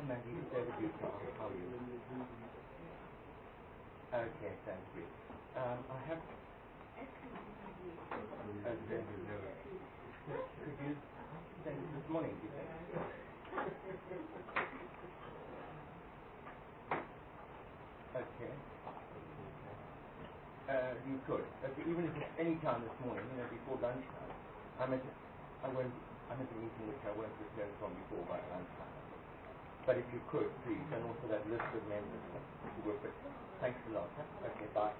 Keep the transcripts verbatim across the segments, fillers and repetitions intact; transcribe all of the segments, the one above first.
Maggie. It's overdue, Charles. How are you? Okay, thank you. Um, I have... Okay. Could you send it this morning, do you think? Okay. Uh, you could. Okay, even if it's any time this morning, you know, before lunchtime. I'm at, I won't, I'm at a meeting which I won't return from before by lunchtime. But if you could, please, and also that list of members who were with. Thanks a lot. Huh? Okay, bye.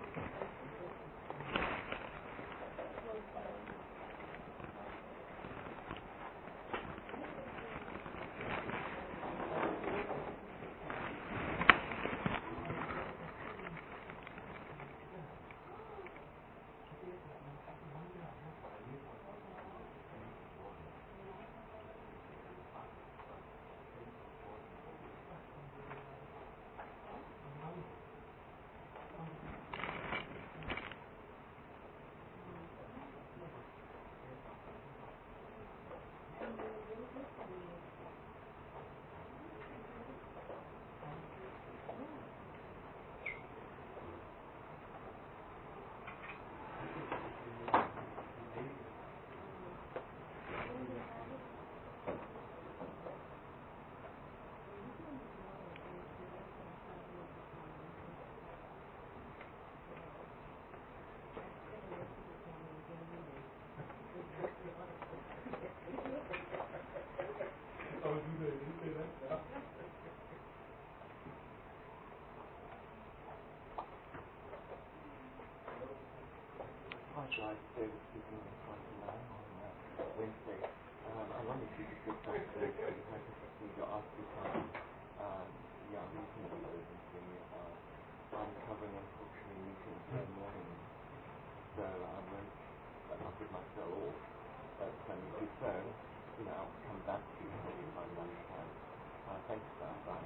Like David speaking in twenty-nine on uh, Wednesday. Um, I wonder if you could get some clarity. I just need to ask you something. Um, yeah, reasonably urgently. Uh, I'm covering unfortunately meetings in the morning, so I won't I'll put myself off. But um, if you phone, you know, I'll come back to you maybe by lunchtime. Uh, thanks, sir. Bye.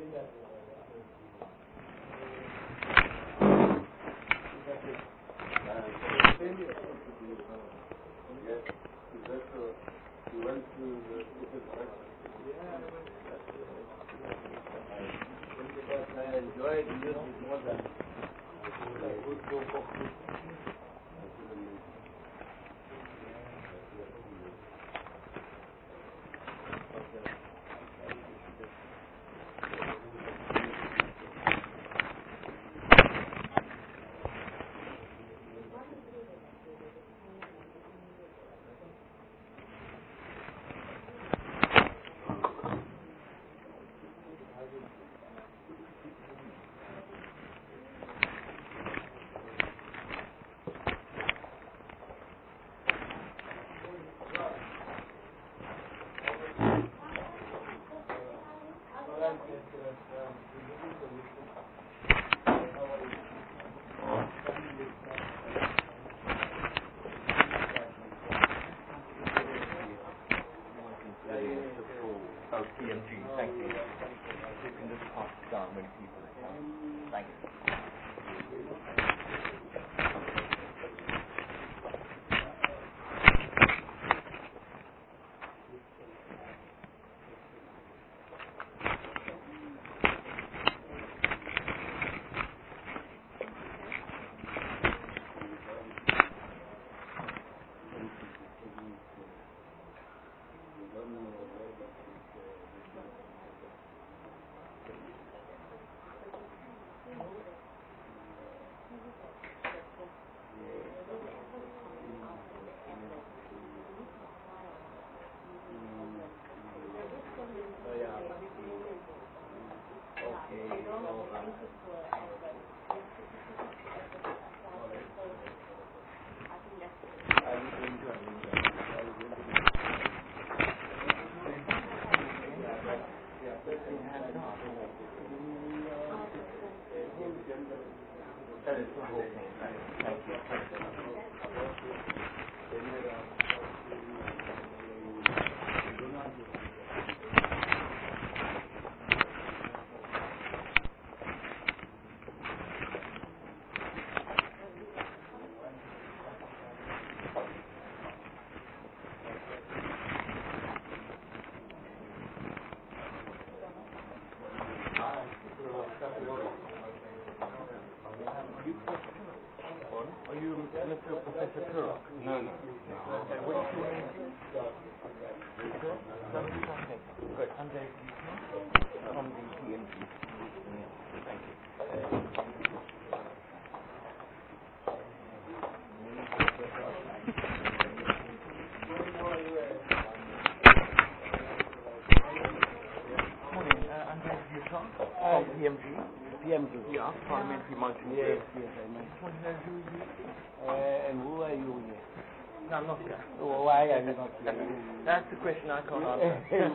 That's the question I can't answer.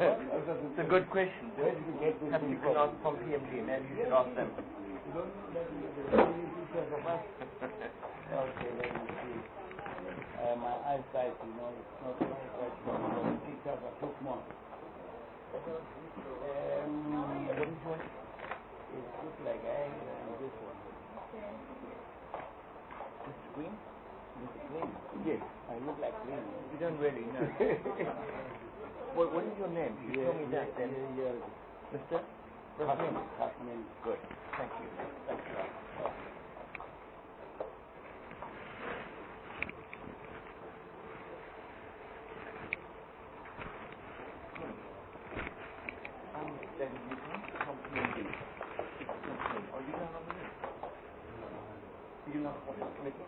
It's a good question. Perhaps you can ask from P M G. Maybe you should ask them. Okay, let me see. Uh, my eyesight, you know, it's not quite strong. It takes up a two months. Um, what is one? It looks like I am this one. This green? This green? Yes. I look like green. You don't really know. what, what is your name? You yeah, tell me that yeah, then. Yeah, yeah. Mister? Husman. Husman. Good. Thank you. Thank you. I'm David Newton from P M G. Are you down on the list? You know what the committee?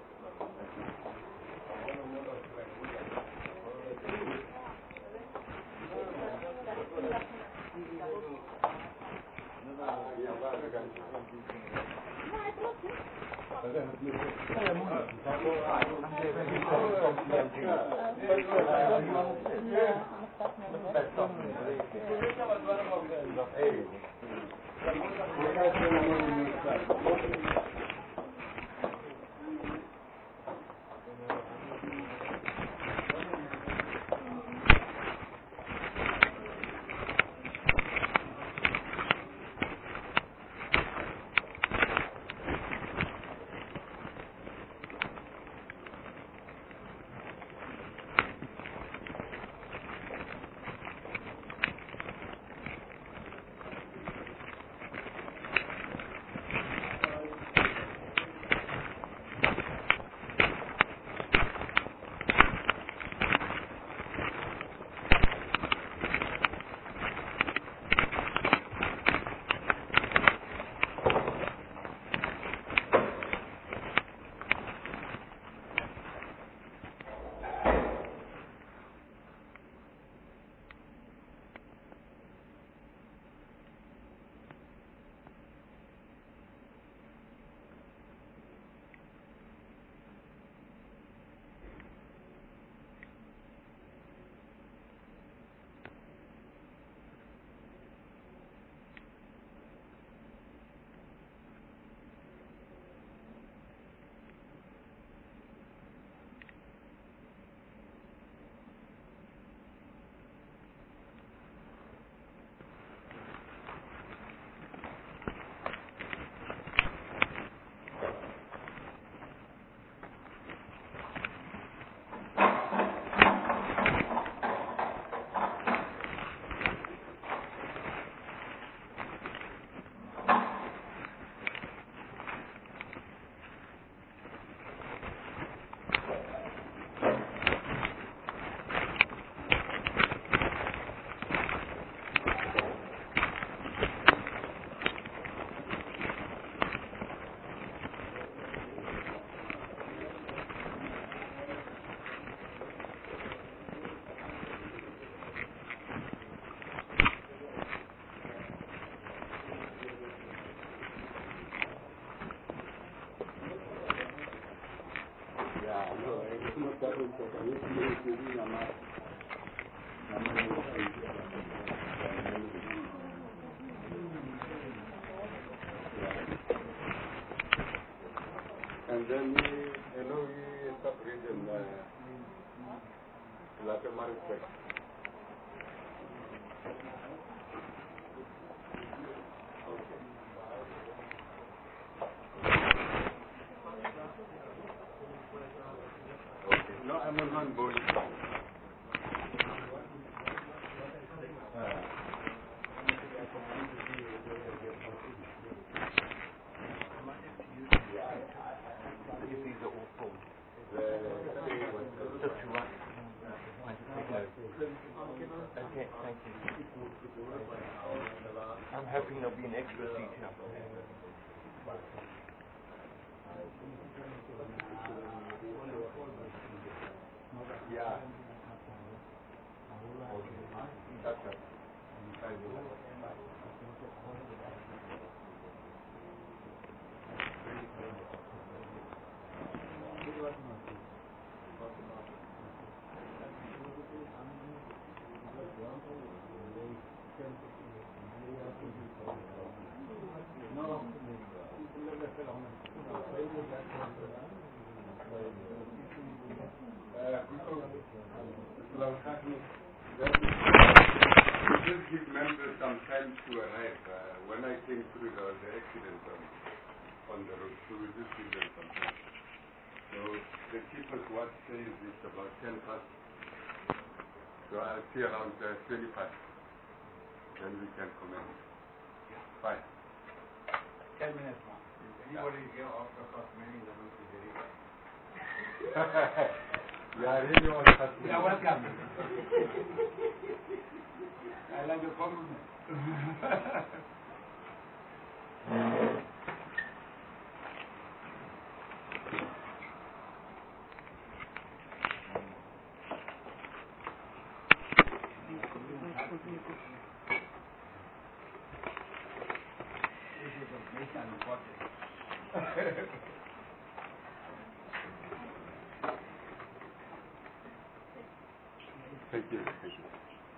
And then we, you know, we sub-region, uh, Latin respect. Okay. No, I'm not going. Okay, thank you. I'm hoping there'll be an extra seat here. Yeah. Okay. Thank you. Just give members some time to arrive. Uh, when I came through, there was an accident on, on the road, so we just give them some time. So the cheapest what says it's about ten past. So I'll see around uh, twenty past. Then we can commence. Fine. Ten minutes more. Anybody here after past many the route is very good. Yeah, really all past. Yeah, welcome. I like the compliment. Thank you. Thank you.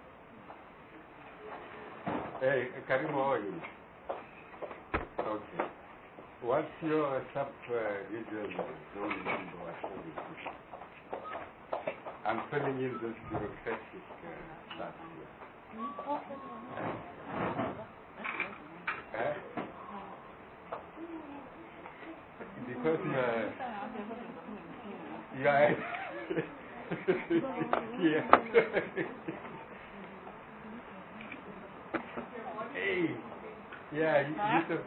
Hey, Karim, how are you? Okay. What's your sub-region zone number? I'm filling in this bureaucratic uh, stuff here. Eh? Because uh, yeah, yeah. Hey, yeah, you, you should.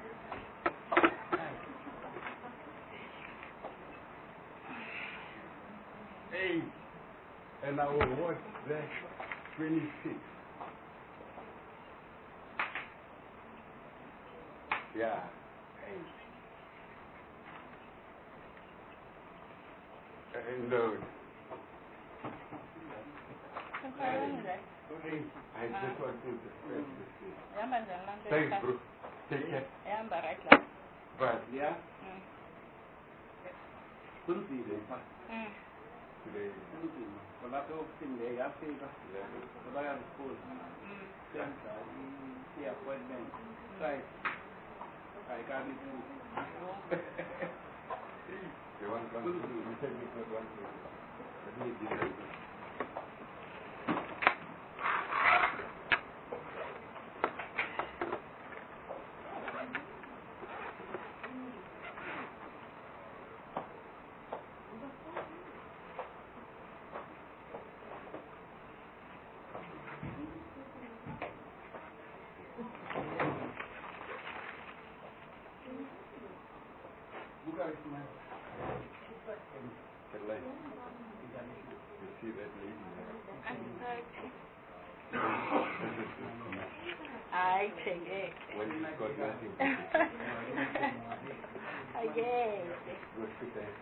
Hey, and our ward there, twenty-six. Yeah. Hey. Uh, no. Hey, I just want to express this. Thanks, bro. Take care. Bye. Yeah? Couldn't be there. Today. Well, that's all thing there. I see that. The buyer is full. Yeah, the appointment. Right. I got it too. You want one? You said you got one. Let me give you. You see that lady there? I take it. When she's got nothing to do. Yes. Go sit there.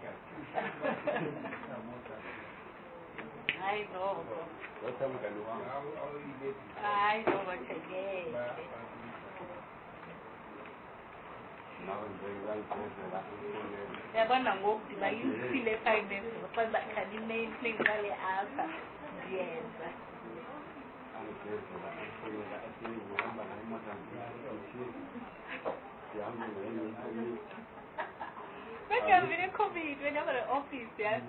I know. What time can you want? I know what to get. Yabona ngoku bayisile finance ngoba bakhali maintenance ngale alpha ndiyenza. When you're in a COVID, when you're in the office, yes?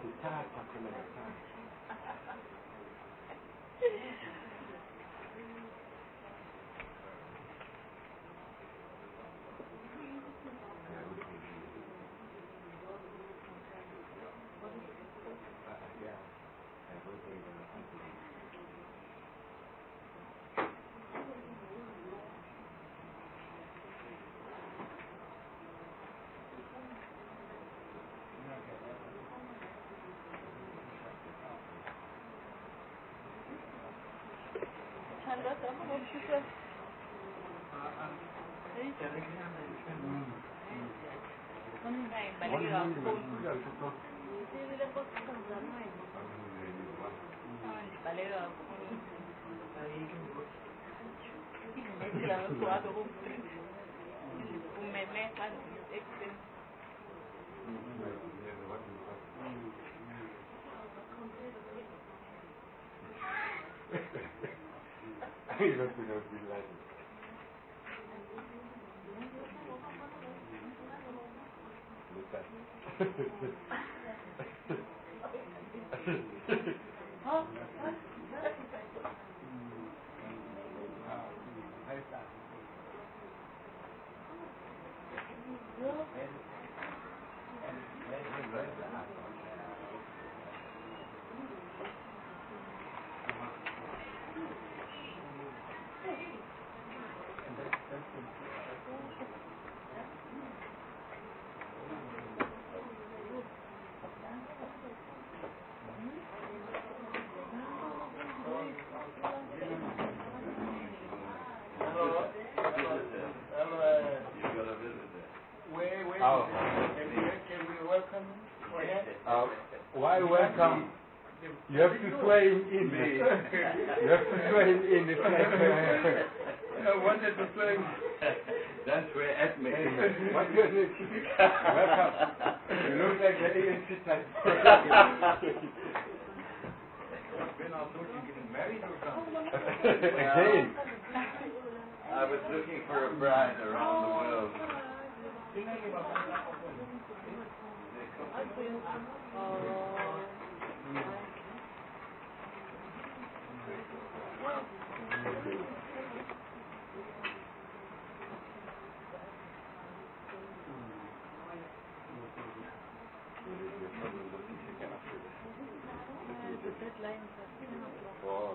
You don't know if you like it. Look at it. Huh? Why welcome? You have to sway him in. You have to sway him in. It's like, uh, I wanted to sway him. That's where at me. What is it? Welcome. You look like getting into type. Been out looking getting married or something? Again. I was looking for a bride around the world. Oh.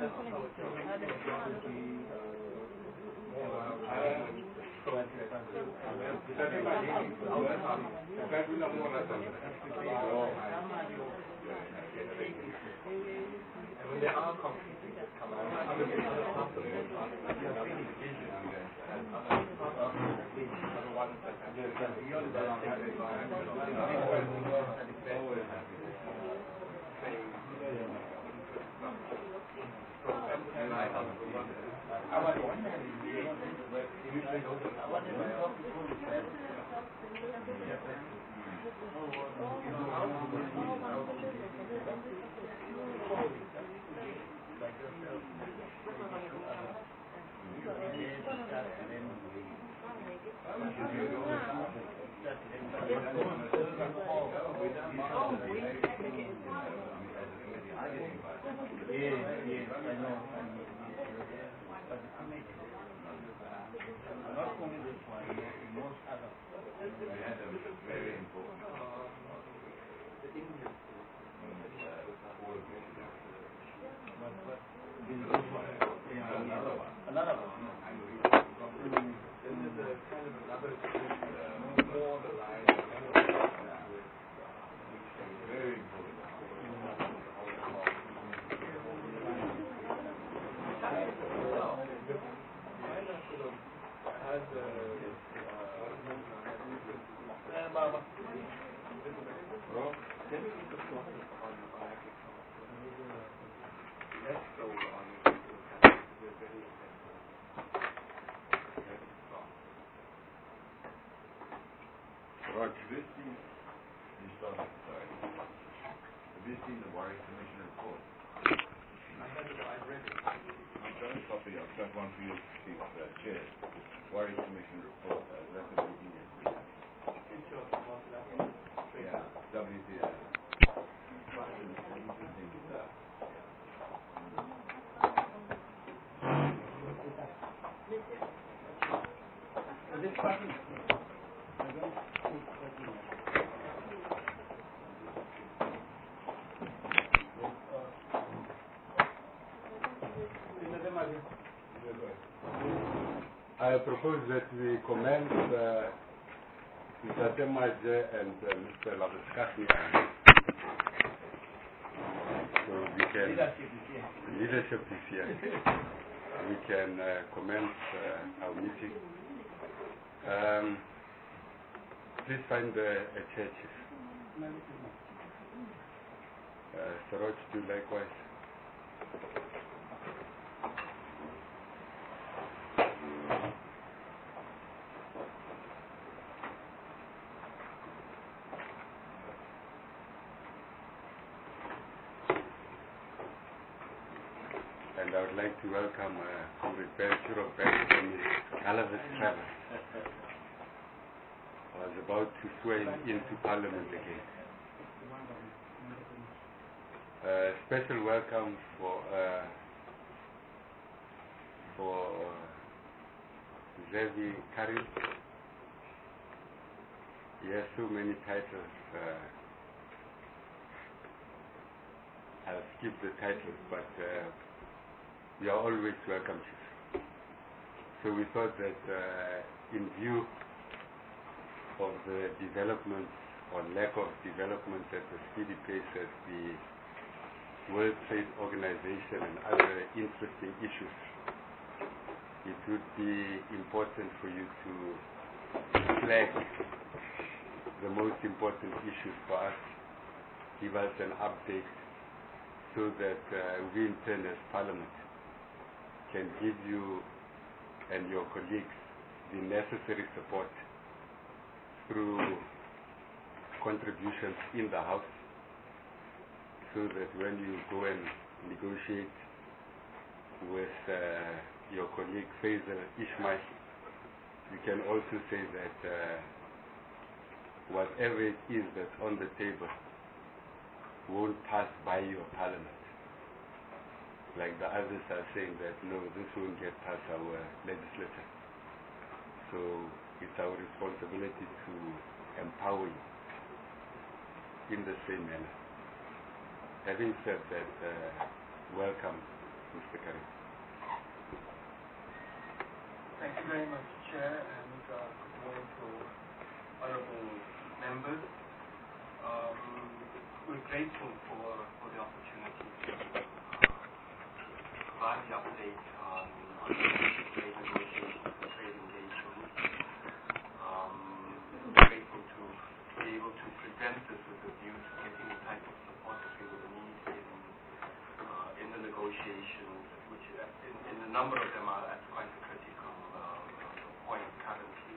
when there are conflicts that come out, I'm a bit uncomfortable. You know, feeling vision and other ones that have beyond that always happy. And I have I want to but usually also I want to talk to people Yes, yes, I know. But not only this one, most other. We had a very important the English another one. Another one. Then there's a kind of another more the line very important. Has a Right, this thing you started sorry. This thing the Warwick Commission report. I had it, I read it. I've got a copy, I've got one for you to see uh, chair. Warwick Commission report, uh, that's a reading it. Yeah, W T S. This party. I propose that we commence uh, Mister Temaje and uh, Mister Labuskasnian. So we can, Leadership is here. leadership is here. We can uh, commence uh, our meeting. Um, please find the uh, churches. Uh, Saroj, do likewise. And I would like to welcome uh, Comrade Ben Shiro back from his Galavis travel. I was about to swear into Parliament again. Uh, special welcome for uh, for Zevi Karim. He has so many titles. Uh, I'll skip the titles, but uh, we are always welcome. So we thought that uh, in view of the development or lack of development at the speedy pace at the World Trade Organization and other interesting issues, it would be important for you to flag the most important issues for us, give us an update so that uh, we in turn as Parliament can give you and your colleagues the necessary support through contributions in the House, so that when you go and negotiate with uh, your colleague Faisal Ishmael, you can also say that uh, whatever it is that's on the table won't pass by your Parliament. Like the others are saying that no, this won't get past our legislature. So it's our responsibility to empower you in the same manner. Having said that, uh, welcome Mister Curry. Thank you very much, Chair, and uh, good morning to honorable members. Um, we're grateful for, for the opportunity to uh, provide the update on, on trade negotiations and trade engagement. Um, we're grateful to be able to present this with a view to getting the type of support that we will need in, uh, in the negotiations, which uh, in, in a number of them are at quite a critical point currently.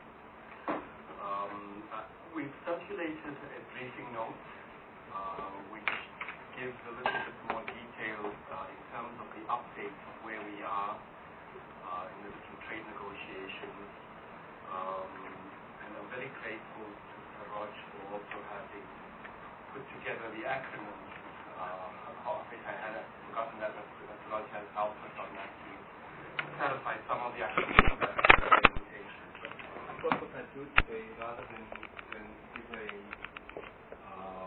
Um, uh, we've circulated a briefing note uh, which gives a little bit more detail uh, in terms of the update of where we are uh, in the different trade negotiations. Um, and I'm very grateful to Saroj for also having put together the acronyms. Uh, of which I had forgotten that, but Saroj has helped us on that to clarify some of the acronyms of that. What would I do today, rather than, than give a, um,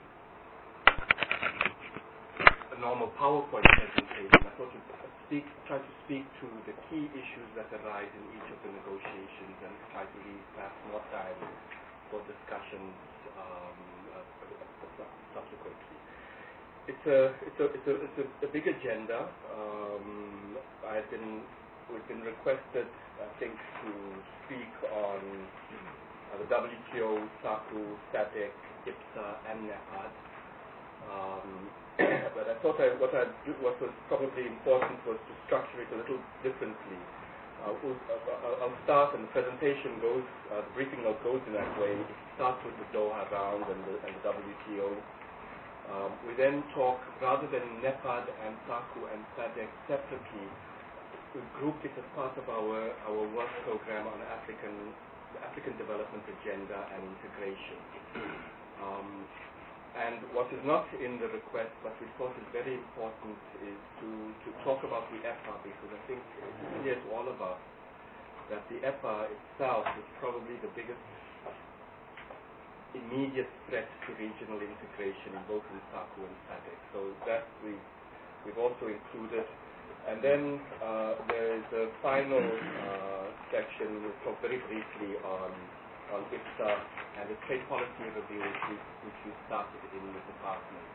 a normal PowerPoint presentation, I thought to speak, try to speak to the key issues that arise in each of the negotiations and try to leave perhaps more time for discussions um, uh, subsequently. It's a it's a it's a, it's a, a big agenda. Um, I've been we've been requested, I think, to speak on uh, the W T O, SACU, SADC, IPSA, and NEPAD. Um, but I thought I, what, I, what was probably important was to structure it a little differently. Uh, we'll, uh, I'll start, and the presentation goes, uh, the briefing note goes in that way. It starts with the Doha round and the, and the W T O. Um, we then talk, rather than NEPAD and SACU and SADC separately, we grouped it as part of our, our work program on African, the African development agenda and integration. Um, and what is not in the request, but we thought is very important, is to, to talk about the E P A, because I think it's clear to all of us that the E P A itself is probably the biggest immediate threat to regional integration in both in SACU and SADC. So that we, we've also included. And then uh, there is a final uh, section. We'll talk very briefly on on IPSA and the trade policy review which we, which we started in the department.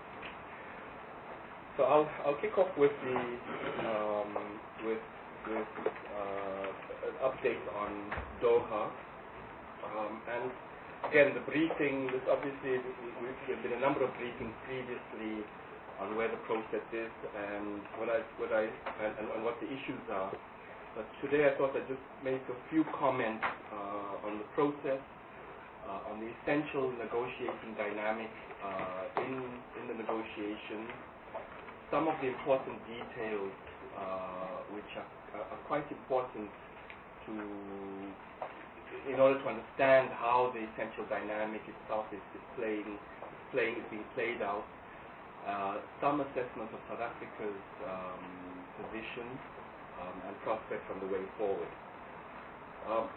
So I'll I'll kick off with the um, with with uh, an update on Doha. Um, and again, the briefing. This obviously we, there've been a number of briefings previously on where the process is and what I, what I, and, and what the issues are. But today I thought I'd just make a few comments uh, on the process, uh, on the essential negotiating dynamic uh, in, in the negotiation, some of the important details uh, which are, are quite important to, in order to understand how the essential dynamic itself is, is playing, playing, is being played out. Uh, some assessment of South Africa's um, position um, and prospects on the way forward. Um,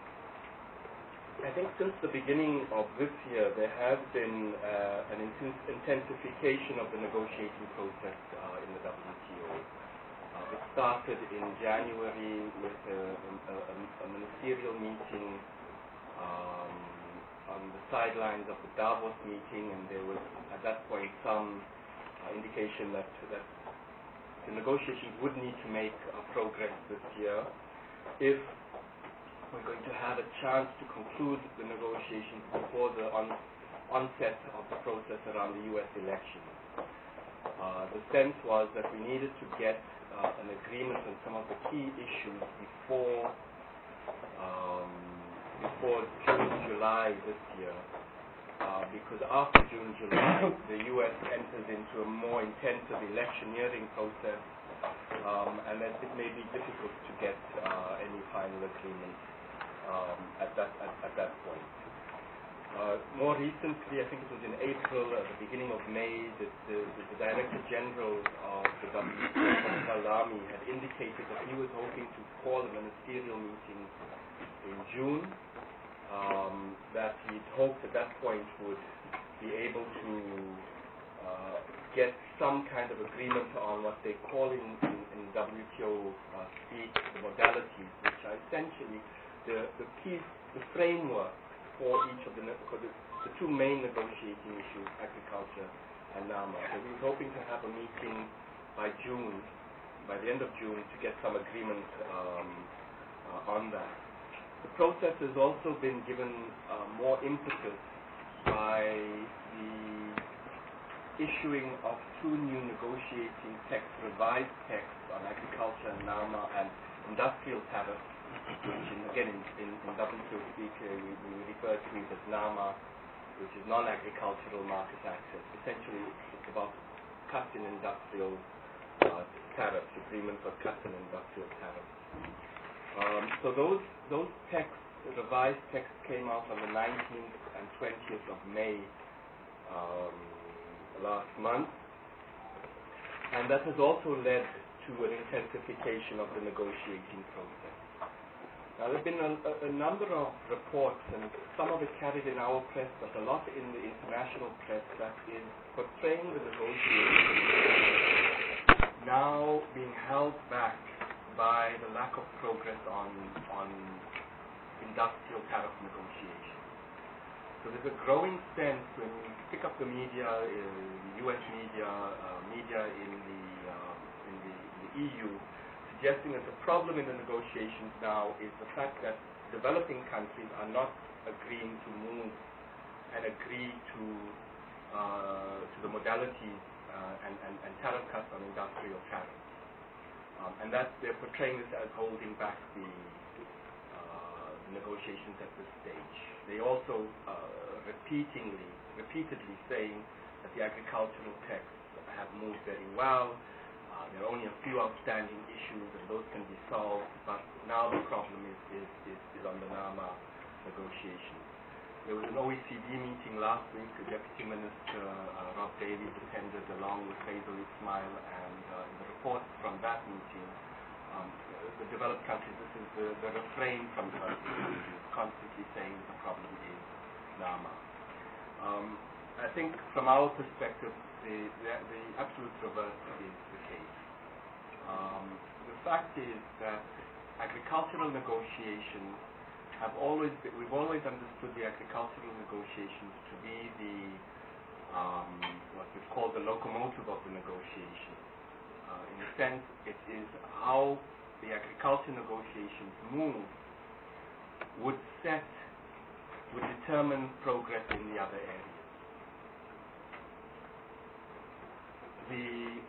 I think since the beginning of this year, there has been uh, an int intensification of the negotiating process uh, in the W T O. Uh, it started in January with a, a, a, a ministerial meeting um, on the sidelines of the Davos meeting, and there was at that point some uh, indication that, that the negotiations would need to make uh, progress this year if we're going to have a chance to conclude the negotiations before the on, onset of the process around the U S elections. Uh, the sense was that we needed to get uh, an agreement on some of the key issues before um, before June, July this year, uh, because after June, July, the U S enters into a more intensive electioneering process, um, and that it may be difficult to get uh, any final agreement um, at that at, at that point. Uh, more recently, I think it was in April, at the beginning of May, that the, the, the Director General of the W T O, Lamy, had indicated that he was hoping to call a ministerial meeting in June, um, that he'd hoped at that point would be able to uh, get some kind of agreement on what they call in, in, in W T O uh, speak the modalities, which are essentially the, the key, the framework for each of the, for the, the two main negotiating issues, agriculture and NAMA. So we're hoping to have a meeting by June, by the end of June, to get some agreement um, uh, on that. The process has also been given uh, more impetus by the issuing of two new negotiating texts, revised texts on agriculture and NAMA and industrial tariffs, which in, again in, in, in W T O speak uh, we, we refer to it as NAMA, which is non-agricultural market access. Essentially, it's about cut in industrial uh, tariffs, agreement for cut in industrial tariffs. Um, so those those texts, revised texts, came out on the nineteenth and twentieth of May um, last month, and that has also led to an intensification of the negotiating process. Now, there have been a, a, a number of reports, and some of it carried in our press, but a lot in the international press, that is portraying the negotiations now being held back by the lack of progress on, on industrial tariff negotiations. So there's a growing sense when you pick up the media, uh, the U S media, uh, media in the, uh, in the, the E U, suggesting that the problem in the negotiations now is the fact that developing countries are not agreeing to move and agree to uh, to the modalities uh, and, and, and tariff cuts on industrial tariffs. Um, and that they're portraying this as holding back the, uh, the negotiations at this stage. They also uh, repeatingly, repeatedly saying that the agricultural texts have moved very well. Uh, there are only a few outstanding issues, and those can be solved. But now the problem is is, is, is on the NAMA negotiations. There was an O E C D meeting last week. The Deputy Minister uh, Rob Davies attended along with Faisal Ismail, and uh, in the report from that meeting, um, the developed countries, this is the, the refrain from developed countries, constantly saying the problem is NAMA. Um, I think from our perspective, the, the, the absolute reverse is the case. Um, the fact is that agricultural negotiations have always been, we've always understood the agricultural negotiations to be the um, what we call the locomotive of the negotiation. Uh, in a sense, it is how the agriculture negotiations move would set, would determine progress in the other areas. The,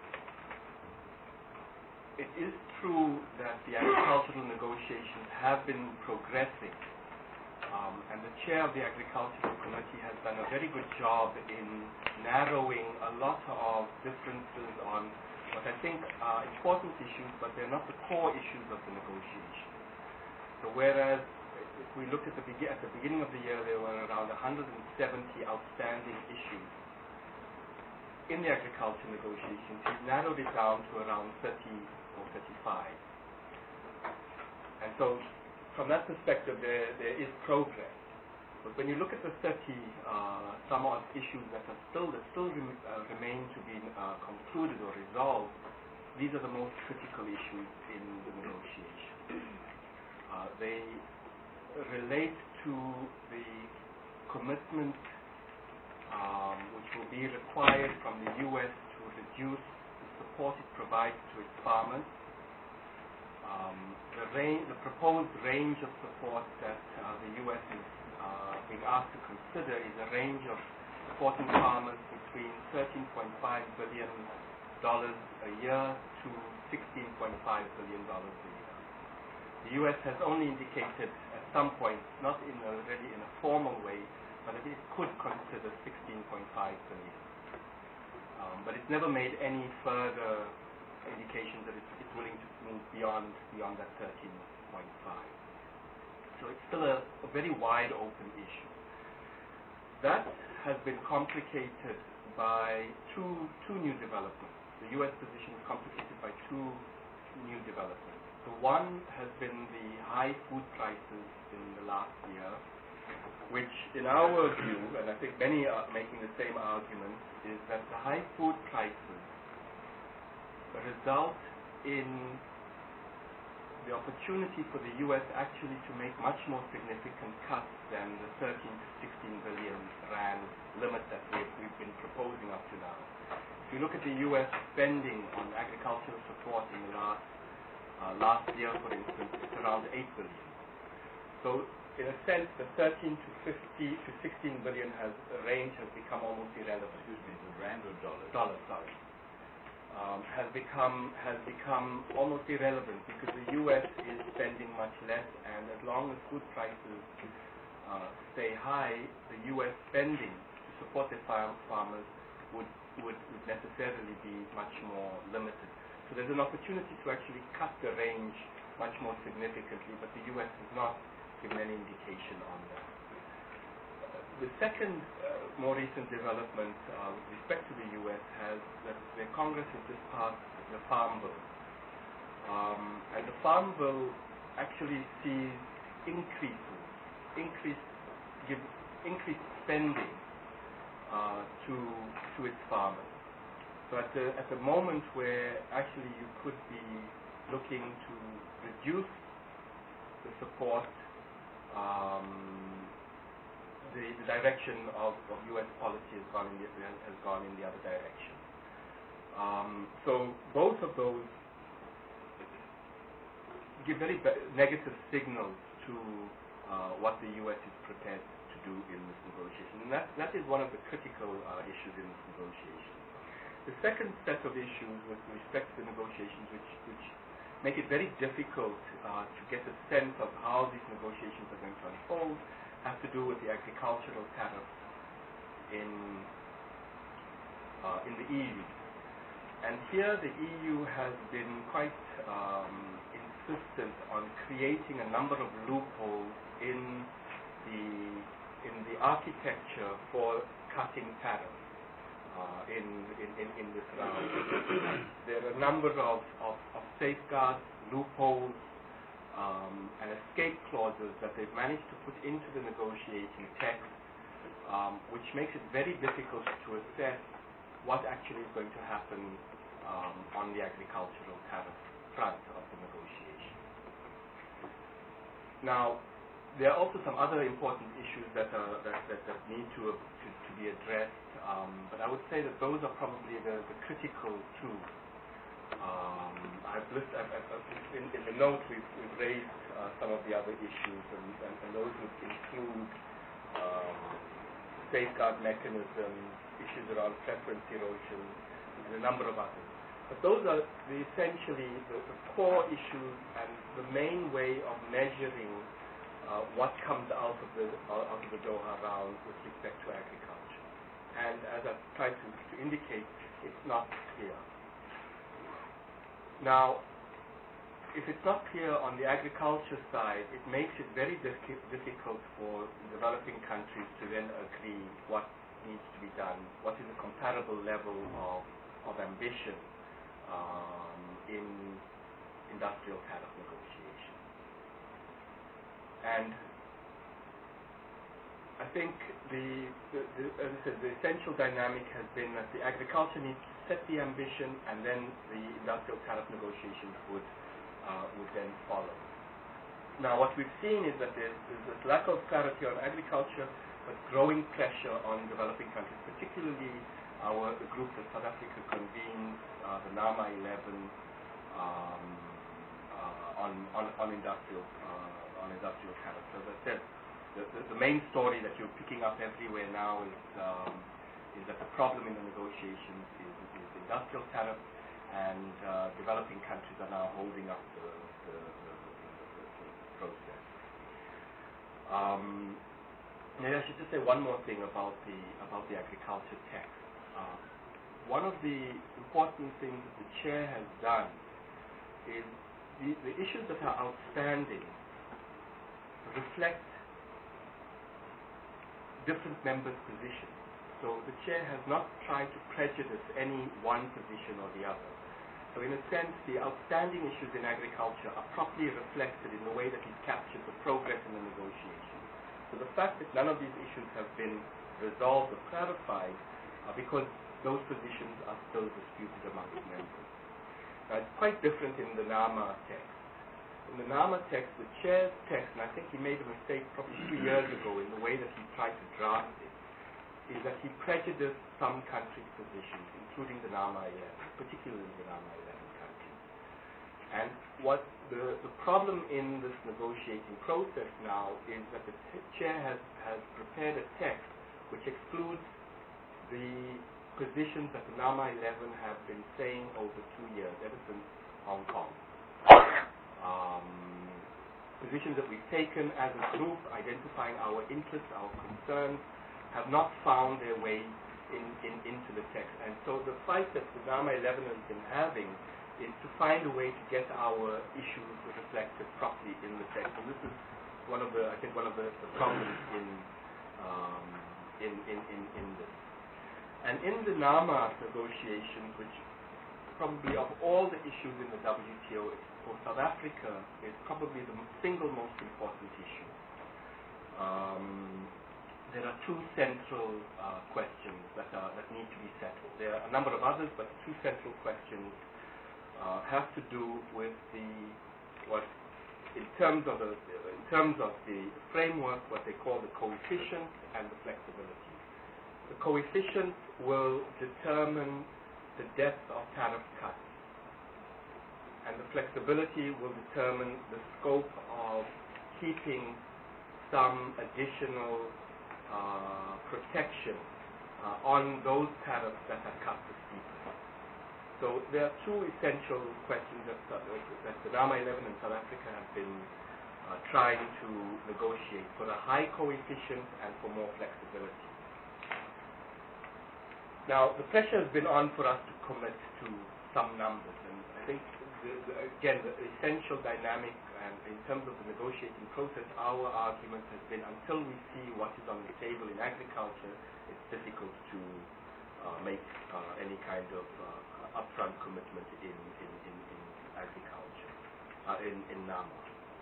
it is true that the agricultural negotiations have been progressing, um, and the chair of the Agricultural Committee has done a very good job in narrowing a lot of differences on what I think are important issues, but they're not the core issues of the negotiation. So whereas if we look at the, be- at the beginning of the year, there were around one hundred seventy outstanding issues in the agriculture negotiations, he's narrowed it down to around thirty or thirty-five. And so, from that perspective, there, there is progress. But when you look at the thirty uh, some odd issues that are still that still rem- uh, remain to be uh, concluded or resolved, these are the most critical issues in the negotiation. Uh, they relate to the commitment Um, which will be required from the U S to reduce the support it provides to its farmers. Um, the, range, the proposed range of support that uh, the U S is uh, being asked to consider is a range of supporting farmers between thirteen point five billion dollars a year to sixteen point five billion dollars a year. The U S has only indicated at some point, not in a really in a formal way, but it could consider sixteen point five billion. Um, but it's never made any further indications that it's, it's willing to move beyond beyond that thirteen point five. So it's still a, a very wide open issue. That has been complicated by two two new developments. The U S position is complicated by two new developments. The one has been the high food prices in the last year, which in our view, and I think many are making the same argument, is that the high food prices result in the opportunity for the U S actually to make much more significant cuts than the thirteen to sixteen billion rand limit that we've, we've been proposing up to now. If you look at the U S spending on agricultural support in the last uh, last year, for instance, it's around eight billion. So, in a sense, the thirteen to fifty to sixteen billion has the range has become almost irrelevant. Excuse me, is it rand or dollars? Dollars, sorry. Um, has become has become almost irrelevant because the U S is spending much less, and as long as food prices uh, stay high, the U S spending to support the farm farmers would, would would necessarily be much more limited. So there's an opportunity to actually cut the range much more significantly, but the U S has not given any indication on that. The second uh, more recent development uh, with respect to the U S has that the Congress has just passed the Farm Bill. Um, and the Farm Bill actually sees increases, increased, give, increased spending uh, to, to its farmers. So at the, at the moment where actually you could be looking to reduce the support, um, The, the direction of, of U S policy has gone in the, has gone in the other direction. Um, so both of those give very negative signals to uh, what the U S is prepared to do in this negotiation, and that that is one of the critical uh, issues in this negotiation. The second set of issues with respect to the negotiations, which which make it very difficult uh, to get a sense of how these negotiations are going to unfold, have to do with the agricultural tariffs in uh, in the E U. And here the E U has been quite um, insistent on creating a number of loopholes in the in the architecture for cutting tariffs uh, in, in, in, in this round. There are a number of, of, of safeguards, loopholes, Um, and escape clauses that they've managed to put into the negotiating text, um, which makes it very difficult to assess what actually is going to happen um, on the agricultural tariff front of the negotiation. Now, there are also some other important issues that, are, that, that, that need to, uh, to, to be addressed, um, but I would say that those are probably the, the critical two. Um, I've listed, I've, I've, in, in the note we've, we've raised uh, some of the other issues, and, and, and those would include um, safeguard mechanisms, issues around preference erosion, and a number of others. But those are the essentially the, the core issues and the main way of measuring uh, what comes out of the uh, out of the Doha round with respect to agriculture. And as I've tried to, to indicate, it's not clear. Now, if it's not clear on the agriculture side, it makes it very difficult for developing countries to then agree what needs to be done, what is a comparable level of, of ambition um, in industrial tariff negotiation. And I think the, the, the, as I said, the essential dynamic has been that the agriculture needs to set the ambition, and then the industrial tariff negotiations would uh, would then follow. Now, what we've seen is that there's, there's this lack of clarity on agriculture, but growing pressure on developing countries, particularly our the group that South Africa convenes, uh, the NAMA eleven, um, uh, on, on on industrial uh, on industrial tariffs. As I said, the, the, the main story that you're picking up everywhere now is um, is that the problem in the negotiations is, is industrial tariffs, and uh, developing countries are now holding up the, the, the, the, the, the process. Um, maybe I should just say one more thing about the about the agriculture text. Uh, one of the important things that the chair has done is the, the issues that are outstanding reflect different members' positions. So the chair has not tried to prejudice any one position or the other. So in a sense, the outstanding issues in agriculture are properly reflected in the way that he's captured the progress in the negotiations. The So the fact that none of these issues have been resolved or clarified are because those positions are still disputed among its members. Now, it's quite different in the NAMA text. In the NAMA text, the chair's text, and I think he made a mistake probably two years ago in the way that he tried to draft it, is that he prejudiced some countries' positions, including the NAMA eleven, particularly the NAMA eleven countries. And what the, the problem in this negotiating process now is that the t- chair has, has prepared a text which excludes the positions that the NAMA eleven have been saying over two years, ever since Hong Kong. Um, positions that we've taken as a group, identifying our interests, our concerns, have not found their way in, in, into the text. And so the fight that the NAMA eleven has been having is to find a way to get our issues reflected properly in the text. And this is one of the, I think, one of the, the problems in, um, in, in, in, in this. And in the NAMA negotiations, which probably of all the issues in the W T O, for South Africa is probably the single most important issue. Um, there are two central uh, questions that, are, that need to be settled. There are a number of others, but two central questions uh, have to do with the what, in terms of the in terms of the framework, what they call the coefficient and the flexibility. The coefficient will determine the depth of tariff cuts, and the flexibility will determine the scope of keeping some additional uh, protection uh, on those tariffs that are cut the steepest. So there are two essential questions that, uh, that the NAMA eleven in South Africa have been uh, trying to negotiate for a high coefficient and for more flexibility. Now, the pressure has been on for us to commit to some numbers, and I think, the, the, again, the essential dynamic, and in terms of the negotiating process, our argument has been until we see what is on the table in agriculture, it's difficult to uh, make uh, any kind of uh, upfront commitment in, in, in, in agriculture, uh, in, in NAMA.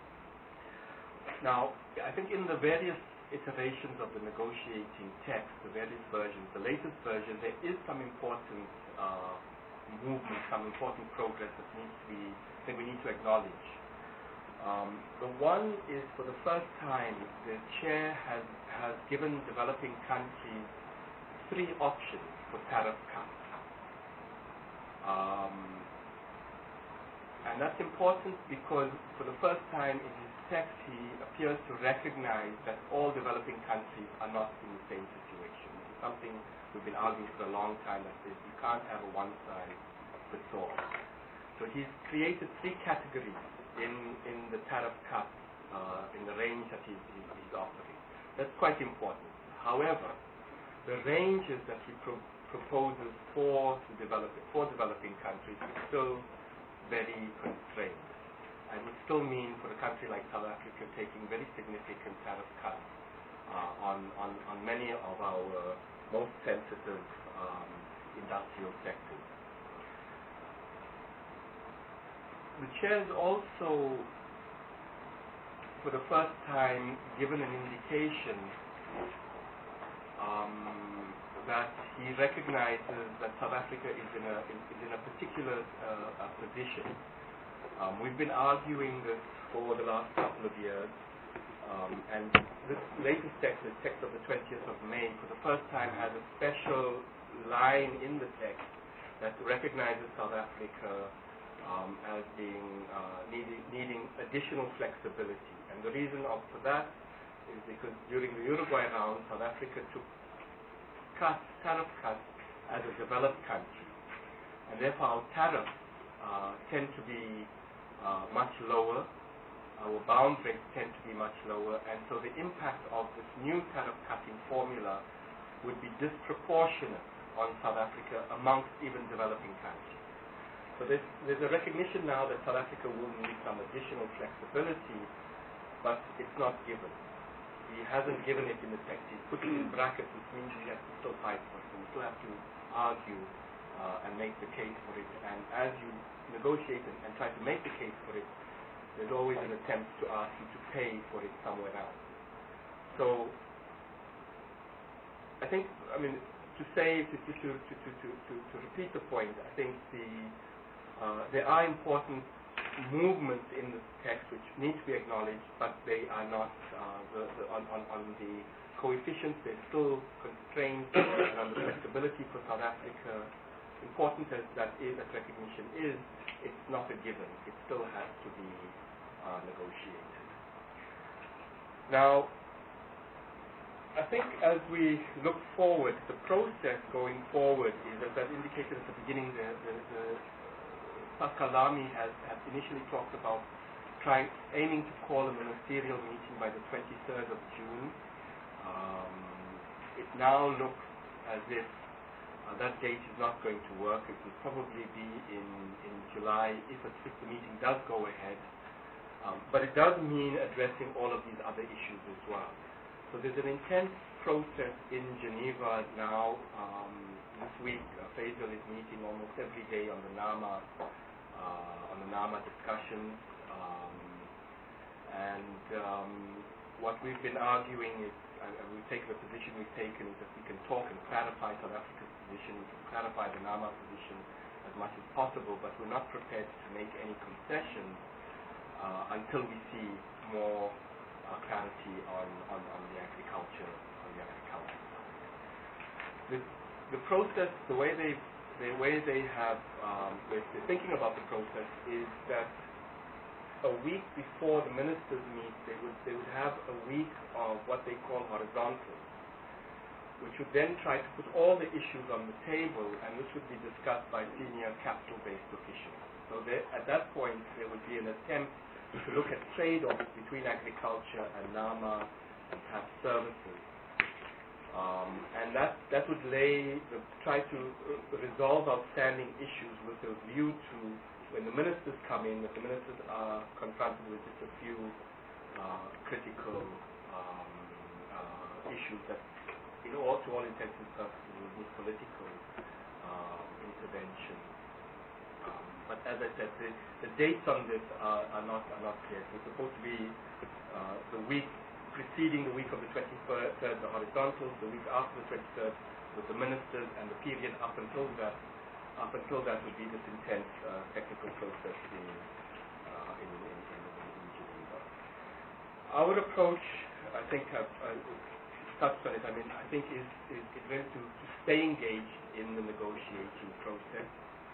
Now, I think in the various iterations of the negotiating text, the various versions, the latest version, there is some important uh, movement, some important progress that needs to be, that we need to acknowledge. Um, the one is, for the first time, the chair has, has given developing countries three options for tariff cuts. Um, and that's important because, for the first time in his text, he appears to recognize that all developing countries are not in the same situation. It's something we've been arguing for a long time, that is, you can't have a one-size-fits-all. So he's created three categories in, in the tariff cut, uh, in the range that he's, he's, he's offering. That's quite important. However, the ranges that he pro proposes for, the develop for developing countries is still very constrained. And would still mean, for a country like South Africa, taking very significant tariff cuts uh, on, on, on many of our most sensitive um, industrial sectors. The chair has also, for the first time, given an indication um, that he recognizes that South Africa is in a, in, is in a particular uh, a position. Um, we've been arguing this for the last couple of years, um, and this latest text, the text of the twentieth of May, for the first time has a special line in the text that recognizes South Africa um, as being uh, needing, needing additional flexibility. And the reason of, for that is because during the Uruguay round, South Africa took cuts, tariff cuts as a developed country, and therefore our tariffs uh, tend to be Uh, much lower, our bound rates tend to be much lower, and so the impact of this new tariff cutting formula would be disproportionate on South Africa amongst even developing countries. So there's, there's a recognition now that South Africa will need some additional flexibility, but it's not given. He hasn't given it in the text. He's put it in brackets, which means he has to still fight for it, and we still have to argue uh, and make the case for it. And as you negotiate and, and try to make the case for it, there's always an attempt to ask you to pay for it somewhere else. so I think, I mean, to say, to, to, to, to, to, to, to repeat the point, I think the, uh, there are important movements in the text which need to be acknowledged, but they are not, uh, the, the, on, on, on the coefficients, there's still constraints and on the flexibility for South Africa. Important as that is, that recognition is, it's not a given. It still has to be uh, negotiated. Now, I think as we look forward, the process going forward is, as I've indicated at the beginning, the, the, the Pascal Lamy has, has initially talked about trying, aiming to call a ministerial meeting by the twenty-third of June. Um, it now looks as if uh, that date is not going to work. It will probably be in, in July if, it, if the meeting does go ahead. Um, but it does mean addressing all of these other issues as well. So there's an intense process in Geneva now. Um, this week, uh, Faisal is meeting almost every day on the NAMA, uh, on the NAMA discussions. Um, and um, what we've been arguing is, uh, we've taken the position we've taken is that we can talk and clarify South Africa's position, we can clarify the NAMA position as much as possible, but we're not prepared to make any concessions uh, until we see more Uh, clarity on, on, on the agriculture, on the agriculture side. The, the process, the way they, the way they have, um, they're, they're thinking about the process is that a week before the ministers meet, they would, they would have a week of what they call horizontal, which would then try to put all the issues on the table and which would be discussed by senior capital-based officials. So there, at that point, there would be an attempt to look at trade-offs between agriculture and NAMA and perhaps services. Um, and that, that would lay, the, try to uh, resolve outstanding issues with a view to, when the ministers come in, that the ministers are confronted with just a few uh, critical um, uh, issues that, in all, to all intents and purposes, would need political uh, intervention. Um, but as I said, the, the dates on this are, are not are not clear. It's supposed to be uh, the week preceding the week of the twenty-third, the horizontals, the week after the twenty-third with the ministers, and the period up until that up until that would be this intense uh, technical process in, uh, in, in, in, in Geneva. Our approach, I think, I've, I've touched on it. I mean, I think is is, is really to, to stay engaged in the negotiating process.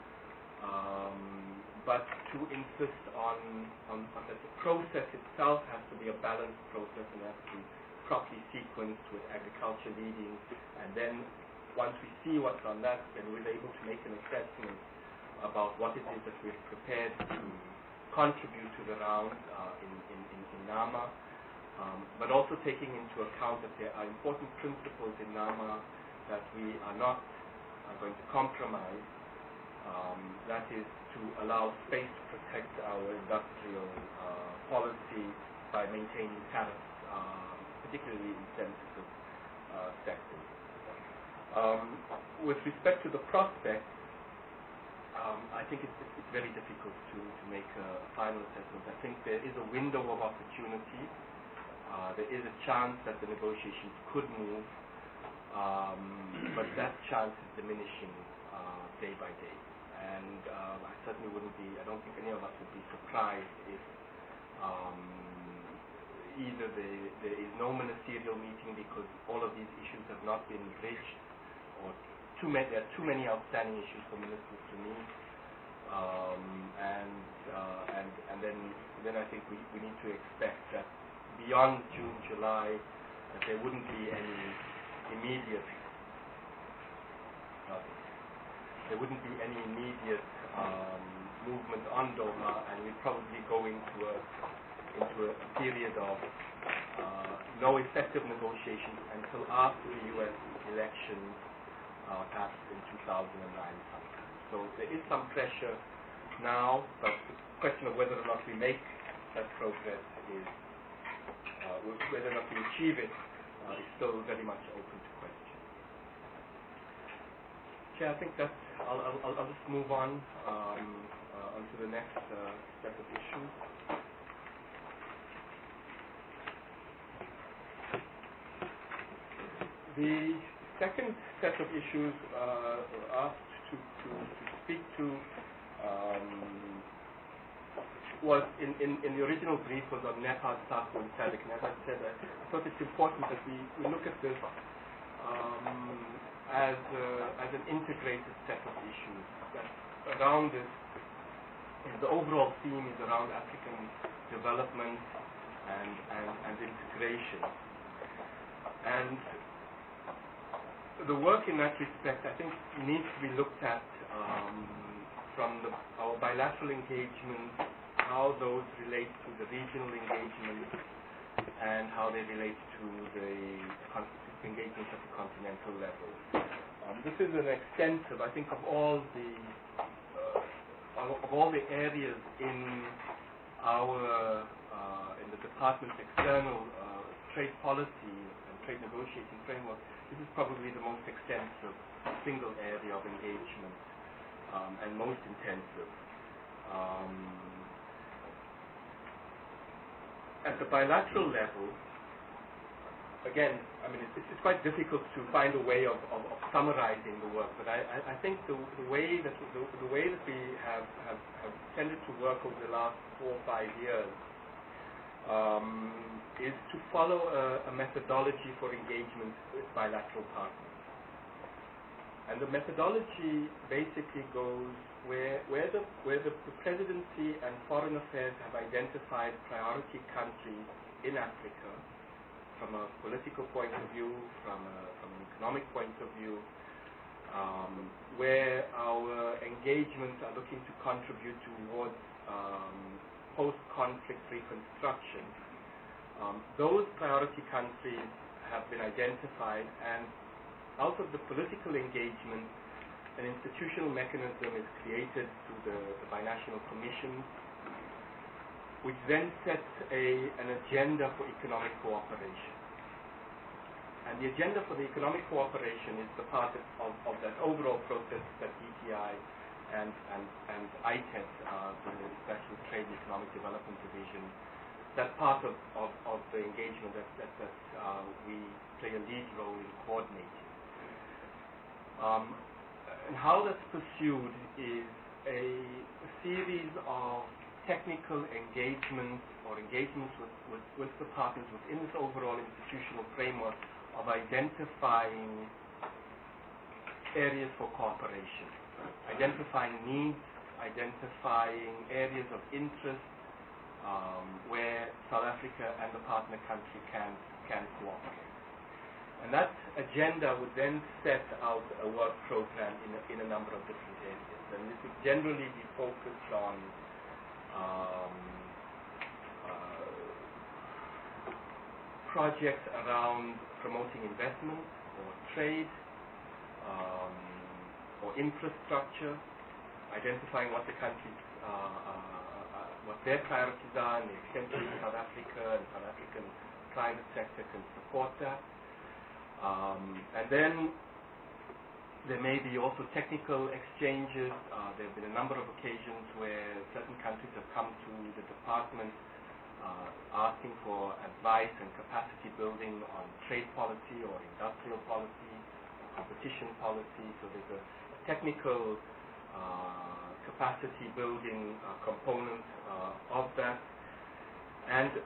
Um, but to insist on, on, on that the process itself has to be a balanced process and has to be properly sequenced with agriculture leading, and then once we see what's on that, then we're able to make an assessment about what it is that we're prepared to contribute to the round uh, in, in, in, in NAMA, um, but also taking into account that there are important principles in NAMA that we are not uh, going to compromise. Um, that is to allow space to protect our industrial uh, policy by maintaining tariffs, uh, particularly in sensitive uh, sectors. Um, with respect to the prospect, um, I think it's, it's very difficult to, to make a final assessment. I think there is a window of opportunity. Uh, there is a chance that the negotiations could move, um, but that chance is diminishing uh, day by day. And um, I certainly wouldn't be, I don't think any of us would be surprised if um, either the, there is no ministerial meeting because all of these issues have not been bridged, or too many, there are too many outstanding issues for ministers to meet, um, and, uh, and, and then, then I think we, we need to expect that beyond June, July, that there wouldn't be any immediate uh, there wouldn't be any immediate um, movement on Doha, and we'd probably go into a into a period of uh, no effective negotiations until after the U S elections, uh, perhaps in two thousand nine sometime. So there is some pressure now, but the question of whether or not we make that progress is, uh, whether or not we achieve it, uh, is still very much open to question. Okay, I think that's, I'll, I'll, I'll just move on um, uh, onto the next uh, set of issues. the second set of issues uh, asked to, to, to speak to um, was in, in, in the original brief was on Nepal, SACU, and SADC. And as I said, I thought it's important that we, we look at this um, as, uh, as an integrated set of issues. That around this, the overall theme is around African development and, and, and integration. And the work in that respect, I think, needs to be looked at um, from the, our bilateral engagement, how those relate to the regional engagement, and how they relate to the engagement at the continental level. Um, this is an extensive, I think, of all the uh, of all the areas in our uh, in the department's external uh, trade policy and trade negotiating framework. This is probably the most extensive single area of engagement um, and most intensive. Um, at the bilateral level, again, I mean, it's, it's quite difficult to find a way of, of, of summarizing the work, but I, I, I think the, the way that the, the way that we have, have, have tended to work over the last four or five years um, is to follow a, a methodology for engagement with bilateral partners. And the methodology basically goes where, where, the, where the, the presidency and foreign affairs have identified priority countries in Africa from a political point of view, from, a, from an economic point of view, um, where our engagements are looking to contribute towards um, post-conflict reconstruction. Um, those priority countries have been identified, and out of the political engagement, an institutional mechanism is created through the, the binational commission, which then sets a, an agenda for economic cooperation. And the agenda for the economic cooperation is the part of, of that overall process that D T I and, and, and I T E D, uh, the International Trade and Economic Development Division, that part of, of, of the engagement that, that, that uh, we play a lead role in coordinating. Um, and how that's pursued is a, a series of technical engagements or engagements with, with, with the partners within this overall institutional framework of identifying areas for cooperation, identifying needs, identifying areas of interest um, where South Africa and the partner country can, can cooperate. And that agenda would then set out a work program in a, in a number of different areas. And this would generally be focused on um, uh, projects around promoting investment or trade um, or infrastructure, identifying what the countries, uh, uh, uh, what their priorities are, and the extent to which South Africa and South African private sector can support that. Um, and then there may be also technical exchanges. Uh, there have been a number of occasions where certain countries have come to the department uh, asking for advice and capacity building on trade policy or industrial policy, or competition policy. So there's a technical uh, capacity building uh, component uh, of that. And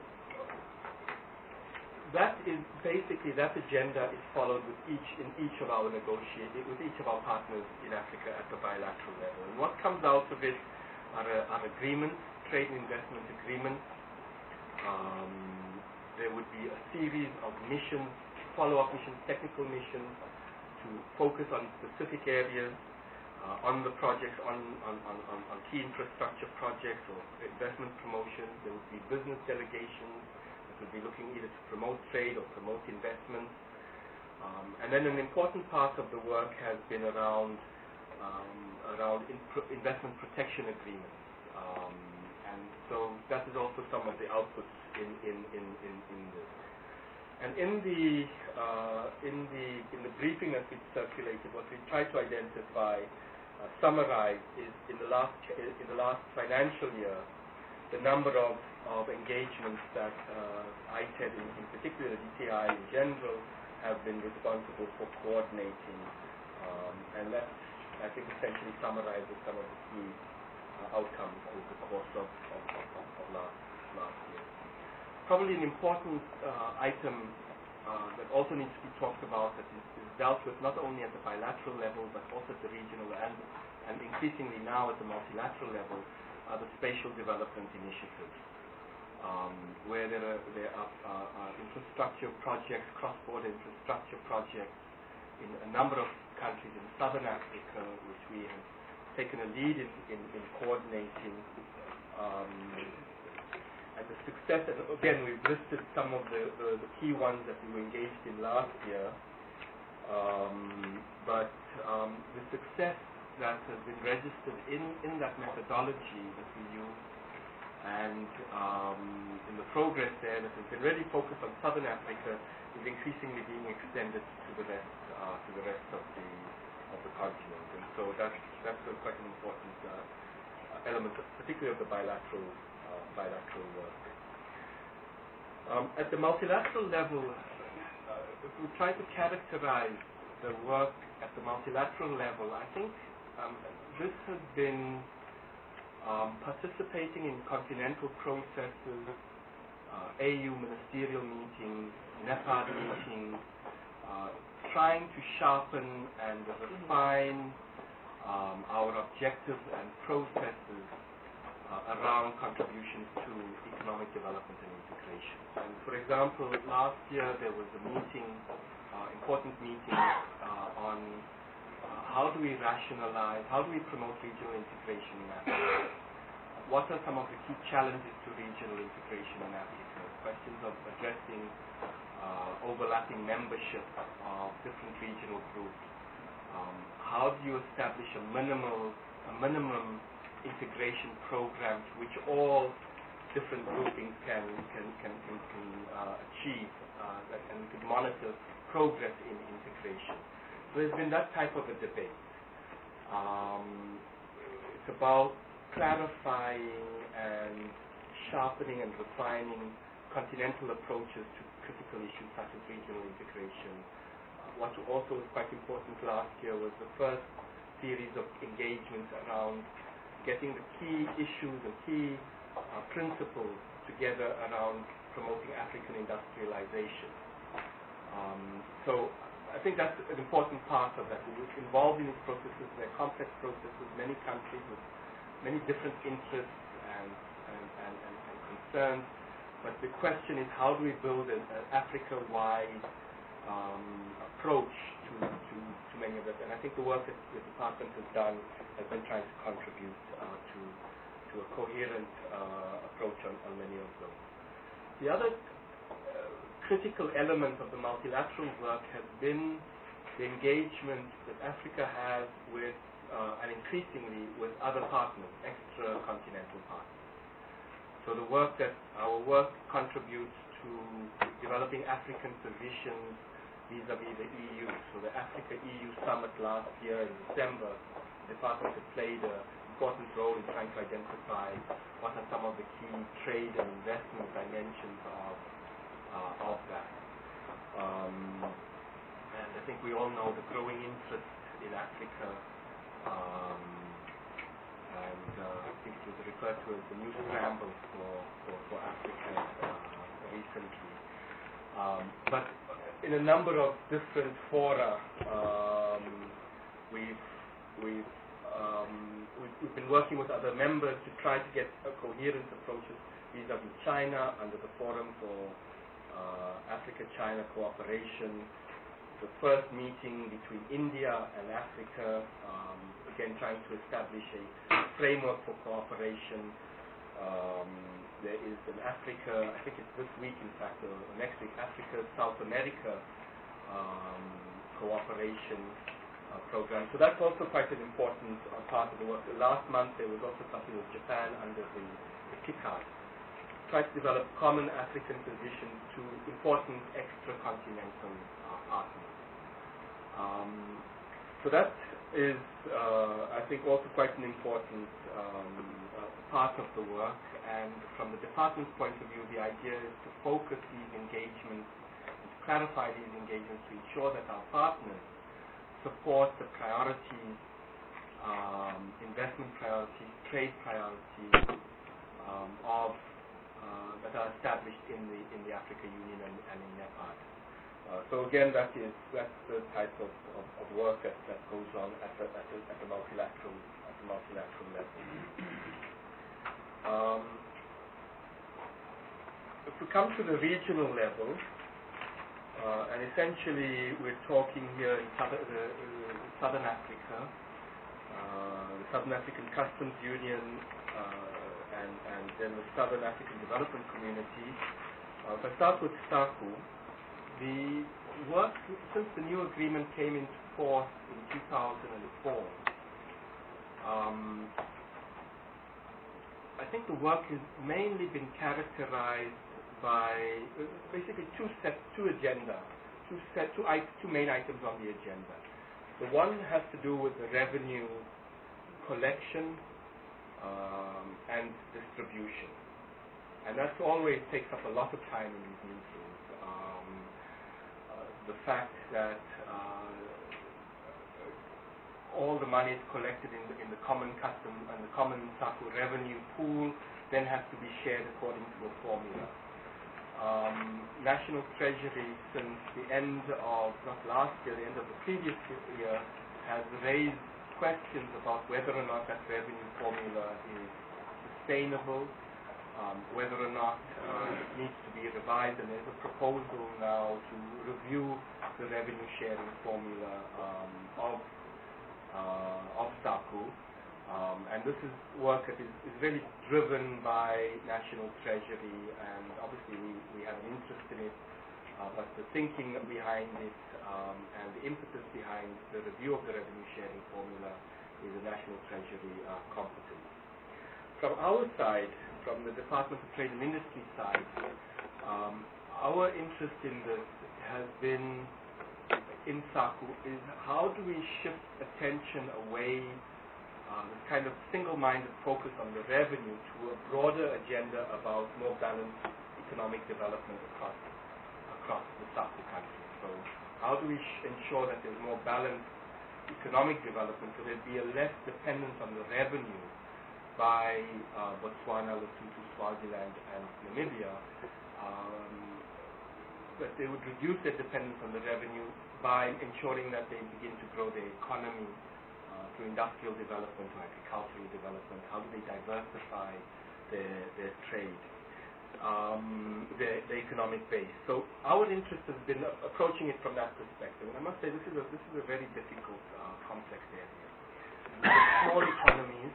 that is basically, that agenda is followed with each in each of our negotiate with each of our partners in Africa at the bilateral level. And what comes out of it are, uh, are agreements, trade and investment agreements. Um, there would be a series of missions, follow-up missions, technical missions, to focus on specific areas uh, on the projects, on, on, on, on key infrastructure projects or investment promotion. There would be business delegations. Would be looking either to promote trade or promote investment. Um, and then an important part of the work has been around um, around in pro investment protection agreements. Um, and so that is also some of the outputs in, in, in, in, in this. And in the, uh, in, the, in the briefing that we circulated, what we tried to identify, uh, summarize, is in the last, in the last financial year, the number of, of engagements that uh, I T E D, in, in particular the D T I in general, have been responsible for coordinating, um, and that, I think, essentially summarizes some of the key uh, outcomes over the course of, of, of, of, of last, last year. Probably an important uh, item uh, that also needs to be talked about, that is, is dealt with not only at the bilateral level, but also at the regional and, and increasingly now at the multilateral level, are the spatial development initiatives, um, where there are, there are uh, uh, infrastructure projects, cross-border infrastructure projects in a number of countries in southern Africa, which we have taken a lead in, in, in coordinating. Um, and the success, and again, we've listed some of the, the, the key ones that we were engaged in last year, um, but um, the success that has been registered in, in that methodology that we use, and um, in the progress there that has been really focused on southern Africa, is increasingly being extended to the rest, uh, to the rest of the of the continent, and so that's that's a, quite an important uh, element, particularly of the bilateral uh, bilateral work. Um, at the multilateral level, uh, if we try to characterize the work at the multilateral level, I think um, this has been um, participating in continental processes, uh, A U ministerial meetings, NEPAD meetings, uh, trying to sharpen and refine um, our objectives and processes uh, around contributions to economic development and integration. And for example, last year there was a meeting, uh, important meeting uh, on uh, how do we rationalize, how do we promote regional integration in Africa? What are some of the key challenges to regional integration in Africa? Questions of addressing uh, overlapping membership of different regional groups. Um, how do you establish a minimal, a minimum integration program to which all different groupings can can can, can, can uh, achieve, uh, that, and we could monitor progress in integration. So there's been that type of a debate. Um, it's about clarifying and sharpening and refining continental approaches to critical issues such as regional integration. Uh, what also was quite important last year was the first series of engagements around getting the key issues and key uh, principles together around promoting African industrialization. Um, so I think that's an important part of that. We're involved in these processes. They're complex processes, many countries with many different interests and, and, and, and, and concerns. But the question is, how do we build an, an Africa-wide um, approach to, to, to many of them? And I think the work that the department has done has been trying to contribute uh, to, to a coherent uh, approach on, on many of those. The other uh, critical element of the multilateral work has been the engagement that Africa has with, uh, and increasingly with other partners, extra-continental partners. So the work that our work contributes to developing African positions vis-a-vis the E U. So the Africa-E U summit last year in December, the department has played an important role in trying to identify what are some of the key trade and investment dimensions of uh, of that. Um, and I think we all know the growing interest in Africa. Um, and uh, I think it was referred to as the new scramble for, for, for Africa uh, recently. Um, but in a number of different fora, um, we've, we've, um, we've, we've been working with other members to try to get a coherent approaches vis-a-vis China under the Forum for uh, Africa-China Cooperation. The first meeting between India and Africa, um, again trying to establish a framework for cooperation. Um, there is an Africa, I think it's this week in fact, or next week, Africa, South America um, cooperation uh, program. So that's also quite an important uh, part of the work. Last month there was also something with Japan under the, the KICAD. Try to develop common African positions to important extra-continental uh, partners. Um, so that is, uh, I think, also quite an important um, uh, part of the work. And from the department's point of view, the idea is to focus these engagements, to clarify these engagements to ensure that our partners support the priorities, um, investment priorities, trade priorities um, of uh, that are established in the in the African Union and, and in NEPAD. Uh, so again, that is that's the type of, of, of work that, that goes on at the at the, at the multilateral at the multilateral level. Um, if we come to the regional level, uh, and essentially we're talking here in southern, uh, uh, southern Africa, uh, the Southern African Customs Union, uh, and and then the Southern African Development Community. Uh, if I start with SACU. The work, since the new agreement came into force in two thousand four, um, I think the work has mainly been characterized by uh, basically two set, two agenda, two set, two, two main items on the agenda. The one has to do with the revenue collection um, and distribution, and that always takes up a lot of time in these meetings. Um, the fact that uh, all the money is collected in the, in the common custom and the common SACU revenue pool then has to be shared according to a formula. Um, National Treasury, since the end of, not last year, the end of the previous year, has raised questions about whether or not that revenue formula is sustainable, Um, whether or not uh, it needs to be revised, and there's a proposal now to review the revenue sharing formula um, of uh, of SACU, um, and this is work that is, is really driven by National Treasury, and obviously we, we have an interest in it, uh, but the thinking behind it um, and the impetus behind the review of the revenue sharing formula is a National Treasury uh, competence. From our side, from the Department of Trade and Industry side, um, our interest in this has been, in SACU, is how do we shift attention away, uh, this kind of single-minded focus on the revenue, to a broader agenda about more balanced economic development across, across the SACU countries. So how do we sh- ensure that there's more balanced economic development so there'd be a less dependence on the revenue by uh, Botswana, Lesotho, Swaziland, and Namibia, um, that they would reduce their dependence on the revenue by ensuring that they begin to grow their economy uh, through industrial development or agricultural development. How do they diversify their, their trade, um, their, their economic base? So our interest has been approaching it from that perspective. And I must say this is a, this is a very difficult, uh, complex area. Small economies,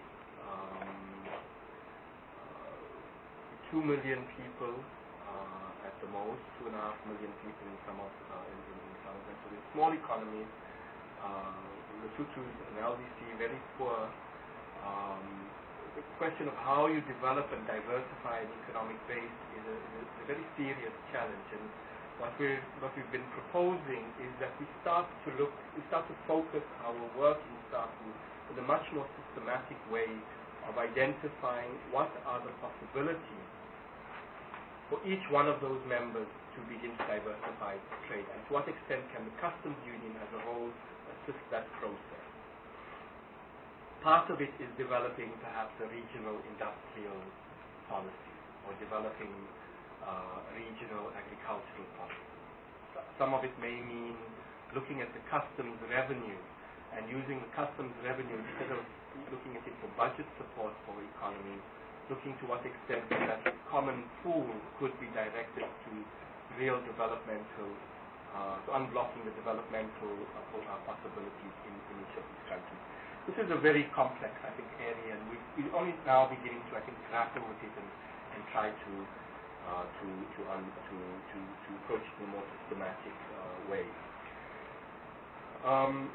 two million people uh, at the most, two and a half million people in some of uh, in, in, in some of them. So they're small economies. Uh, Lesotho is an L D C, very poor. Um, the question of how you develop and diversify an economic base is a, is a very serious challenge. And what we're what we've been proposing is that we start to look, we start to focus our work in SACU in a much more systematic way of identifying what are the possibilities for each one of those members to begin to diversify trade, and to what extent can the customs union as a whole assist that process. Part of it is developing perhaps a regional industrial policy, or developing uh, regional agricultural policy. Some of it may mean looking at the customs revenue and using the customs revenue instead of looking at it for budget support for economies, looking to what extent that common pool could be directed to real developmental, uh, to unblocking the developmental uh, possibilities in, in each of these countries. This is a very complex, I think, area, and we, we're only now beginning to, I think, grapple with it and, and try to, uh, to, to, un, to, to, to approach it in a more systematic uh, way. Um,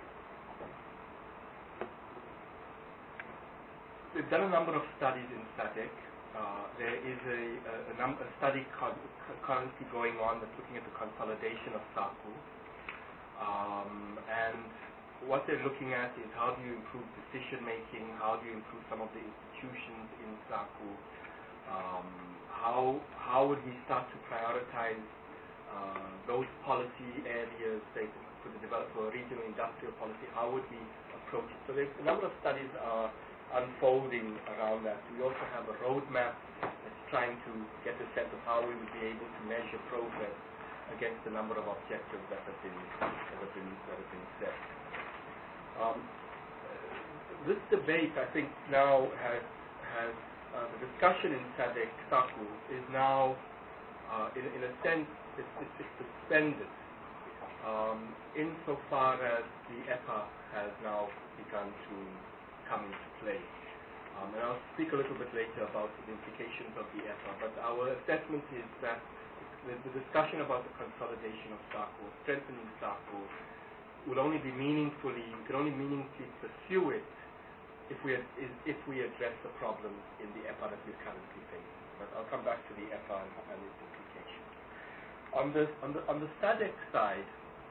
We've done a number of studies in SADC. Uh, there is a, a, a, num- a study co- currently going on that's looking at the consolidation of SACU. Um, and what they're looking at is how do you improve decision making, how do you improve some of the institutions in SACU, um, how, how would we start to prioritize uh, those policy areas, say for the develop for regional industrial policy, how would we approach it? So there's a number of studies are unfolding around that. We also have a roadmap that's trying to get a sense of how we would be able to measure progress against the number of objectives that have been that have been that have been set. Um, this debate, I think, now has has uh, the discussion in SADC SACU is now, uh, in, in a sense, it's, it's, it's suspended um, insofar as the E P A has now begun to come into play. Um, and I'll speak a little bit later about the implications of the E P A, but our assessment is that the, the discussion about the consolidation of SACU, strengthening SACU, will only be meaningfully, we can only meaningfully pursue it if we, ad, if we address the problems in the E P A that we're currently facing. But I'll come back to the E P A and, and its implications. On the, on the, on the SADC side,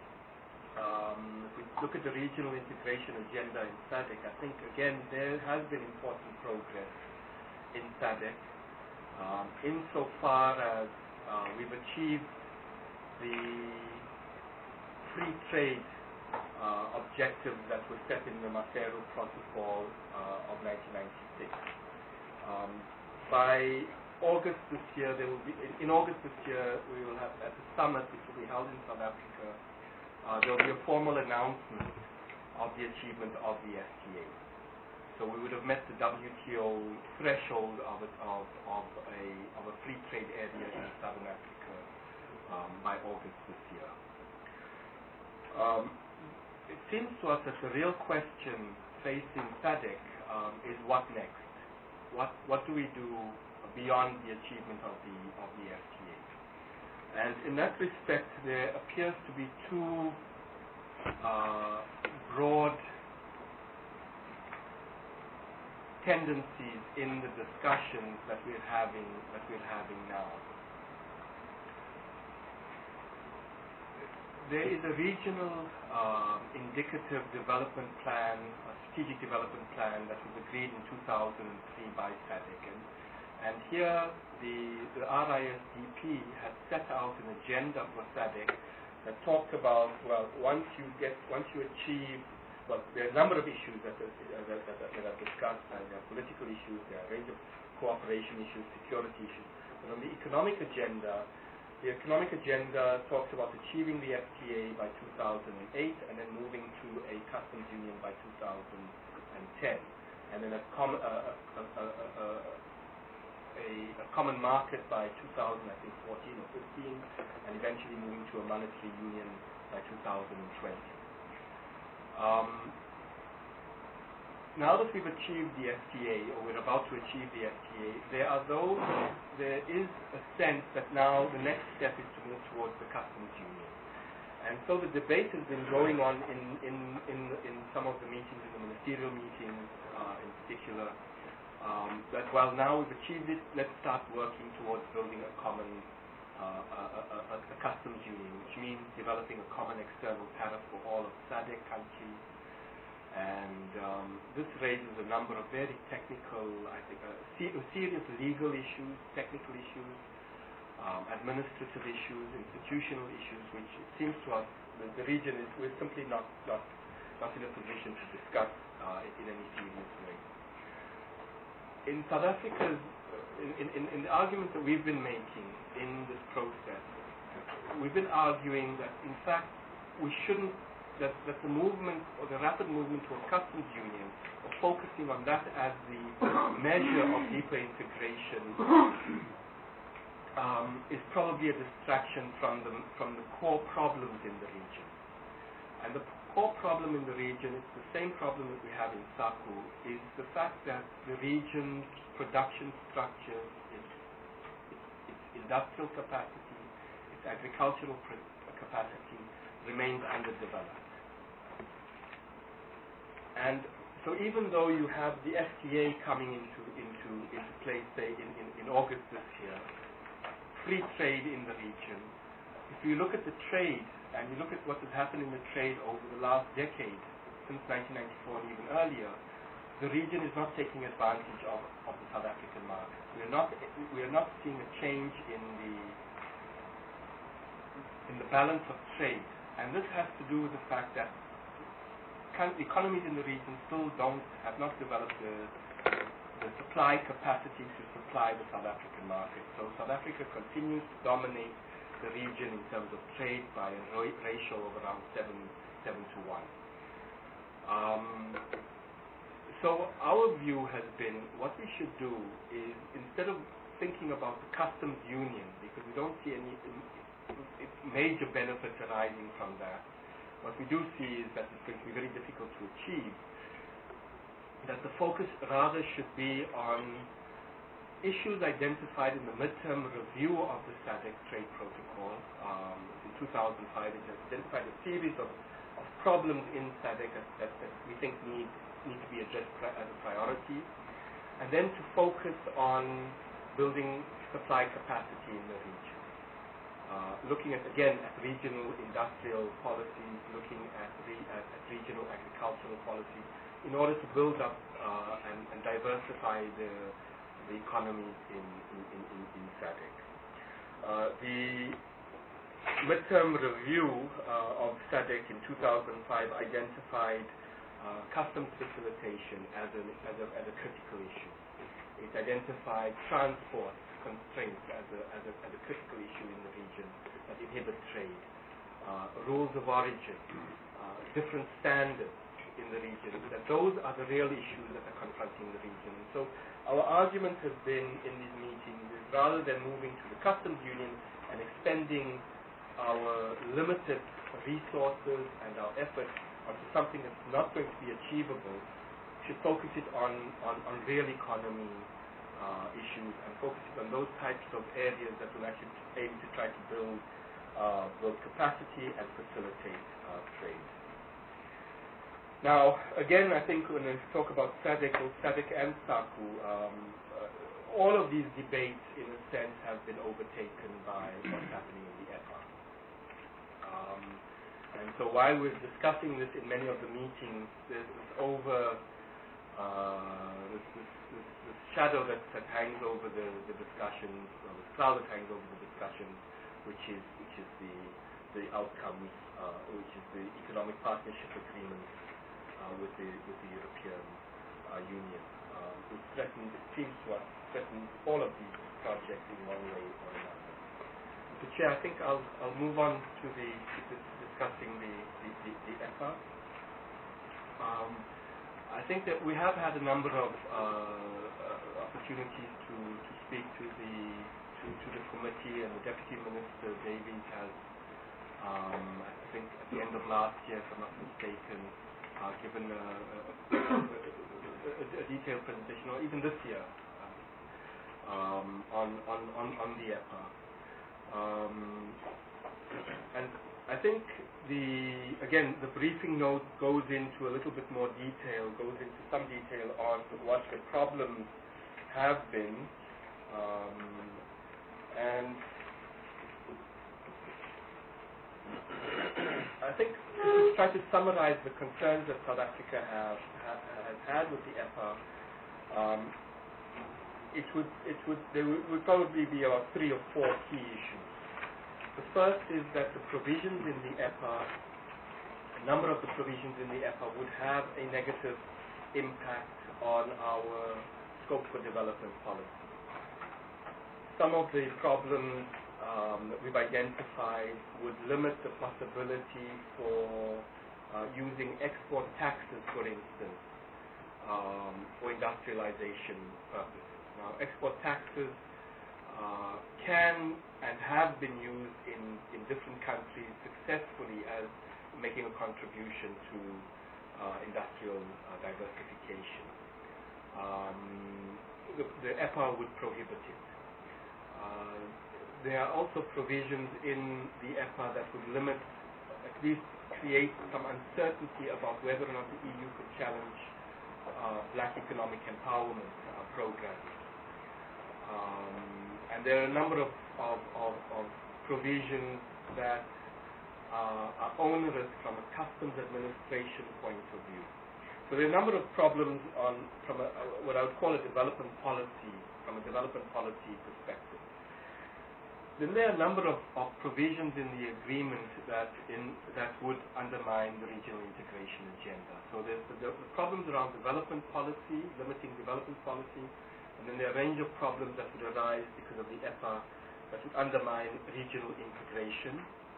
Um, if we look at the regional integration agenda in SADC, I think, again, there has been important progress in SADC um, insofar as uh, we've achieved the free trade uh, objectives that were set in the Maseru Protocol uh, of nineteen ninety-six. Um, by August this year, there will be, in, in August this year, we will have, at the summit, which will be held in South Africa, Uh, there will be a formal announcement of the achievement of the F T A. So we would have met the W T O threshold of, it, of, of, a, of a free trade area in Southern Africa um, by August this year. Um, it seems to us that the real question facing SADC um, is what next? What, what do we do beyond the achievement of the, of the F T A? And in that respect, there appears to be two uh, broad tendencies in the discussions that we're having that we're having now. There is a regional uh, indicative development plan, a strategic development plan that was agreed in two thousand three by SADC. And, and here, the, the R I S D P has set out an agenda for SADC that talks about, well, once you get, once you achieve, well, there are a number of issues that are, uh, that, that, that are discussed, and there are political issues, there are a range of cooperation issues, security issues. But on the economic agenda, the economic agenda talks about achieving the F T A by two thousand eight and then moving to a customs union by two thousand ten. And then a common, uh, a, a, a, a, a common market by two thousand, I think, fourteen or fifteen, and eventually moving to a monetary union by two thousand twenty. Um, now that we've achieved the F T A, or we're about to achieve the F T A, there are those, there is a sense that now the next step is to move towards the customs union. And so the debate has been going on in, in, in, in some of the meetings, in the ministerial meetings uh, in particular, um, that while now we've achieved it, let's start working towards building a common uh, a, a, a customs union, which means developing a common external tariff for all of SADC countries. And um, this raises a number of very technical, I think, uh, se- serious legal issues, technical issues, um, administrative issues, institutional issues, which it seems to us that the region is we're simply not not, not in a position to discuss uh, in any serious way. In South Africa's, in, in, in the arguments that we've been making in this process, we've been arguing that in fact we shouldn't. That, that the movement, or the rapid movement to a customs union, or focusing on that as the measure of deeper integration, um, is probably a distraction from the, from the core problems in the region. And the core problem in the region is the same problem that we have in SACU, is the fact that the region's production structure, its, its, its industrial capacity, its agricultural pr- capacity remains underdeveloped. And so even though you have the F T A coming into into into place, say in, in, in August this year, free trade in the region, if you look at the trade and you look at what has happened in the trade over the last decade, since nineteen ninety-four and even earlier, the region is not taking advantage of, of the South African market. We are not we are not seeing a change in the in the balance of trade. And this has to do with the fact that economies in the region still don't, have not developed the, the supply capacity to supply the South African market. So South Africa continues to dominate the region in terms of trade by a ratio of around seven, seven to one. Um, so our view has been what we should do is, instead of thinking about the customs union, because we don't see any major benefits arising from that, what we do see is that it's going to be very difficult to achieve, that the focus rather should be on issues identified in the midterm review of the SADC trade protocol. Um, in two thousand five, it has identified a series of, of problems in SADC that, that, that we think need, need to be addressed as a priority, and then to focus on building supply capacity in the region. Uh, looking at, again, at regional industrial policies, looking at, re, at, at regional agricultural policies, in order to build up uh, and, and diversify the, the economies in, in, in, in SADC. Uh, the midterm review uh, of SADC in two thousand five identified uh, customs facilitation as, an, as, a, as a critical issue. It identified transport constraints as a, as, a, as a critical issue in the region that inhibit trade, uh, rules of origin, uh, different standards in the region, that those are the real issues that are confronting the region. And so our argument has been in these meetings is, rather than moving to the customs union and expending our limited resources and our efforts onto something that's not going to be achievable, should focus it on, on, on real economy Uh, issues and focusing on those types of areas that will actually aim to try to build uh, build capacity and facilitate uh, trade. Now, again, I think when we talk about SADC, both SADC and SACU, um, uh, all of these debates, in a sense, have been overtaken by what's happening in the E P A. Um, and so while we're discussing this in many of the meetings, there's this over uh, this, this This, this shadow that, that hangs over the, the discussions, or the cloud that hangs over the discussions, which is which is the the outcomes, uh, which is the economic partnership agreement uh, with the with the European uh, Union, um, which threatens, it seems to us, threatens all of these projects in one way or another. So, Chair, I think I'll I'll move on to the to discussing the the, the, the E P A. Um, I think that we have had a number of uh, uh, opportunities to, to speak to the to, to the committee, and the Deputy Minister Davies has, um, I think at the end of last year, if I'm not mistaken, uh, given a, a, a, a detailed presentation, or even this year, uh, um, on, on, on, on the E P A. Um, and I think the, again, the briefing note goes into a little bit more detail, goes into some detail on what the problems have been, um, and I think to try to summarize the concerns that South Africa have, have, has had with the E P A, um, it would, it would, there would, would probably be about three or four key issues. The first is that the provisions in the E P A, a number of the provisions in the E P A would have a negative impact on our scope for development policy. Some of the problems um, that we've identified would limit the possibility for uh, using export taxes, for instance, um, for industrialization purposes. Now, export taxes Uh, can and have been used in, in different countries successfully as making a contribution to uh, industrial uh, diversification. Um, the, the E P A would prohibit it. Uh, there are also provisions in the E P A that would limit, at least create some uncertainty about whether or not the E U could challenge uh, black economic empowerment uh, programs. Um, And there are a number of, of, of, of provisions that uh, are onerous from a customs administration point of view. So there are a number of problems on from a, what I would call a development policy, from a development policy perspective. then there are a number of, of provisions in the agreement that in that would undermine the regional integration agenda. So there's the, the problems around development policy, limiting development policy, and then there are a range of problems that would arise because of the E P A that would undermine regional integration.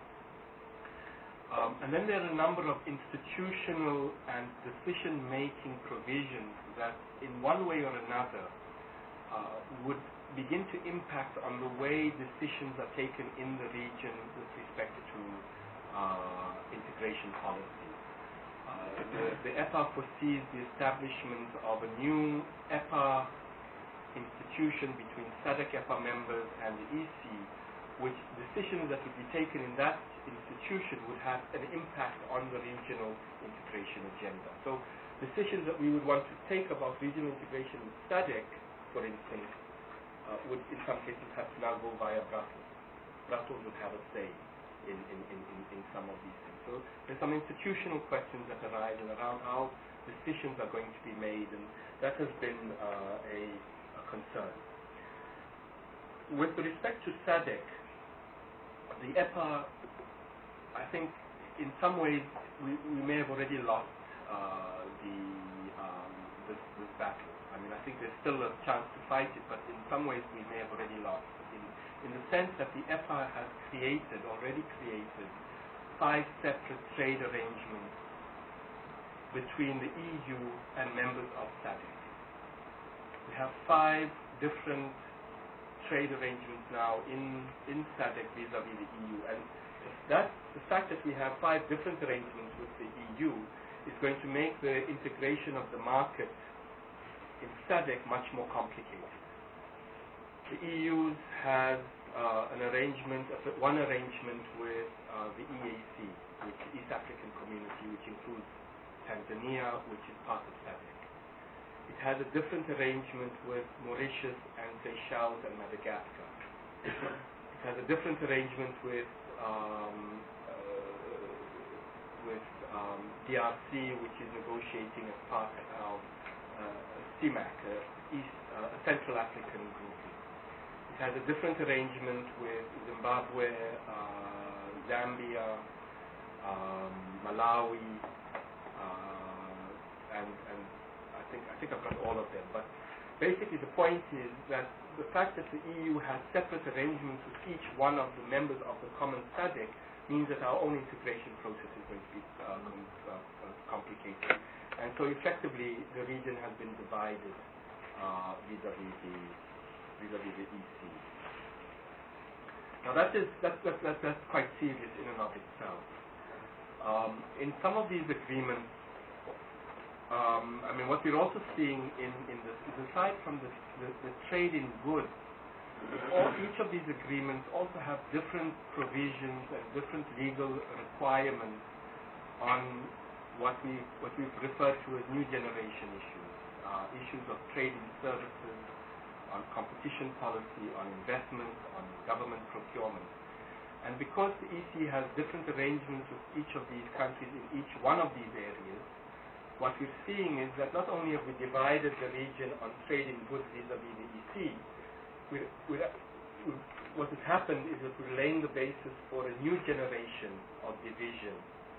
Um, and then there are a number of institutional and decision-making provisions that in one way or another uh, would begin to impact on the way decisions are taken in the region with respect to uh, integration policy. Uh, the, the E P A foresees the establishment of a new E P A institution between SADC E P A members and the E C, which decisions that would be taken in that institution would have an impact on the regional integration agenda. So decisions that we would want to take about regional integration in SADC, for instance, uh, would in some cases have to now go via Brussels. Brussels would have a say in, in, in, in some of these things. So there's some institutional questions that arise around how decisions are going to be made, and that has been uh, a, a concern. With respect to SADC, the E P A, I think in some ways we, we may have already lost uh, the um, this, this battle. I mean, I think there's still a chance to fight it, but in some ways we may have already lost in, in the sense that the E P A has created, already created, five separate trade arrangements between the E U and members of SADC. We have five different trade arrangements now in, in SADC vis-a-vis the E U, and that, the fact that we have five different arrangements with the E U is going to make the integration of the market in SADC much more complicated. The E U has uh, an arrangement, one arrangement with uh, the E A C, which is the East African Community, which includes Tanzania, which is part of SADC. It has a different arrangement with Mauritius and Seychelles and Madagascar. It has a different arrangement with um, uh, with um, D R C, which is negotiating as part of uh, C M A C, uh, East, uh, a Central African group. It has a different arrangement with Zimbabwe, uh, Zambia, um, Malawi, uh, and, and I think I think I've got all of them. But basically, the point is that the fact that the E U has separate arrangements with each one of the members of the common SADC means that our own integration process is going to be uh, com uh, uh, complicated. And so effectively, the region has been divided uh, vis-a-vis the, vis-a-vis the E C. Now that is, that's, that's, that's, that's quite serious in and of itself. Um, in some of these agreements, Um, I mean, what we're also seeing in, in this is aside from the, the, the trade in goods, all, each of these agreements also have different provisions and different legal requirements on what we what we've referred to as new generation issues, uh, issues of trade in services, on competition policy, on investments, on government procurement. And because the E C has different arrangements with each of these countries in each one of these areas, what we're seeing is that not only have we divided the region on trade in goods vis-a-vis the E C, we're, we're, we're, what has happened is that we're laying the basis for a new generation of division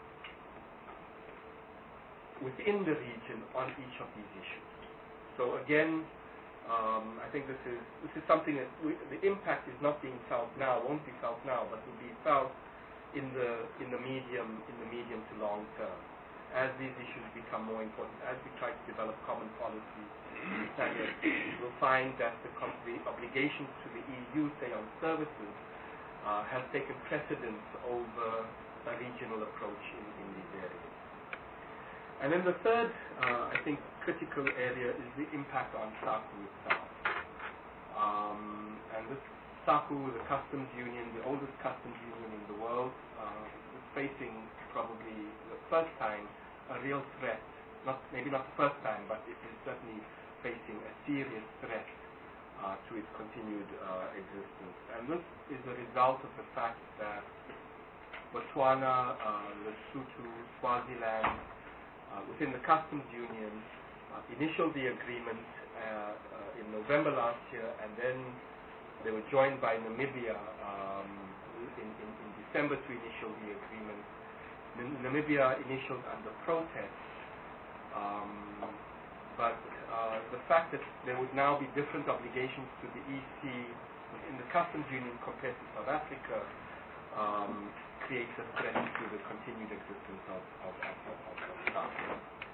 within the region on each of these issues. So again, um, I think this is this is something that we, the impact is not being felt now, won't be felt now, but will be felt in the in the medium in the medium to long term. As these issues become more important, as we try to develop common policies, we'll find that the, the obligations to the E U, say on services, uh, have taken precedence over a regional approach in, in these areas. And then the third, uh, I think, critical area is the impact on SACU itself. Um, and this SACU, the customs union, the oldest customs union in the world, uh, is facing probably the first time a real threat, not maybe not the first time, but it is certainly facing a serious threat uh, to its continued uh, existence. And this is a result of the fact that Botswana, uh, Lesotho, Swaziland, uh, within the customs union, uh, initialed the agreement uh, uh, in November last year, and then they were joined by Namibia um, in, in, in December to initial the agreement. N- Namibia initialed under protest, um, but uh, the fact that there would now be different obligations to the E C within the customs union compared to South Africa um, creates a threat to the continued existence of, of, of, of, of SARC.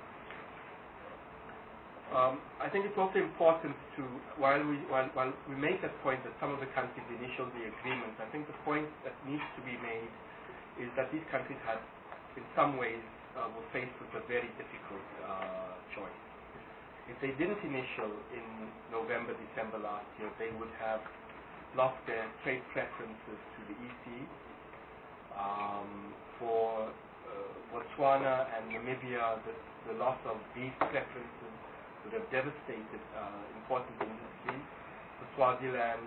Um, I think it's also important to, while we while, while we make that point that some of the countries initialed the agreement, I think the point that needs to be made is that these countries had, in some ways, uh, were faced with a very difficult uh, choice. If they didn't initial in November, December last year, they would have lost their trade preferences to the E C. Um, for uh, Botswana and Namibia, the, the loss of these preferences would have devastated uh, important industries. For Swaziland,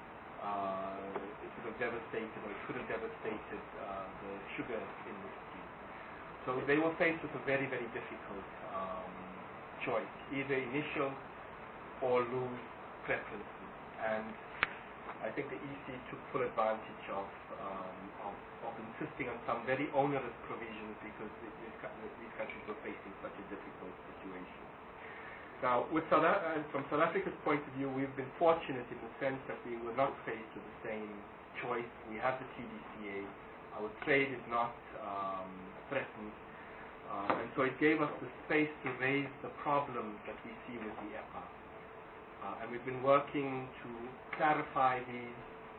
uh, it would have devastated, or it could have devastated uh, the sugar industry. So they were faced with a very, very difficult um, choice, either initial or lose preferences. And I think the E C took full advantage of, um, of, of insisting on some very onerous provisions because these, these countries were facing such a difficult situation. Now, with South Af- from South Africa's point of view, we've been fortunate in the sense that we were not faced with the same choice. We have the T D C A. Our trade is not um, threatened. Uh, and so it gave us the space to raise the problems that we see with the E P A. Uh, and we've been working to clarify these,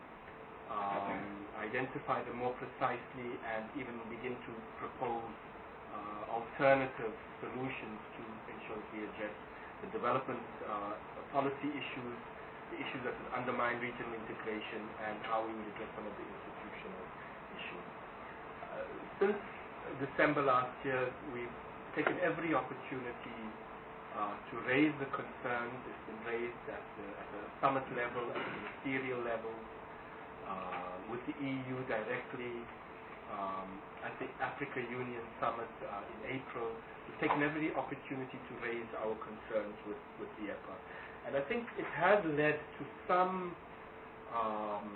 um, identify them more precisely, and even begin to propose uh, alternative solutions to ensure that we address the development uh, policy issues, the issues that would undermine regional integration, and how we would address some of the institutional issues. Uh, since December last year, we've taken every opportunity uh, to raise the concerns. It's been raised at the, at the summit level, at the ministerial level, uh, with the E U directly, um, at the Africa Union Summit uh, in April. We've taken every opportunity to raise our concerns with, with the E P A. And I think it has led to some um,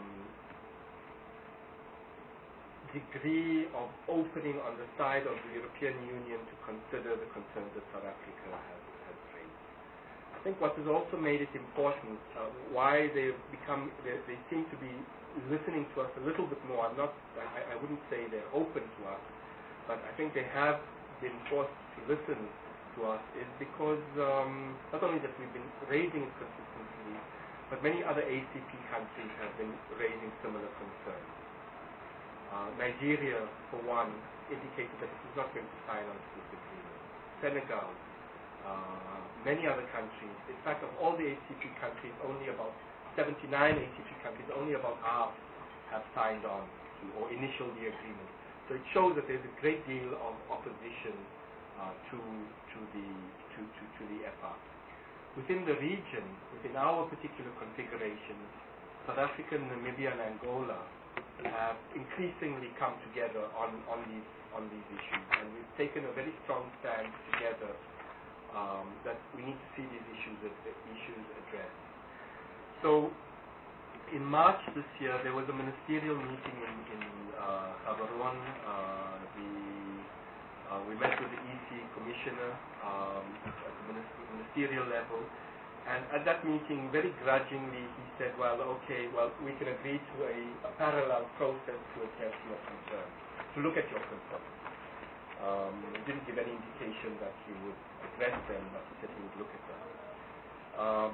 degree of opening on the side of the European Union to consider the concerns that South Africa has, has raised. I think what has also made it important, uh, why they've become, they, they seem to be listening to us a little bit more. I'm not, I, I wouldn't say they're open to us, but I think they have been forced to listen to us is because um, not only that we've been raising it consistently, but many other A C P countries have been raising similar concerns. Uh, Nigeria, for one, indicated that it was not going to sign on to this agreement. Senegal, uh, many other countries. In fact, of all the A C P countries, only about seventy-nine A C P countries, only about half have signed on to or initialed the agreement. So it shows that there's a great deal of opposition uh, to to the to, to, to the E P A. Within the region, within our particular configuration, South Africa, Namibia, and Angola have increasingly come together on, on these on these issues, and we've taken a very strong stand together um, that we need to see these issues issues addressed. So, in March this year, there was a ministerial meeting in, in uh, Gaborone. Uh, the uh, we met with the E C commissioner um, at the ministerial level. And at that meeting, very grudgingly, he said, well, okay, well, we can agree to a, a parallel process to address your concerns, to look at your concerns. Um, he didn't give any indication that he would address them, but he said he would look at them. Um,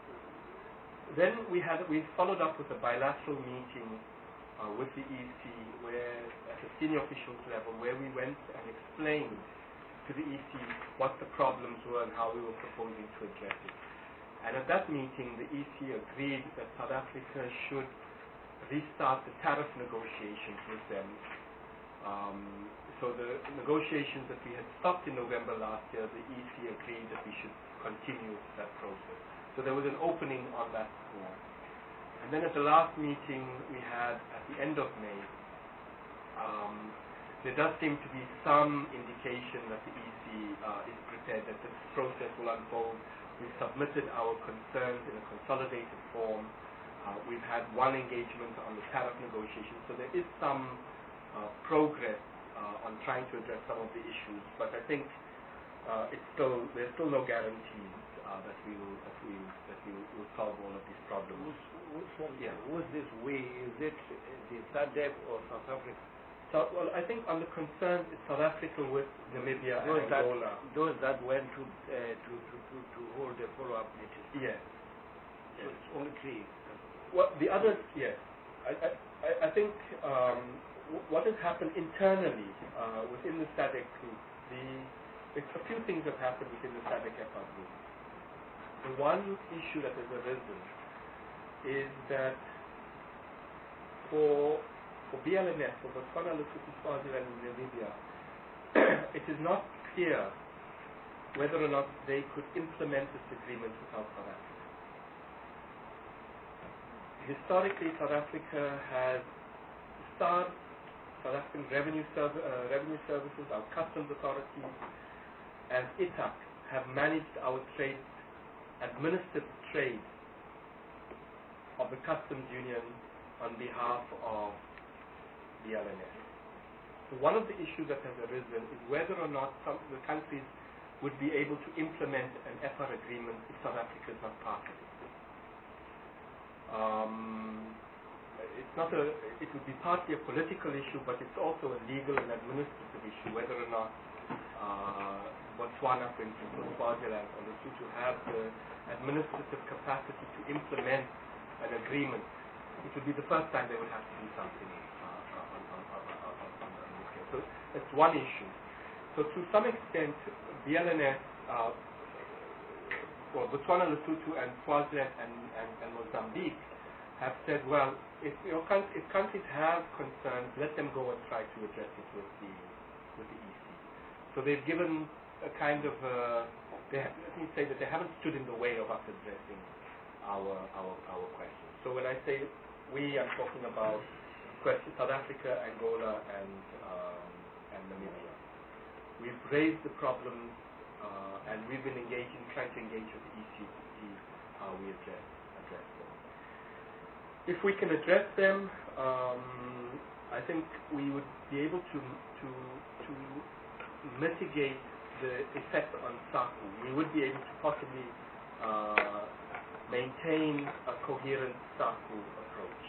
then we had we followed up with a bilateral meeting uh, with the E C, where at the senior officials level, where we went and explained to the E C what the problems were and how we were proposing to address it. And at that meeting, the E C agreed that South Africa should restart the tariff negotiations with them. Um, so the negotiations that we had stopped in November last year, the E C agreed that we should continue that process. So there was an opening on that score. And then at the last meeting we had at the end of May, um, there does seem to be some indication that the E C uh, is prepared that this process will unfold. We submitted our concerns in a consolidated form Uh, we've had one engagement on the tariff negotiations, so there is some uh, progress uh, on trying to address some of the issues. But I think uh, it's still there's still no guarantees uh, that we will that we that we will solve all of these problems. Who's, who's, Yeah. who's this we? Is it the SADC or South Africa? So, well, I think on the concerns, it's South Africa with Namibia Those and that, Angola. those that went to, uh, to, to, to, to hold a follow-up meeting. Yes. So it's only three. Well, the others, yes. I, I, I- I think um, w- what has happened internally uh, within the SADC group, the, it's a few things have happened within the SADC E P A group. The one issue that has arisen is that for for B L M S, for Botswana, Lesotho, Swaziland, and Namibia, it is not clear whether or not they could implement this agreement without South Africa. Historically, South Africa has SARS, South African Revenue, Serv- uh, Revenue Services, our customs authorities, and I T A C have managed our trade, administered trade of the customs union on behalf of the L N S. So one of the issues that has arisen is whether or not some of the countries would be able to implement an E P A agreement if South Africa is not part of it. Um, it's not a, it would be partly a political issue, but it's also a legal and administrative issue, whether or not uh, Botswana, for instance, or Swaziland or Lesotho have the administrative capacity to implement an agreement. It would be the first time they would have to do something uh, on, on, on, on, on, on, on this case. So that's one issue. So to some extent, B L N S, uh, well, Botswana, Lesotho, and Swaziland and, and, and Mozambique have said, well, if, you know, if countries have concerns, let them go and try to address it with the with the E C. So they've given a kind of, uh, they have, let me say that they haven't stood in the way of us addressing our our our questions. So when I say we, I'm talking about questions South Africa, Angola, and um, and Namibia. We've raised the problems, uh, and we've been engaging, trying to engage with the E C to see how we address address them. If we can address them, um, I think we would be able to to to mitigate the effect on SACU. We would be able to possibly uh, maintain a coherent SACU approach.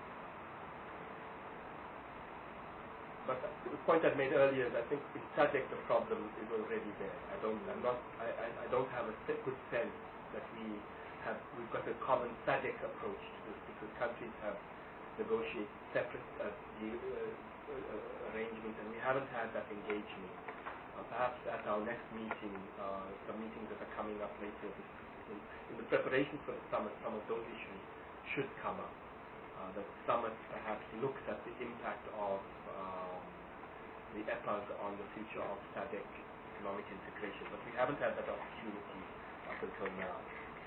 But the point I made earlier is I think in SADC the problem is already there. I don't, I'm not, I, I, I don't have a good sense that we have, we've got a common SADC approach to this because countries have negotiated separate uh, the, uh, uh, arrangements and we haven't had that engagement. Uh, perhaps at our next meeting, uh, some meetings that are coming up later, this, in, in the preparations for the summit, some of those issues should come up. Uh, that the summit perhaps looks at the impact of um, the E P As on the future of SADC economic integration, but we haven't had that opportunity up until now.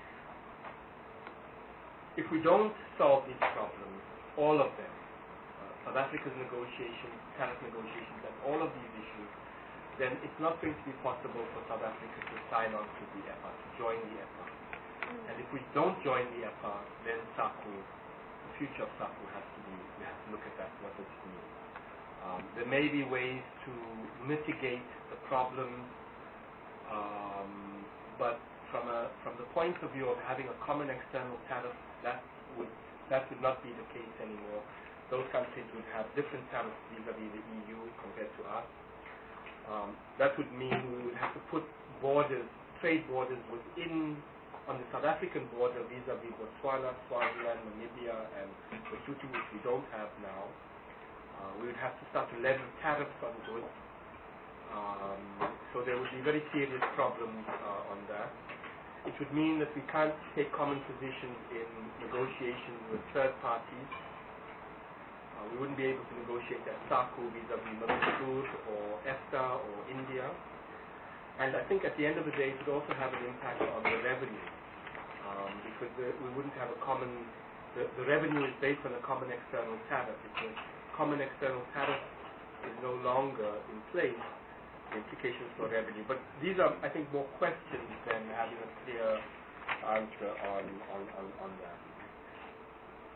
If we don't solve these problems, all of them, uh, South Africa's negotiations, tariff negotiations, and all of these issues, then it's not going to be possible for South Africa to sign on to the E P A, to join the E P A. And if we don't join the E P A, then SACU, the future of SACU has to be, we have to look at that, what does it mean? Um, there may be ways to mitigate the problems, um, but from a from the point of view of having a common external tariff, that would that would not be the case anymore. Those countries would have different tariffs vis-a-vis the E U compared to us. Um, that would mean we would have to put borders, trade borders within, on the South African border vis-a-vis Botswana, Swaziland, Namibia, and Lesotho, which we don't have now. Uh, we would have to start to levy tariffs on goods. Um, so there would be very serious problems uh, on that. It would mean that we can't take common positions in negotiations with third parties. Uh, we wouldn't be able to negotiate at SACU vis-a-vis Mercosur or EFTA or India. And I think at the end of the day, it would also have an impact on the revenue, um, because the, we wouldn't have a common, the, the revenue is based on a common external tariff. If the common external tariff is no longer in place, the implications for revenue. But these are, I think, more questions than having a clear answer on, on, on, on that.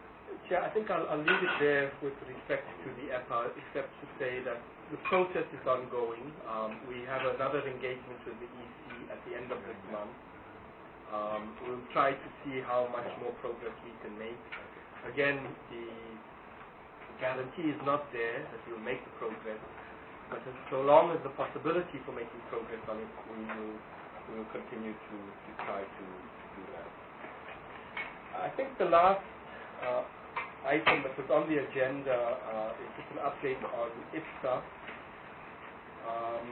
Yeah, I think I'll, I'll leave it there with respect to the E P A, except to say that the process is ongoing. Um, we have another engagement with the E C at the end of this month. Um, we'll try to see how much more progress we can make. Again, the guarantee is not there that we'll make the progress, but as, so long as the possibility for making progress on it, we will, we will continue to, to try to, to do that. I think the last uh, item that was on the agenda uh, is just an update on I P S A. Um,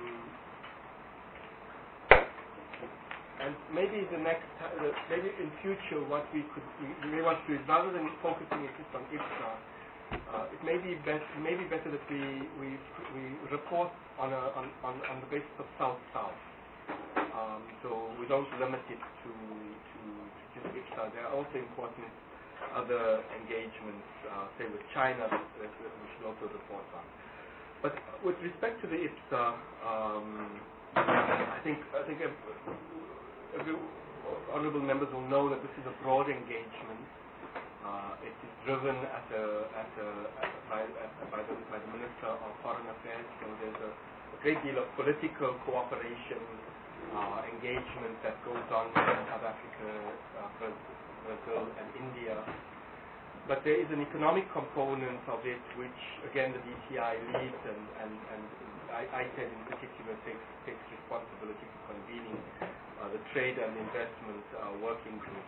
and maybe the next, uh, maybe in future, what we could, we, we may want to do is rather than focusing just on I P S A, uh, it may be best, it may be better that we we we report on a on on, on the basis of South-South. Um, so we don't limit it to to, to just I P S A. There are also important other engagements, uh, say with China, that, that we should also report on. But with respect to the I P S A, um, I think I think every honourable members will know that this is a broad engagement. Uh, it is driven at a, at a, at a, by, at, by, the, by the Minister of Foreign Affairs. So there's a, a great deal of political cooperation, uh, engagement that goes on in South Africa, uh, Brazil, and India. But there is an economic component of it, which again the D T I leads, and, and, and I, I said in particular takes, takes responsibility for convening uh, the trade and investment uh, working group.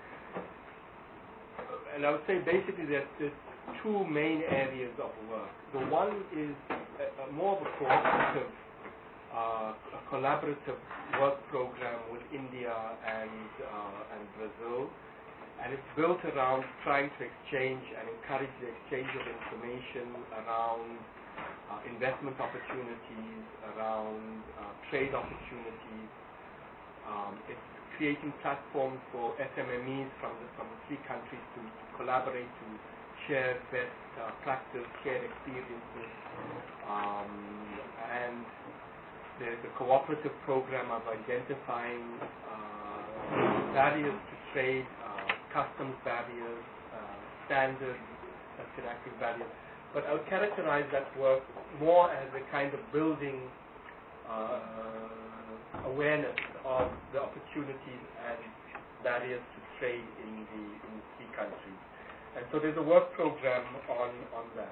And I would say basically that there's two main areas of work. The one is a, a more of a cooperative, uh, a collaborative work program with India and uh, and Brazil, and it's built around trying to exchange and encourage the exchange of information around uh, investment opportunities, around uh, trade opportunities. Um, it's creating platforms for S M M Es from the, from the three countries to, to collaborate, to share best uh, practice, share experiences. Um, and there's a cooperative program of identifying uh, barriers to trade, uh, customs barriers, uh, standards, uh, connecting barriers. But I would characterize that work more as a kind of building uh, awareness of the opportunities and barriers to trade in the in the three countries. And so there's a work program on on that.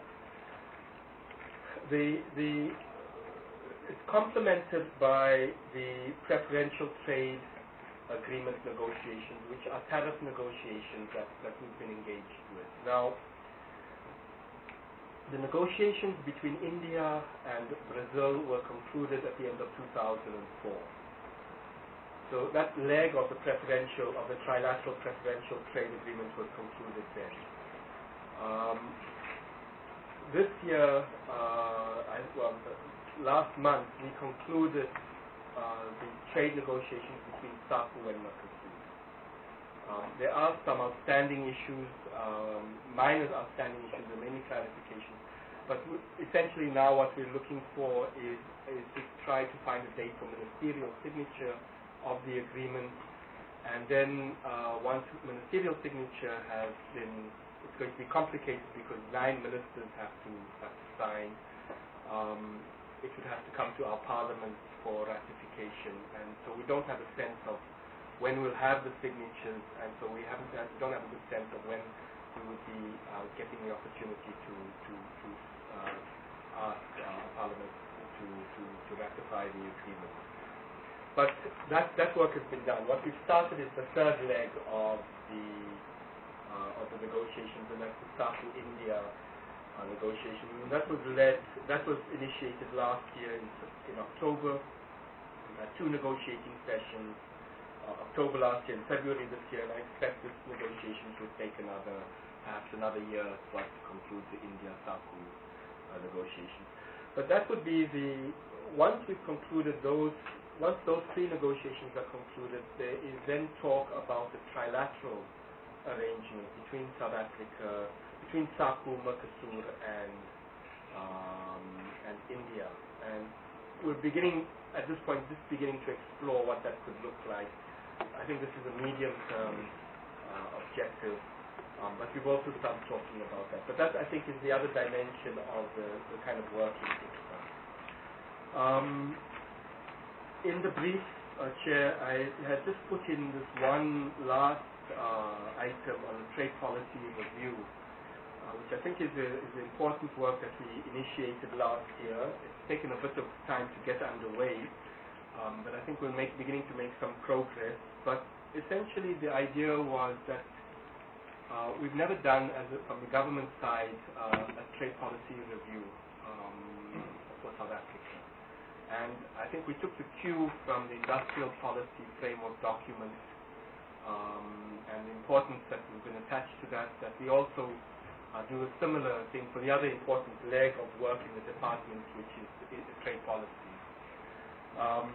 The the it's complemented by the preferential trade agreement negotiations, which are tariff negotiations that, that we've been engaged with. Now, the negotiations between India and Brazil were concluded at the end of two thousand four. So that leg of the preferential, of the trilateral preferential trade agreement was concluded then. Um, this year, uh, I, well, last month, we concluded uh, the trade negotiations between SACU and Mercosur. Um, there are some outstanding issues, um, minor outstanding issues, and many clarifications. But w- essentially now what we're looking for is, is to try to find a date for ministerial signature of the agreement. And then uh, once ministerial signature has been, it's going to be complicated because nine ministers have to, have to sign. Um, it would have to come to our parliament for ratification. And so we don't have a sense of when we'll have the signatures, and so we haven't we don't have a good sense of when we would be uh, getting the opportunity to to, to uh, ask uh, Parliament to, to, to ratify the agreement. But that that work has been done. What we've started is the third leg of the uh, of the negotiations, and that's the SACU India uh, negotiation. And that was led, that was initiated last year in, in October. We had two negotiating sessions. Uh, October last year and February this year, and I expect this negotiations will take another, perhaps another year for us to conclude the India-SACU uh, negotiations. But that would be the, once we've concluded those, once those three negotiations are concluded, there is then talk about the trilateral arrangement between South Africa, between SACU, Mercosur, and, um, and India. And we're beginning, at this point, just beginning to explore what that could look like. I think this is a medium-term uh, objective, Um, but we've also started talking about that. But that, I think, is the other dimension of the, the kind of work in Pakistan. Um, in the brief, uh, Chair, I had just put in this one last uh, item on the trade policy review, uh, which I think is, a, is an important work that we initiated last year. It's taken a bit of time to get underway, um, but I think we're make, beginning to make some progress. But essentially, the idea was that Uh, we've never done, as a, from the government side, uh, a trade policy review um, for South Africa. And I think we took the cue from the industrial policy framework document um, and the importance that we've been attached to that, that we also uh, do a similar thing for the other important leg of work in the department, which is, is trade policy. Um,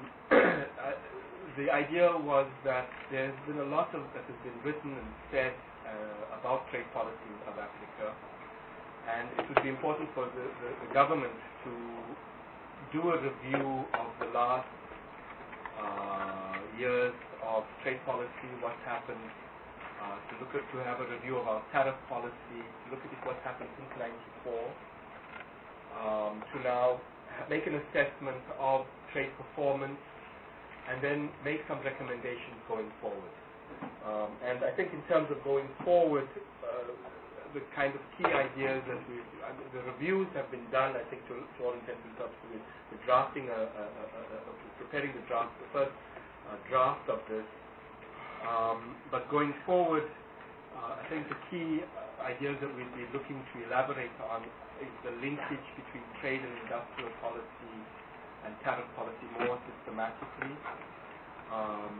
the idea was that there's been a lot of that has been written and said Uh, about trade policy in South Africa, and it would be important for the, the, the government to do a review of the last uh, years of trade policy, what's happened, uh, to look at, to have a review of our tariff policy, to look at what's happened since ninety-four, um, to now make an assessment of trade performance, and then make some recommendations going forward. Um, and I think in terms of going forward, uh, the kind of key ideas that we, uh, the reviews have been done, I think, to, to all intents and purposes. We're drafting, a, a, a, a, preparing the draft, the first uh, draft of this. Um, but going forward, uh, I think the key ideas that we'll be looking to elaborate on is the linkage between trade and industrial policy and tariff policy more systematically. Um,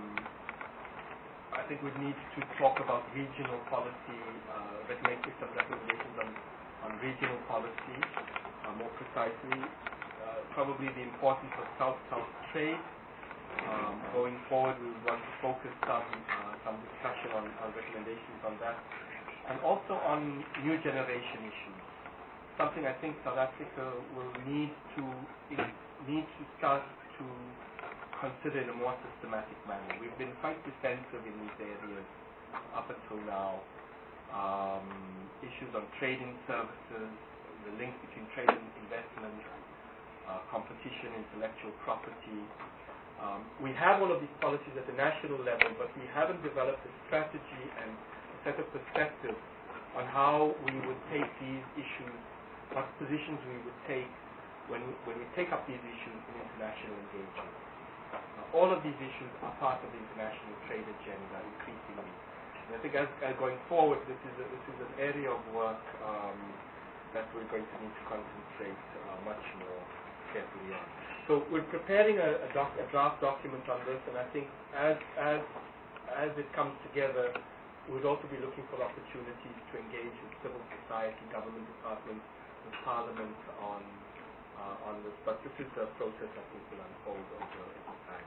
I think we need to talk about regional policy, uh, but make some recommendations on, on regional policy uh, more precisely. Uh, probably the importance of South-South trade. Um, going forward, we want to focus some uh, some discussion on, on recommendations on that, and also on new generation issues. Something I think South Africa will need to need to start to consider in a more systematic manner. We've been quite defensive in these areas up until now. Um, issues on trading services, the link between trade and investment, uh, competition, intellectual property. Um, we have all of these policies at the national level, but we haven't developed a strategy and a set of perspectives on how we would take these issues, what positions we would take when we, when we take up these issues in international engagement. Uh, all of these issues are part of the international trade agenda increasingly. And I think as, as going forward, this is, a, this is an area of work um, that we're going to need to concentrate uh, much more carefully on. So we're preparing a, a, doc, a draft document on this, and I think as, as, as it comes together, we'd also be looking for opportunities to engage with civil society, government departments, with Parliament on Uh, on this, but this is a process I think will unfold over, over time.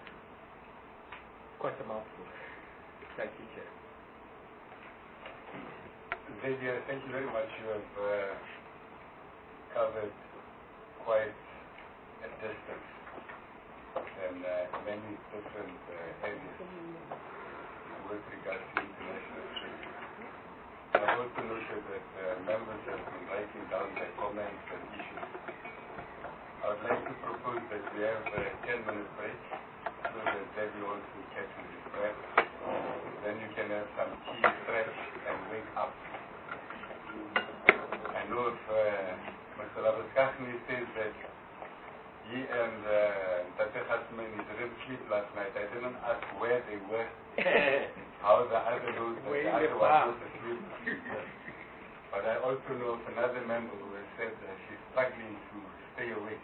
Quite a mouthful. Thank you, Chair. Xavier, thank you very much. You have uh, covered quite a distance and uh, many different uh, areas with regards to international trade. I've also noted that uh, members have been writing down their comments and issues. I would like to propose that we have a ten minute break so that everyone can catch his breath. Then you can have some tea, stretch, and wake up. I know if uh, Mister Rabaskachny says that he and uh, Tate Hasman didn't sleep last night, I didn't ask where they were, how the other knows that the other one was asleep. But I also know of another member who has said that she's struggling to stay awake.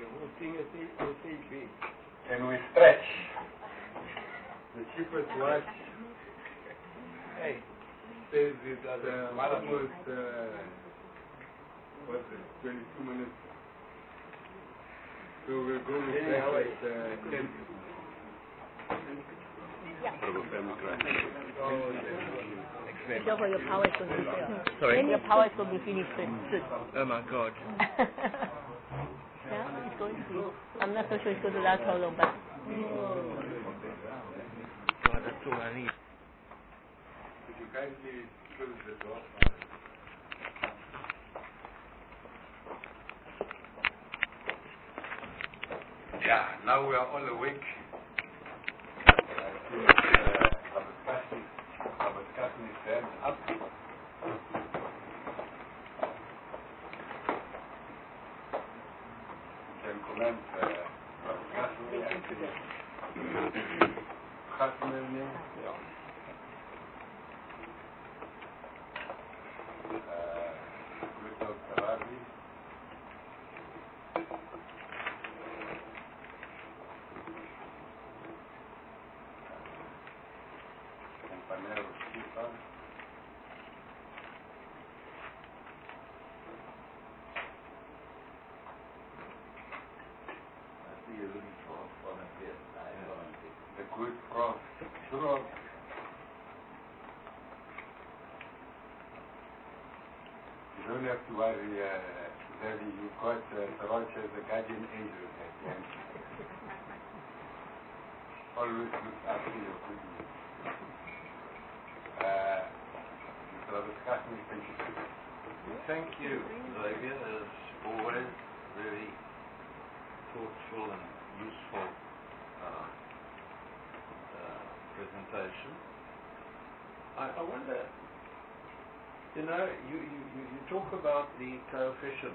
And we stretch. The cheapest watch, Hey, says it at uh, almost, uh, what's it, twenty-two minutes. So we're going to stretch at uh, ten. Sure, for your power is going to be Sorry? Then your power is going to be finished soon. Oh my God. Yeah, it's going to be. I'm not so sure it's going to last how long, but. God, that's all I need. Could you kindly close the door. Yeah, now we are all awake. I think uh, our discussion, our discussion is then up. We can commence uh, our discussion. Actually, Khasmini, uh, Christoph Sarabi, Panero Chifa, I see you're looking for volunteers. I volunteer. the good prof. Sure. You don't have to worry, uh, Debbie, you've got uh, Saroj as a guardian angel at the end. Always look after your goodness. Uh, Mister Raviskasny, thank you. Thank you, Xavier, as always, very thoughtful and useful uh, uh, presentation. I, I wonder, you know, you, you, you you talk about the coefficient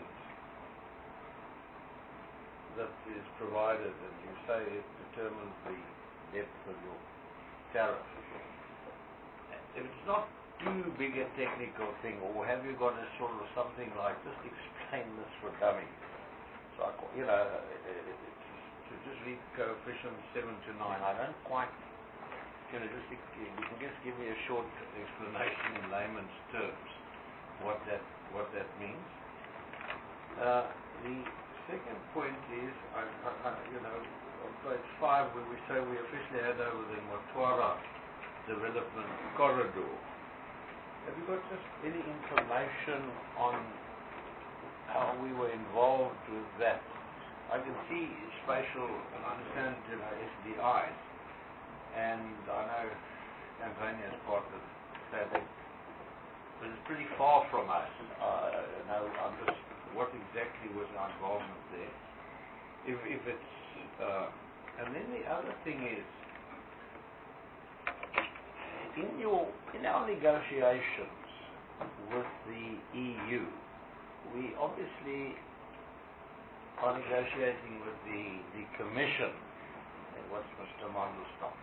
that is provided, and you say it determines the depth of your tariff. If it's not too big a technical thing, or have you got a sort of something like, just explain this for dummies? So, I, you know, it, it, it, to just read coefficient seven to nine, I don't quite, you know, just, you can just give me a short explanation in layman's terms what that, what that means. Uh, the second point is, I, I, I, you know, on page five, where we say we officially hand over the Mtwara Development Corridor. Have you got just any information on how we were involved with that? I can see spatial, and I understand, you know, S D Is, and I know Tanzania is part of SADC, but it's pretty far from us. Uh, you know, I'm just, what exactly was our involvement there? If, if it's, uh, and then the other thing is, in your in our negotiations with the E U, we obviously are negotiating with the, the Commission, and what's Mister Mandelstam.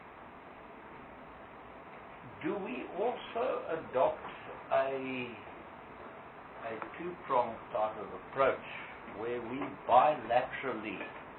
Do we also adopt a a two-pronged type of approach where we bilaterally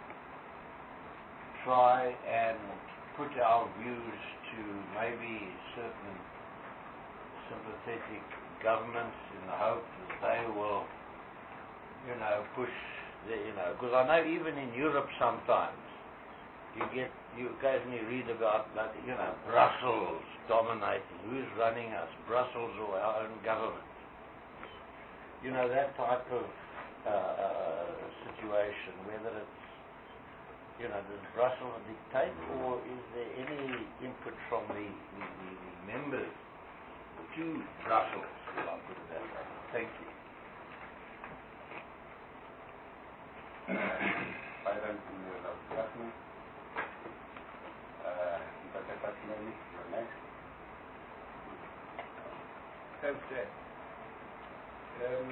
try and put our views to maybe certain sympathetic governments in the hope that they will, you know, push the, you know, because I know even in Europe sometimes you get, you occasionally read about, like, you know, Brussels dominating, who's running us, Brussels or our own government. You know, that type of uh, uh, situation, whether it's, you know, does Brussels dictate, or is there any input from the, the, the, the members to Brussels, if I put it that way? Thank you. Finance Minister of Government, Mister Khasmini, you're next. Thanks, Jay. Um,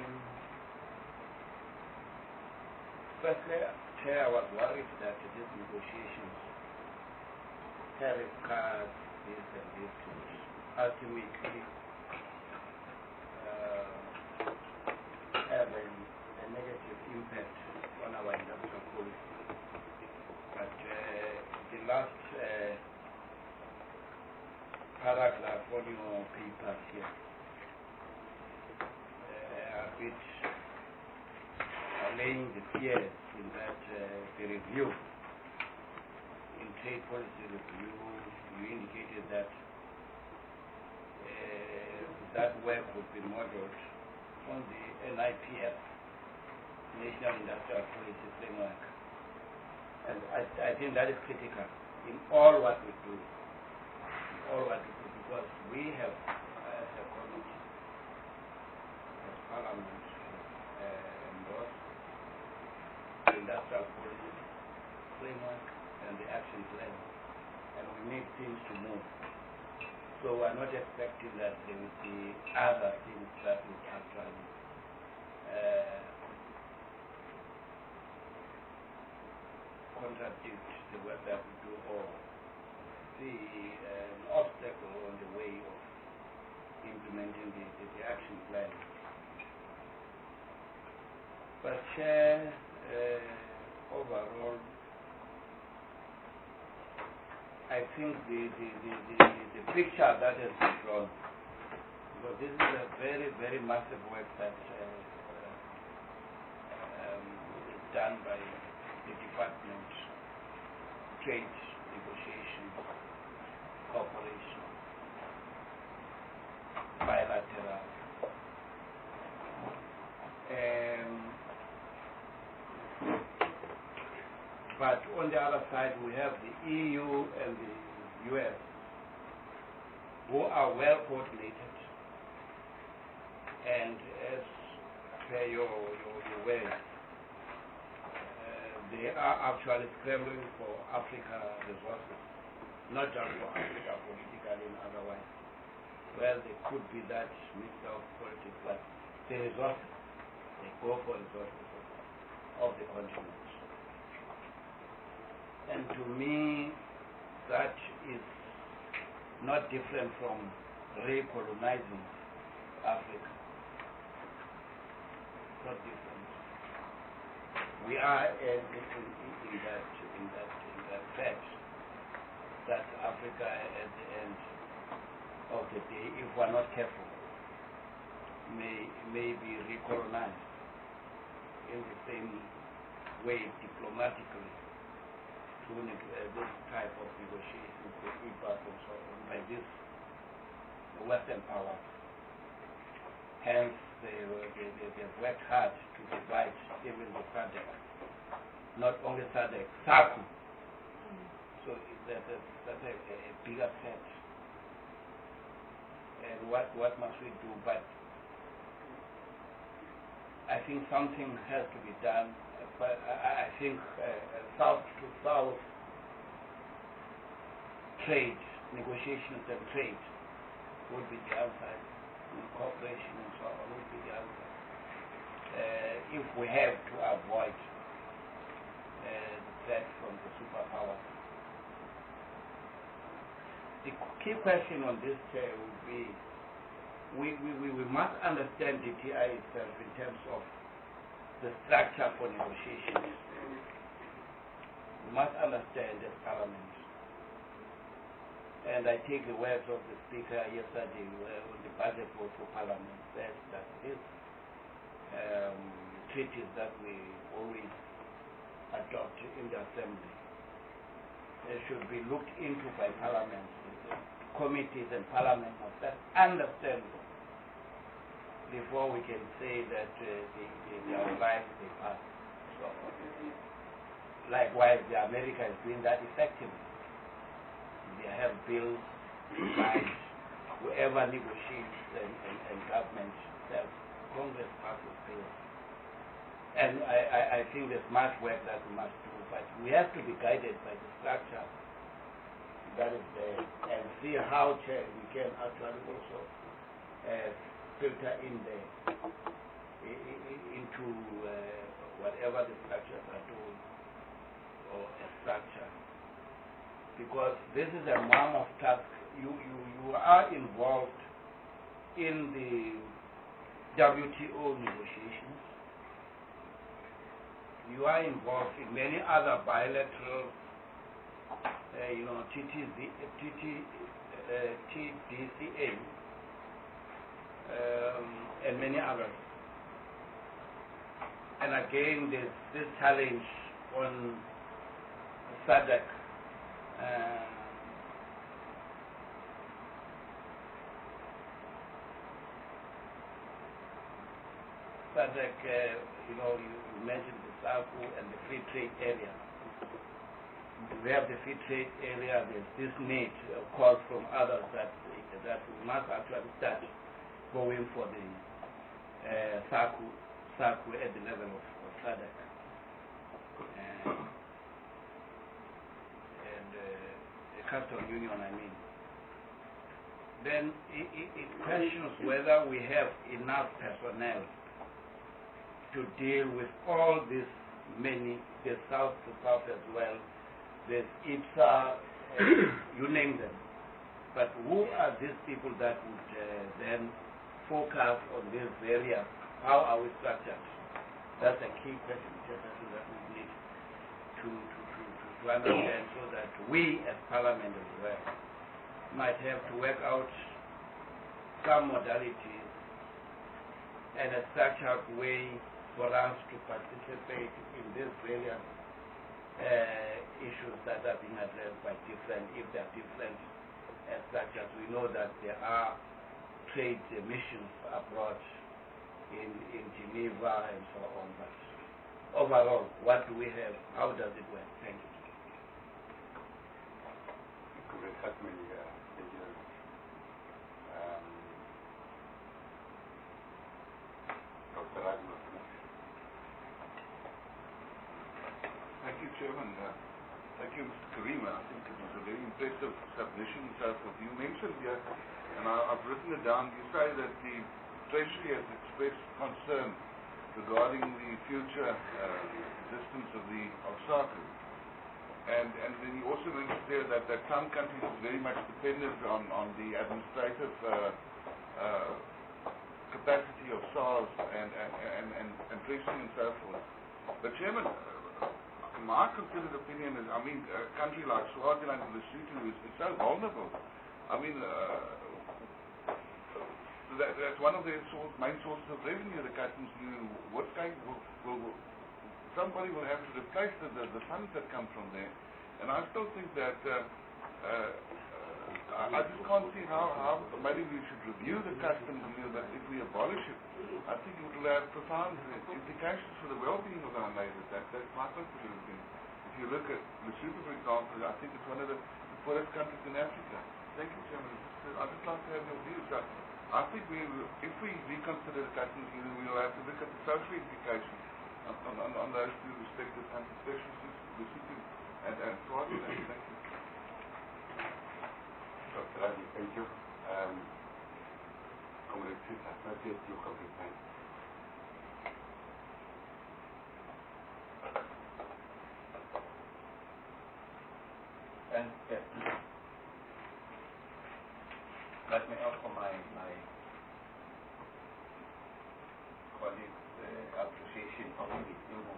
firstly, Chair, I was worried that these negotiations, tariff cards, this and this, would ultimately uh, have a, a negative impact on our industrial policy. But uh, the last uh, paragraph on your papers here, uh, a bit allaying the fears in that uh, the review, in trade policy review, you indicated that uh, that work would be modeled on the N I P F, National Industrial Policy Framework. And I, I think that is critical in all what we do, in all what we do, because we have, as a committee, Parliament uh, endorsed the industrial policy framework and the action plan, and we need things to move. So we're not expecting that there will be other things that would actually uh, contradict the work that we do or be an obstacle on the way of implementing the, the, the action plan. But Chair, uh, overall, I think the, the, the, the, the picture that has been drawn, because this is a very, very massive work that uh, um, is done by the department, trade, negotiation, cooperation, bilateral. Um, But on the other side, we have the E U and the U S who are well coordinated. And as per your, your, your words, uh, they are actually scrambling for Africa resources, not just for Africa politically and otherwise. Well, there could be that mixture of politics, but the resources, they go for resources of, of the continent. And to me, that is not different from recolonizing Africa. Not different. We are in, in, in, that, in, that, in that fact that Africa, at the end of the day, if we're not careful, may, may be recolonized in the same way diplomatically. Uh, this type of negotiations with E P A S and so on by this the Western powers. Hence, they, they, they, they've worked hard to divide even the SADC, not only SADC, SACU. Mm. So that's a, that's a, a bigger set. And what, what must we do? But I think something has to be done. But I, I think uh, south to south trade, negotiations and trade would be the answer. Cooperation and so on would be the answer. Uh, if we have to avoid uh, the threat from the superpowers. The key question on this uh, would be, we, we, we must understand D T I itself in terms of the structure for negotiations. We must understand as Parliament. And I take the words of the Speaker yesterday uh, on the budget vote for Parliament said that these um, treaties that we always adopt in the Assembly they should be looked into by Parliament. The committees and Parliament must understand before we can say that uh, they, they, they are right, they pass. So, likewise, the America is doing that effectively. They have bills signed. Whoever negotiates and, and, and government self, Congress passes bills. And I, I, I think there's much work that we must do, but we have to be guided by the structure that is there and see how we can actually also uh, filter in there into uh, whatever the structures are doing or a structure. Because this is a mammoth task. You, you, you are involved in the W T O negotiations. You are involved in many other bilateral, uh, you know, T T Z, T T, uh, T D C A, um, and many others. And again, there's this challenge on SADC. Uh, SADC, uh, you know, you, you mentioned the SACU and the free trade area. We have the free trade area, there's this need, of course, from others that, that we must actually start going for the uh, SACU, SACU at the level of, of SADC. And, and uh, the Customs Union, I mean. Then it, it, it questions whether we have enough personnel to deal with all these many, the South to South as well, there's IPSA, uh, you name them. But who are these people that would uh, then focus on these areas? How are we structured? That's a key question that we need to, to, to, to, to understand, so that we as Parliament as well might have to work out some modalities and a structured way for us to participate in these various uh, issues that are being addressed by different, if they are different uh, structures. We know that there are trade uh, missions abroad in, in Geneva and so on, but overall, what do we have? How does it work? Thank you. Comrade Khatmi, uh, thank you very much. Um, Doctor Ragnar. Thank you, Chairman. Uh, thank you, Mister Karima. I think it was a very impressive submission. So you mentioned here, and I, I've written it down, you say that the Treasury has expressed concern regarding the future uh, existence of the of SACU. And, and then you also mentioned there that, that some countries is very much dependent on, on the administrative uh, uh, capacity of SARS and, and, and, and, and Treasury and so forth. But Chairman, my considered opinion is, I mean, a country like Swaziland and Lesotho is, is so vulnerable. I mean, uh, that, that's one of their source, main sources of revenue, the customs union. What's going, will, will, will, somebody will have to replace the, the, the funds that come from there. And I still think that, uh, uh, uh, I just can't see how, how maybe we should review the customs union, but if we abolish it, I think it will have profound implications for the well-being of our neighbors. That, that's my considered opinion. If you look at Lesotho, for example, I think it's one of the poorest countries in Africa. Thank you, Chairman. I'd just like to have your views. So I think we, if we reconsider the customs union, we will have to look at the social implications on, on, on those two respective countries, especially Lesotho and, and Swaziland. Thank you. Doctor Raji, thank you. Um, Comrade Sita, not yet you have replied. And yes, let me offer my, my colleagues' uh, appreciation of the Igbo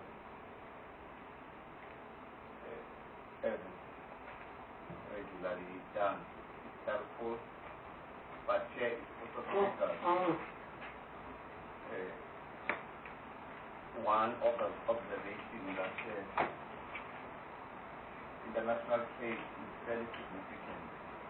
uh, service regularly done. It's helpful, but share is also critical. Uh, one of the observations that uh, international trade is very significant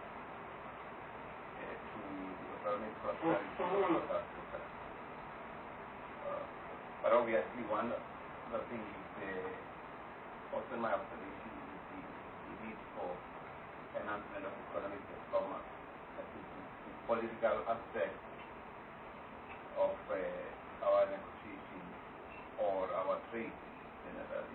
uh, to the economic prosperity of South Africa. Uh, but obviously, one of the things is uh, also my observation is the, the need for enhancement of economic development. That is the, the political aspect of uh, our negotiation or our trade generally.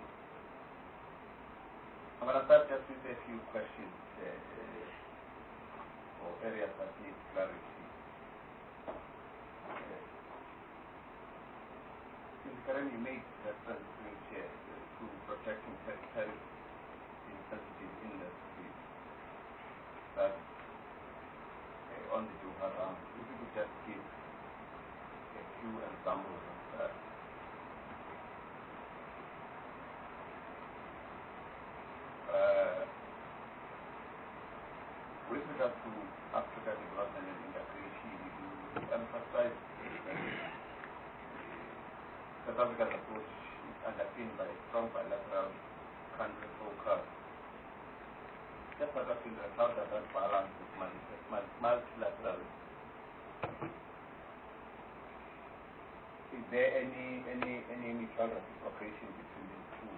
I'm going to start just with a few questions uh, uh, or areas that need clarity. Uh, Mister Karen, you made reference to, uh, to protecting territory in sensitive industries that uh, on the Johara. If you could just give a few examples of that. Uh, with regard to Africa development and integration, you emphasize that South Africa's approach is underpinned by strong bilateral country focus. Just out of interest, how does that balance with multilateral? Is there any any any mutual reciprocation between the two?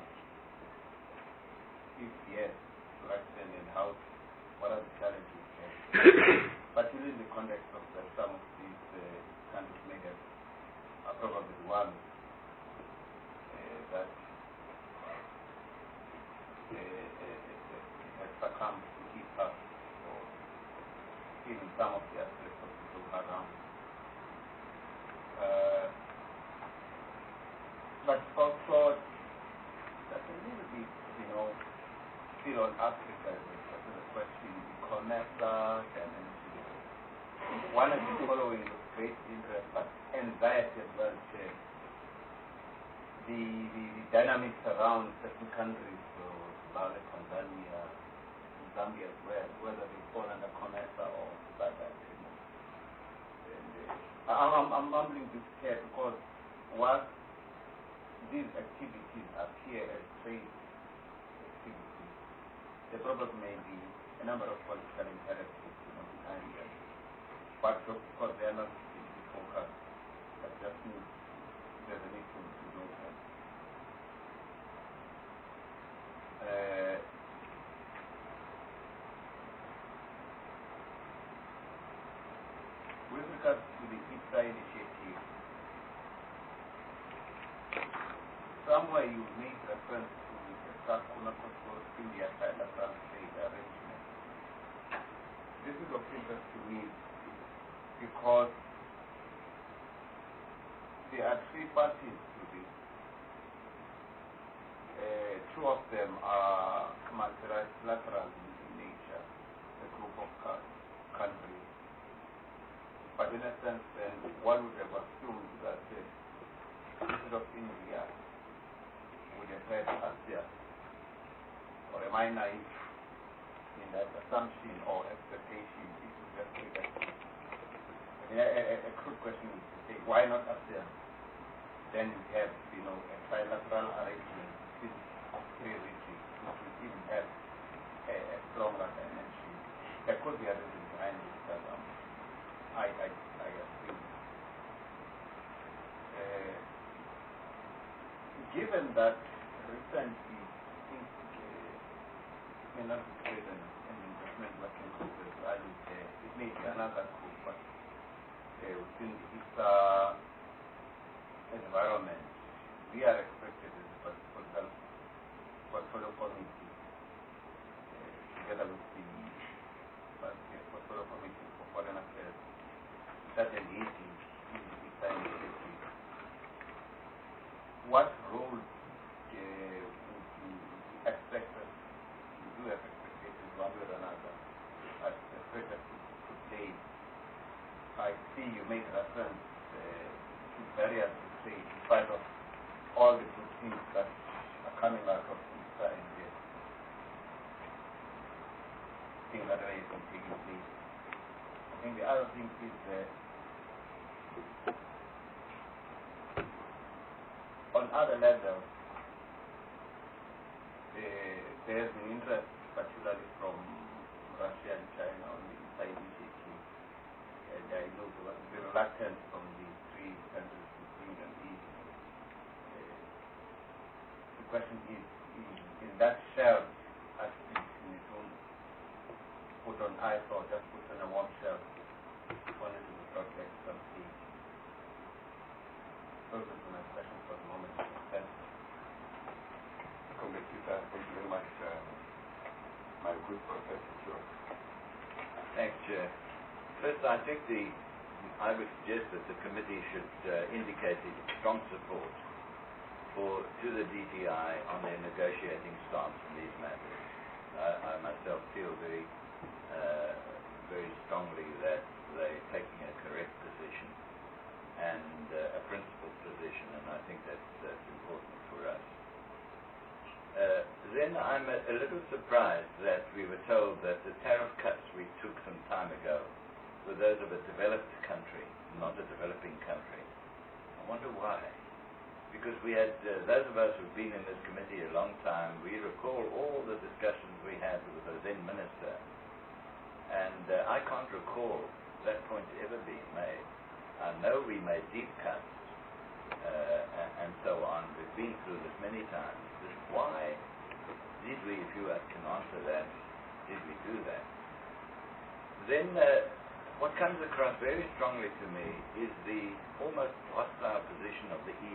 If yes, to what extent and how? What are the challenges there? Particularly in the context of that some of these uh, countries may have uh, probably one uh, that uh, uh, has succumbed to ISAF or even some of the aspects of the Boko Haram. Uh, but also, that's a little bit, you know, still on Africa, there's a question, the COMESA and one has been following with great interest, but anxiety as well, too. The, the, the dynamics around certain countries, so Zimbabwe, Tanzania, Zambia as well, whether they fall under COMESA or SADC. And uh, I'm, I'm humbling this here because while these activities appear as trade activities, there probably may be a number of political imperatives, you know, behind them. But of course they are not the focus. That just means there's a need to, to know them. Uh, with regards to the ISA initiative, somewhere you make reference to the Sakuna Kosovo India bilateral trade arrangement. This is of interest to me because there are three parties to this. Uh, two of them are multilateral in nature, a group of countries. But in a sense, then one would have assumed that uh, instead of India would have had ASEAN, or am I naive in that assumption or expectation? It would just be that. A, a, a crude question is to say, why not ASEAN? Then we have, you know, a trilateral arrangement between three regions, which would even have a, a stronger dimension. There could be a reason behind it, but um, I, I, I agree. Uh, given that recently, I think uh, it may not be trade and, and investment working group as I would say, it may be another group, but Uh, within the ISA environment, we are expected as a political portfolio committee, uh, together with the uh, portfolio committee for foreign affairs, start engaging in the ISA initiative. What role uh, would you expect us to do have expectations one way or another as expect us to play? I see you make reference uh, to various states in spite of all the good things that are coming out of ISA and this thing that is taking place. I think the other thing is that on other levels, uh, there has been interest, particularly from Russia and China, on the ISA initiative. And I know there was the reluctance from the three countries to bring them in. Uh, the question is, is, is that shelf actually in its own put on ice or just put on a warm shelf only to be brought back to some stage? Those are my questions for the moment. Thanks. Thank you very much, uh, my good Professor Joe. Thanks, Chair. First, I think the, I would suggest that the committee should uh, indicate its strong support for, to the D T I on their negotiating stance in these matters. I, I myself feel very, uh, very strongly that they're taking a correct position and uh, a principled position, and I think that's, that's important for us. Uh, then I'm a, a little surprised that we were told that the tariff cuts we took some time ago were those of a developed country, not a developing country. I wonder why. Because we had, uh, those of us who've been in this committee a long time, we recall all the discussions we had with the then minister. And uh, I can't recall that point ever being made. I know we made deep cuts uh, and so on. We've been through this many times. But why did we, if you can answer that, did we do that? Then uh, what comes across very strongly to me is the almost hostile position of the E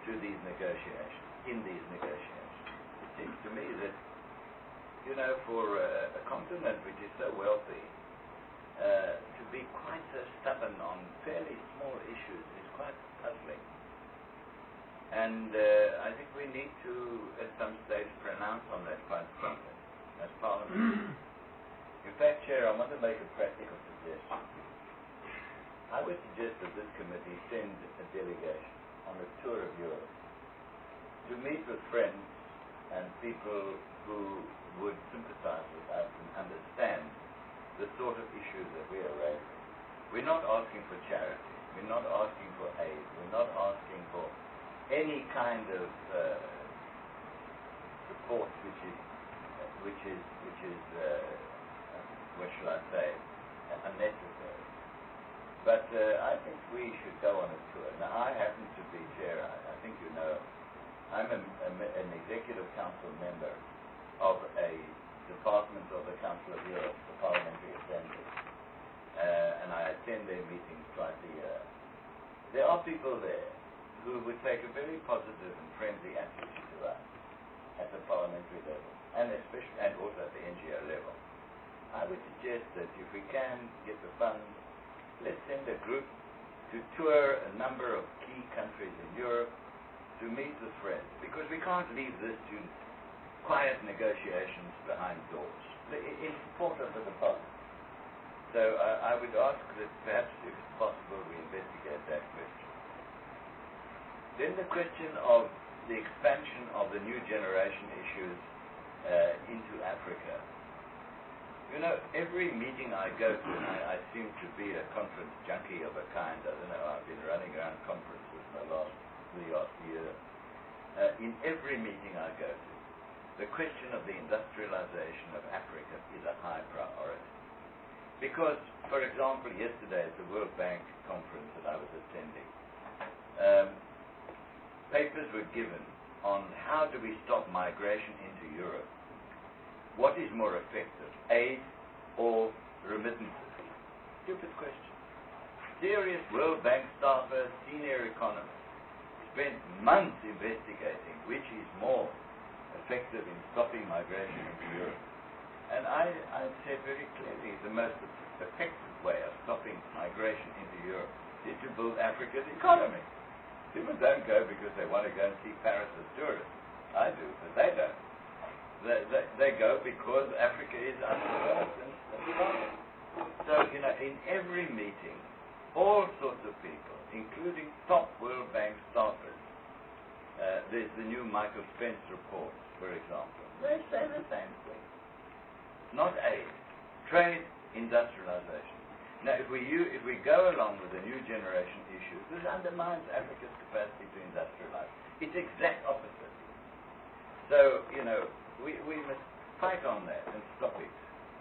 to these negotiations, in these negotiations. It seems to me that, you know, for a, a continent which is so wealthy, uh, to be quite so stubborn on fairly small issues is quite puzzling. And uh, I think we need to, at some stage, pronounce on that quite strongly as Parliament. In fact, Chair, I want to make a practical suggestion. I would suggest that this committee send a delegation on a tour of Europe to meet with friends and people who would sympathize with us and understand the sort of issues that we are raising. We're not asking for charity. We're not asking for aid. We're not asking for any kind of uh, support which is, uh, which is, which is, uh, what shall I say, unnecessary. But uh, I think we should go on a tour. Now, I happen to be chair. I, I think you know. I'm a, a, an executive council member of a department of the Council of Europe, the Parliamentary Assembly, uh, and I attend their meetings twice a year. There are people there who would take a very positive and friendly attitude to us at the parliamentary level, and especially and also at the N G O level. I would suggest that if we can get the funds, let's send a group to tour a number of key countries in Europe to meet with friends, because we can't leave this to quiet negotiations behind doors in support of the department. So uh, I would ask that perhaps, if it's possible, we investigate that question. Then the question of the expansion of the new generation issues uh, into Africa. You know, every meeting I go to, and I, I seem to be a conference junkie of a kind. I don't know, I've been running around conferences the last, the last year. Uh, in every meeting I go to, the question of the industrialization of Africa is a high priority. Because, for example, yesterday at the World Bank conference that I was attending, um, papers were given on how do we stop migration into Europe. What is more effective, aid or remittances? Stupid question. Serious World Bank staffers, senior economists, spent months investigating which is more effective in stopping migration into Europe. And I, I said very clearly the most effective way of stopping migration into Europe is to build Africa's economy. People don't go because they want to go and see Paris as tourists. I do, but they don't. They, they, they go because Africa is undeveloped and strong. So, you know, in every meeting, all sorts of people, including top World Bank staffers, uh, there's the new Michael Spence report, for example. They say the same thing. Not aid, trade, industrialization. Now, if we use, if we go along with the new generation issues, this undermines Africa's capacity to industrialize. It's exact opposite. So, you know, we, we must fight on that and stop it.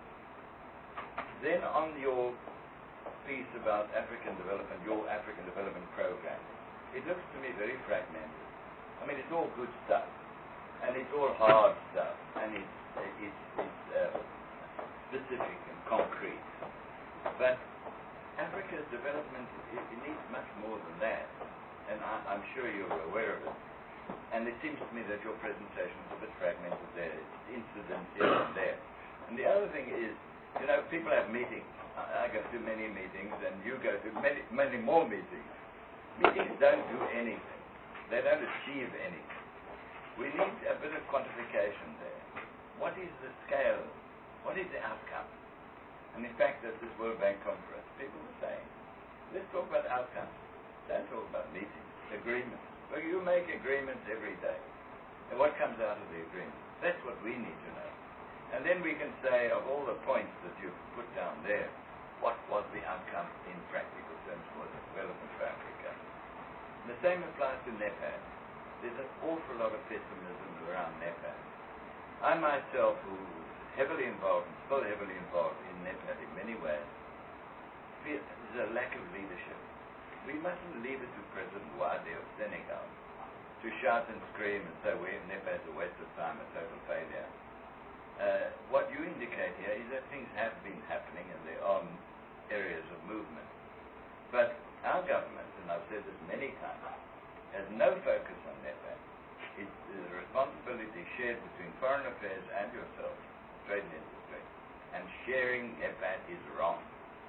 Then on your piece about African development, your African development program, it looks to me very fragmented. I mean, it's all good stuff, and it's all hard stuff, and it's, it's, it's uh, specific and concrete. But Africa's development, it, it needs much more than that, and I, I'm sure you're aware of it. And it seems to me that your presentation is a bit fragmented there. It's incidents here and there. And the other thing is, you know, people have meetings. I, I go to many meetings, and you go to many, many more meetings. Meetings don't do anything. They don't achieve anything. We need a bit of quantification there. What is the scale? What is the outcome? And in fact, at this World Bank conference, people were saying, let's talk about outcomes. Don't talk about meetings, agreements. Well, you make agreements every day. And what comes out of the agreement? That's what we need to know. And then we can say, of all the points that you've put down there, what was the outcome in practical terms for the development of Africa? And the same applies to NEPAD. There's an awful lot of pessimism around NEPAD. I myself, who was heavily involved, and still heavily involved in NEPAD in many ways, feel there's a lack of leadership. We mustn't leave it to President Wade of Senegal to shout and scream and say, well, NEPAD is a waste of time, a total failure. Uh, what you indicate here is that things have been happening and there are areas of movement. But our government, and I've said this many times, has no focus on NEPAD. It's the responsibility shared between foreign affairs and yourself, trade and industry, and sharing NEPAD is wrong.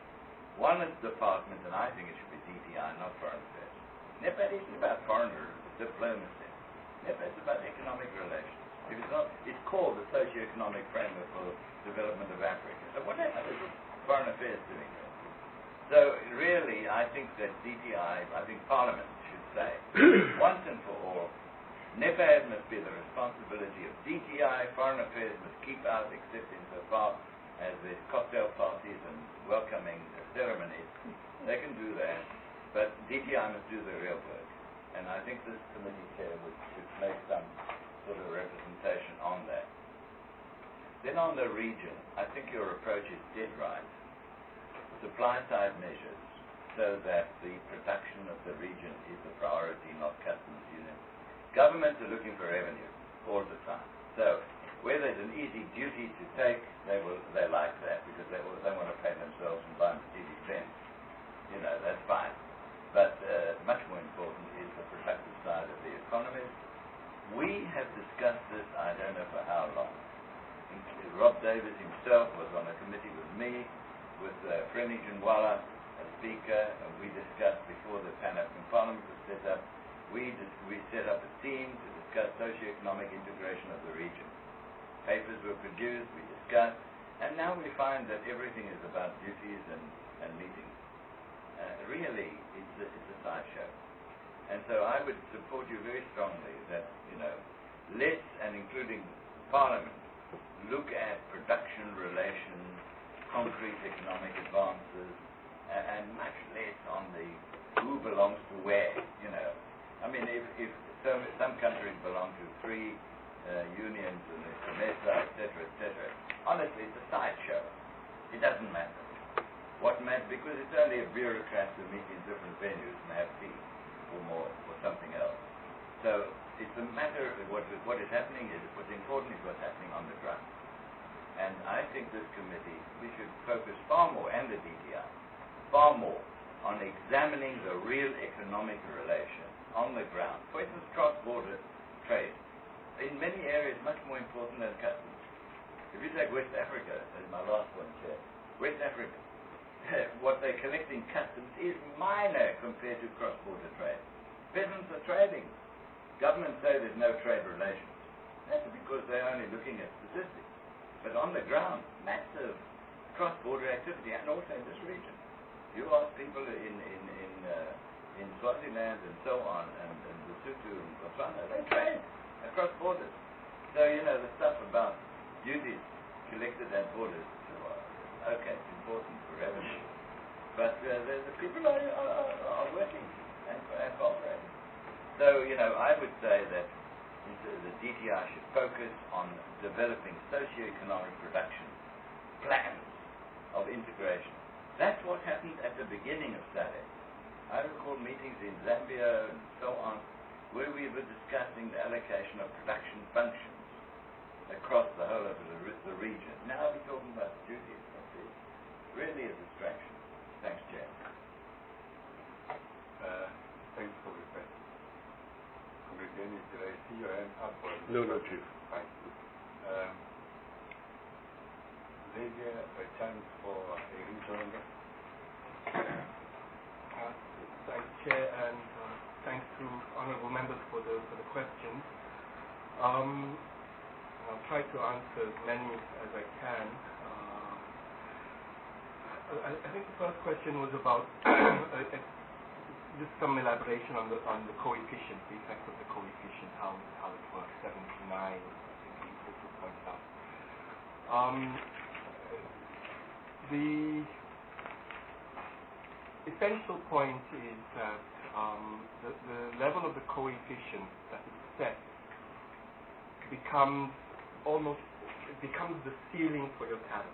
One is department, and I think it should be D T I, not foreign affairs. NEPAD isn't about foreign diplomacy. NEPAD is about economic relations. If it's not, it's called the Socio-Economic Framework for Development of Africa. So what is foreign affairs doing there? So really, I think that D T I, I think Parliament should say, once and for all, NEPAD must be the responsibility of D T I. Foreign affairs must keep out, except insofar as there's cocktail parties and welcoming ceremonies. They can do that, but D T I must do the real work. And I think this committee chair would, should make some sort of representation on that. Then on the region, I think your approach is dead right. Supply side measures so that the production of the region is the priority, not customs union. Governments are looking for revenue all the time. So where there's an easy duty to take, they will they like that because they will, they want to pay themselves and buy Mercedes-Benz. You know, that's fine. But uh, much more important is the productive side of the economy. We have discussed this, I don't know for how long. Rob Davis himself was on a committee with me, with uh, Freni Jinwala, a speaker, and we discussed before the Pan-African Parliament was set up. We, dis we set up a team to discuss socio-economic integration of the region. Papers were produced, we discussed, and now we find that everything is about duties and, and meetings. Uh, really, it's a, it's a sideshow. And so I would support you very strongly that, you know, let's, and including Parliament, look at production relations, concrete economic advances, and, and much less on the who belongs to where, you know. I mean, if, if some, some countries belong to three uh, unions and the COMESA, et cetera, et cetera, honestly, it's a sideshow. It doesn't matter. What matters, because it's only a bureaucrat who meet in different venues and have tea or more or something else. So it's a matter of what, what is happening is, what's important is what's happening on the ground. And I think this committee, we should focus far more, and the D T I, far more on examining the real economic relations on the ground. For instance, cross-border trade. In many areas, much more important than customs. If you take West Africa, as my last one said, West Africa, what they collect in customs is minor compared to cross-border trade. Peasants are trading. Governments say there's no trade relations. That's because they're only looking at statistics. But on the ground, massive cross-border activity, and also in this region. You ask people in in in, uh, in Swaziland and so on, and, and Lesotho and Botswana, they trade across borders. So, you know, the stuff about duties collected at borders, okay, it's important for revenue. But uh, the, the people are, are, are working and, and cooperating. So, you know, I would say that the D T I should focus on developing socio-economic production plans of integration. That's what happened at the beginning of SADC. I recall meetings in Zambia and so on, where we were discussing the allocation of production functions across the whole of the, the region. Now we're talking about duties. It's really a distraction. Thanks, Chair. Uh, thanks for the question. Dennis, did I see your hand up? Or No, no, Chief. Fine. Um, is there a chance for a rejoinder? Uh, thanks, Chair, and uh, thanks to honourable members for the for the questions. Um, I'll try to answer as many as I can. Uh, I, I think the first question was about uh, just some elaboration on the on the coefficient, the effect of the coefficient, how how it works. seventy-nine, I think he also pointed out. Um, the essential point is that um, the, the level of the coefficient that is set becomes almost it becomes the ceiling for your tariff.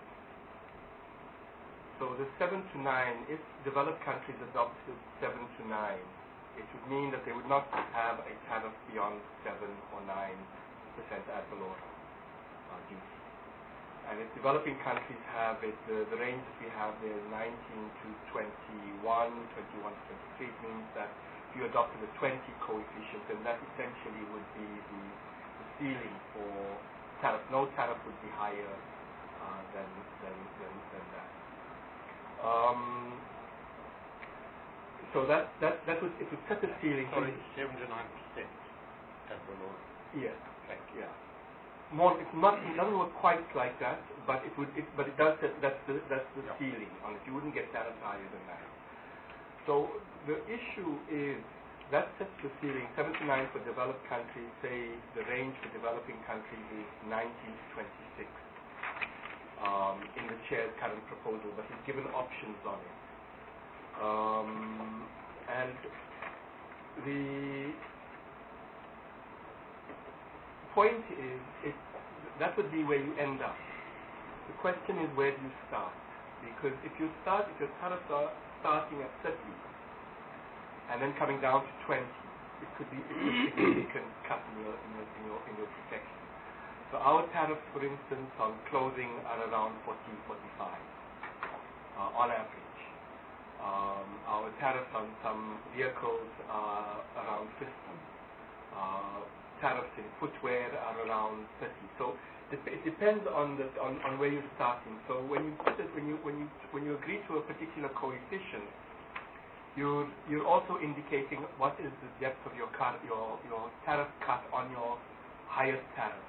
So the seven to nine, if developed countries adopted seven to nine, it would mean that they would not have a tariff beyond seven or nine percent ad valorem uh, duty. And if developing countries have it, the, the range that we have there is nineteen to twenty-one, twenty-one to twenty-three, it means that if you adopted a twenty coefficient, then that essentially would be the, the ceiling for tariff. No tariff would be higher uh, than, than, than, than that. Um, so that, that, that would, it would set the ceiling. Sorry, seventy-nine percent at the moment. Yes, yeah. More, it's not, it doesn't work quite like that, but it would, it, but it does set, that's the, that's the Yeah. ceiling on it. You wouldn't get tariff higher than that. So the issue is, that sets the ceiling, seventy-nine for developed countries, say the range for developing countries is nineteen to twenty-six um, in the chair's current proposal, but he's given options on it. Um, and the point is, it, that would be where you end up. The question is, where do you start? Because if you start, if your tariffs are starting at thirty and then coming down to twenty, it could be a significant cut in your, in, your, in, your, in your protection. So our tariffs, for instance, on clothing are around forty, forty-five uh, on average. Um, our tariffs on some vehicles are around fifty. Uh, tariffs in footwear are around thirty. So it depends on the on, on where you're starting. So when you put it, when you when you when you agree to a particular coefficient, you're you're also indicating what is the depth of your car, your your tariff cut on your highest tariff.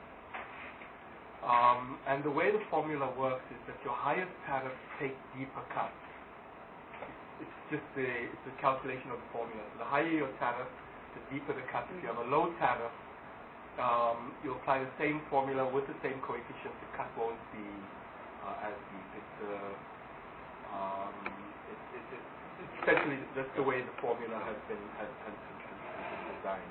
Um, and the way the formula works is that your highest tariffs take deeper cuts. It's just a it's a calculation of the formula. So the higher your tariff, the deeper the cut. If you have a low tariff, Um, you apply the same formula with the same coefficient, the cut won't be uh, as deep. It's, uh, um, it, it, it, it's essentially that's the way the formula has been has, has, has, has been designed.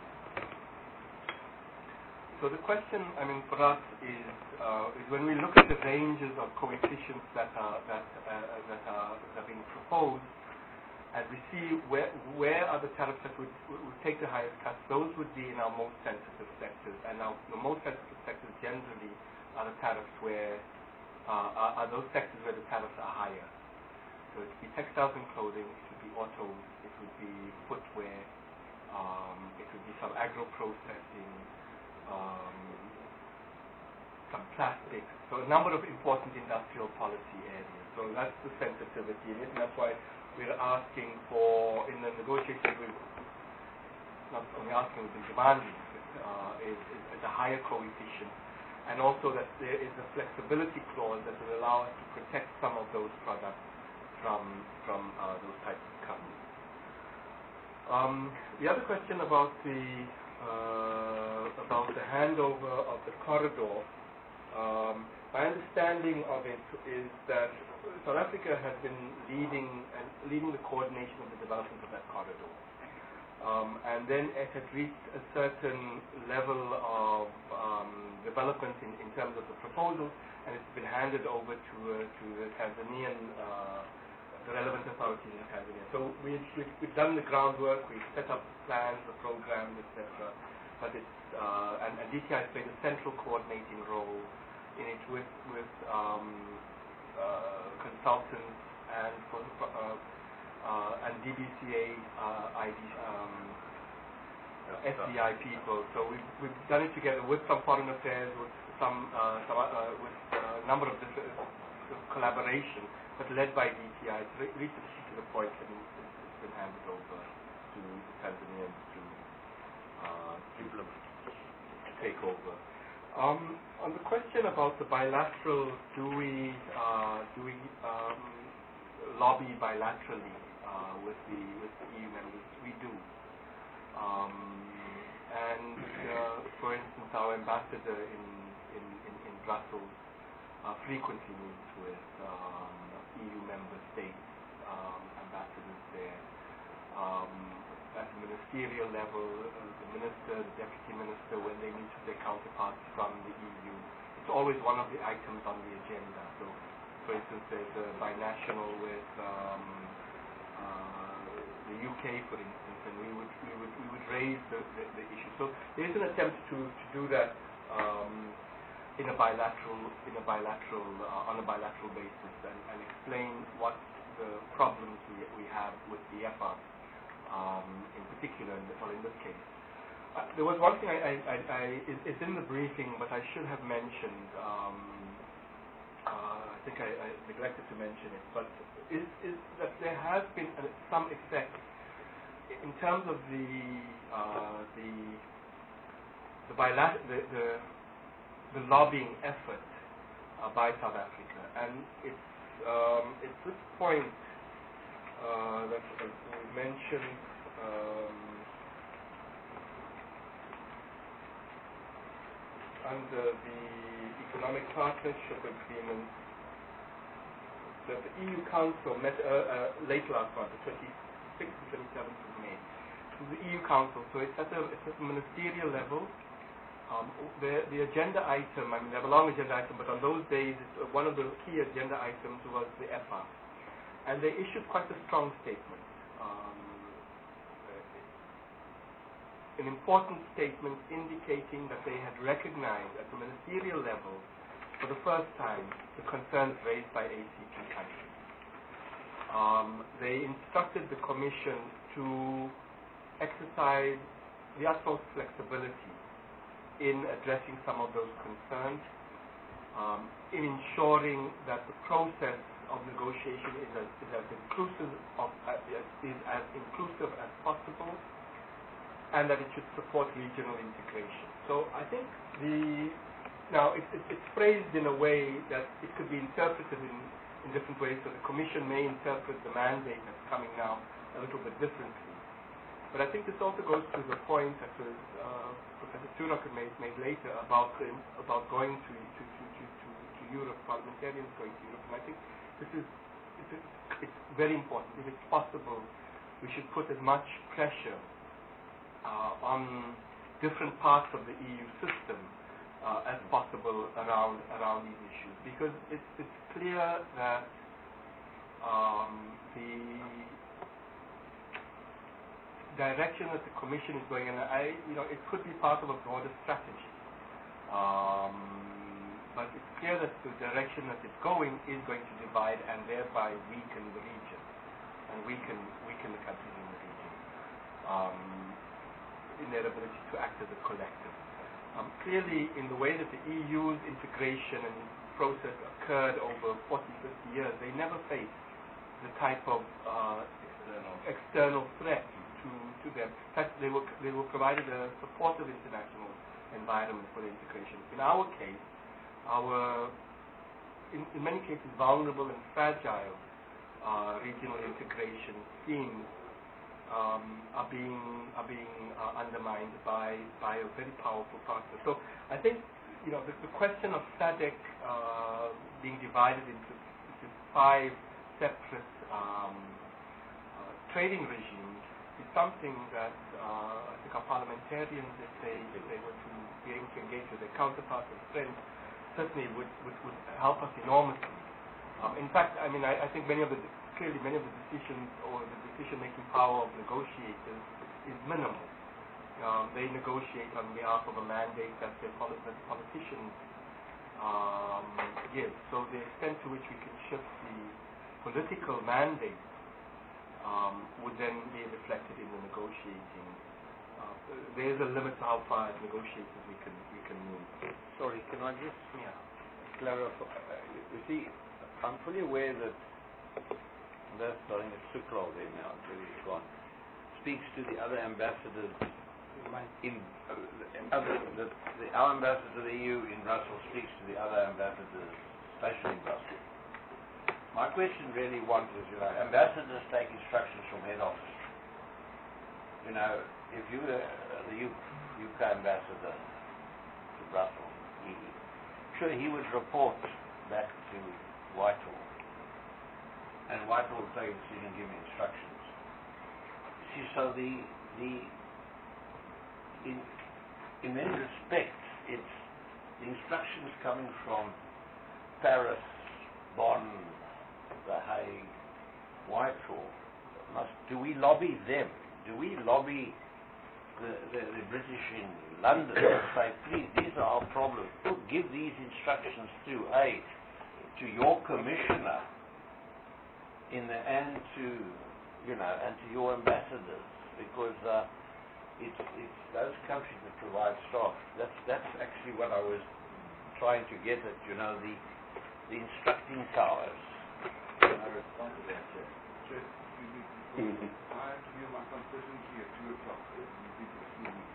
So the question, I mean, for us is, uh, is when we look at the ranges of coefficients that are that uh, that are that are being proposed, and we see where where are the tariffs that would, would take the highest cuts, those would be in our most sensitive sectors. And our, the most sensitive sectors generally are the tariffs where, uh, are, are those sectors where the tariffs are higher. So it would be textiles and clothing, it would be autos, it would be footwear, um, it would be some agro-processing, um, some plastics, so a number of important industrial policy areas. So that's the sensitivity in it, and that's why we're asking for, in the negotiations, we're not only asking, we've been demanding uh, is, is, is a higher coefficient, and also that there is a flexibility clause that will allow us to protect some of those products from from uh, those types of cuts. Um, the other question about the uh, about the handover of the corridor. Um, my understanding of it is that South Africa has been leading and leading the coordination of the development of that corridor, um, and then it had reached a certain level of um, development in, in terms of the proposal, and it's been handed over to uh, to the Tanzanian, uh, the relevant authorities in Tanzania. So we've, we've, we've done the groundwork, we've set up plans, the programs, et cetera. But it's uh, and, and D T I has played a central coordinating role in it with with um, uh, consultants and for, uh, uh, and D B C A, uh, I D, um, S D I people. So we've we've done it together with some foreign affairs, with some uh, some uh, with a number of different uh, collaboration, but led by D T I. It's reached to the point and it's, it's been handed over to the Tanzanians to uh, implement, to take over. Um, on the question about the bilateral, do we uh, do we um, lobby bilaterally uh, with the with the E U members? We do, um, and uh, for instance, our ambassador in in, in, in Brussels uh, frequently meets with um, E U member states um, ambassadors there. Um, at the ministerial level, uh, the minister, the deputy minister, when they meet with their counterparts from the E U, it's always one of the items on the agenda. So, for instance, there's a binational with um, uh, the U K, for instance, and we would we would we would raise the, the, the issue. So there is an attempt to, to do that um, in a bilateral in a bilateral uh, on a bilateral basis and, and explain what the problems we we have with the F A um, in particular, in, well, in this case. Uh, there was one thing I, I, I, I is, it's in the briefing, but I should have mentioned. Um, uh, I think I, I neglected to mention it, but is, is that there has been uh, some effect in terms of the uh, the the, bilat- the, the the lobbying effort uh, by South Africa, and it's um, it's this point uh, that uh, we mentioned. Um, under the Economic Partnership Agreement that the E U Council met uh, uh, late last month, the twenty-sixth and twenty-seventh of May. It was the E U Council, so it's at a, it's at a ministerial level. Um, the, the agenda item, I mean, they have a long agenda item, but on those days, it, uh, one of the key agenda items was the F A. And they issued quite a strong statement. Um, an important statement indicating that they had recognized at the ministerial level for the first time the concerns raised by A C P countries. Um, they instructed the Commission to exercise the utmost flexibility in addressing some of those concerns, um, in ensuring that the process of negotiation is as, is as inclusive of uh, is as inclusive as possible, and that it should support regional integration. So I think the, now it, it, it's phrased in a way that it could be interpreted in, in different ways, so the Commission may interpret the mandate that's coming now a little bit differently. But I think this also goes to the point that was, uh, Professor Tunok made, made later about, um, about going to, to, to, to, to, to Europe, parliamentarians going to Europe, and I think this is, it's, it's very important. If it's possible, we should put as much pressure Uh, on different parts of the E U system uh, as possible around around these issues, because it's it's clear that um, the direction that the Commission is going in, I you know it could be part of a broader strategy, um, but it's clear that the direction that it's going is going to divide and thereby weaken the region and weaken weaken the countries in the region. Um, in their ability to act as a collective. Um, clearly, in the way that the E U's integration and process occurred over forty, fifty years, they never faced the type of uh, external. external threat to, to them. In fact, they were, they were provided a supportive international environment for the integration. In our case, our, in, in many cases, vulnerable and fragile uh, regional integration schemes Um, are being are being uh, undermined by by a very powerful partner. So I think you know the, the question of SADC uh, being divided into, into five separate um, uh, trading regimes is something that uh, I think our parliamentarians, if they if they were to be able to engage with their counterparts and friends, certainly would would, would help us enormously. Um, in fact, I mean I, I think many of the clearly many of the decisions or the decision-making power of negotiators is minimal. Um, they negotiate on behalf of a mandate that the poli- that politicians um, give. So the extent to which we can shift the political mandate um, would then be reflected in the negotiating. Uh, there is a limit to how far as negotiators we can we can move. Sorry, can I just Yeah. clarify? You see, I'm fully aware that that's I think it's Sukral there now, until he's gone, speaks to the other ambassadors in uh, the other, the, the, our ambassador to the E U in Brussels speaks to the other ambassadors, especially in Brussels. My question really was, is, you know, ambassadors take instructions from head office. You know, if you were uh, the U, UK ambassador to Brussels, he, sure he would report back to Whitehall, and Whitehall would take a decision and give me instructions. See, so the the in in many respects, it's the instructions coming from Paris, Bonn, The Hague, Whitehall. Must do we lobby them? Do we lobby the, the, the British in London and say, please, these are our problems. We'll give these instructions through A to your commissioner in the and to you know and to your ambassadors. because uh, it's, it's those countries that provide staff. That's, that's actually what I was trying to get at, you know, the, the instructing powers. Can I respond to that, Chair? Chair, excuse me, because I have to give my constituency at two o'clock. You people excuse me.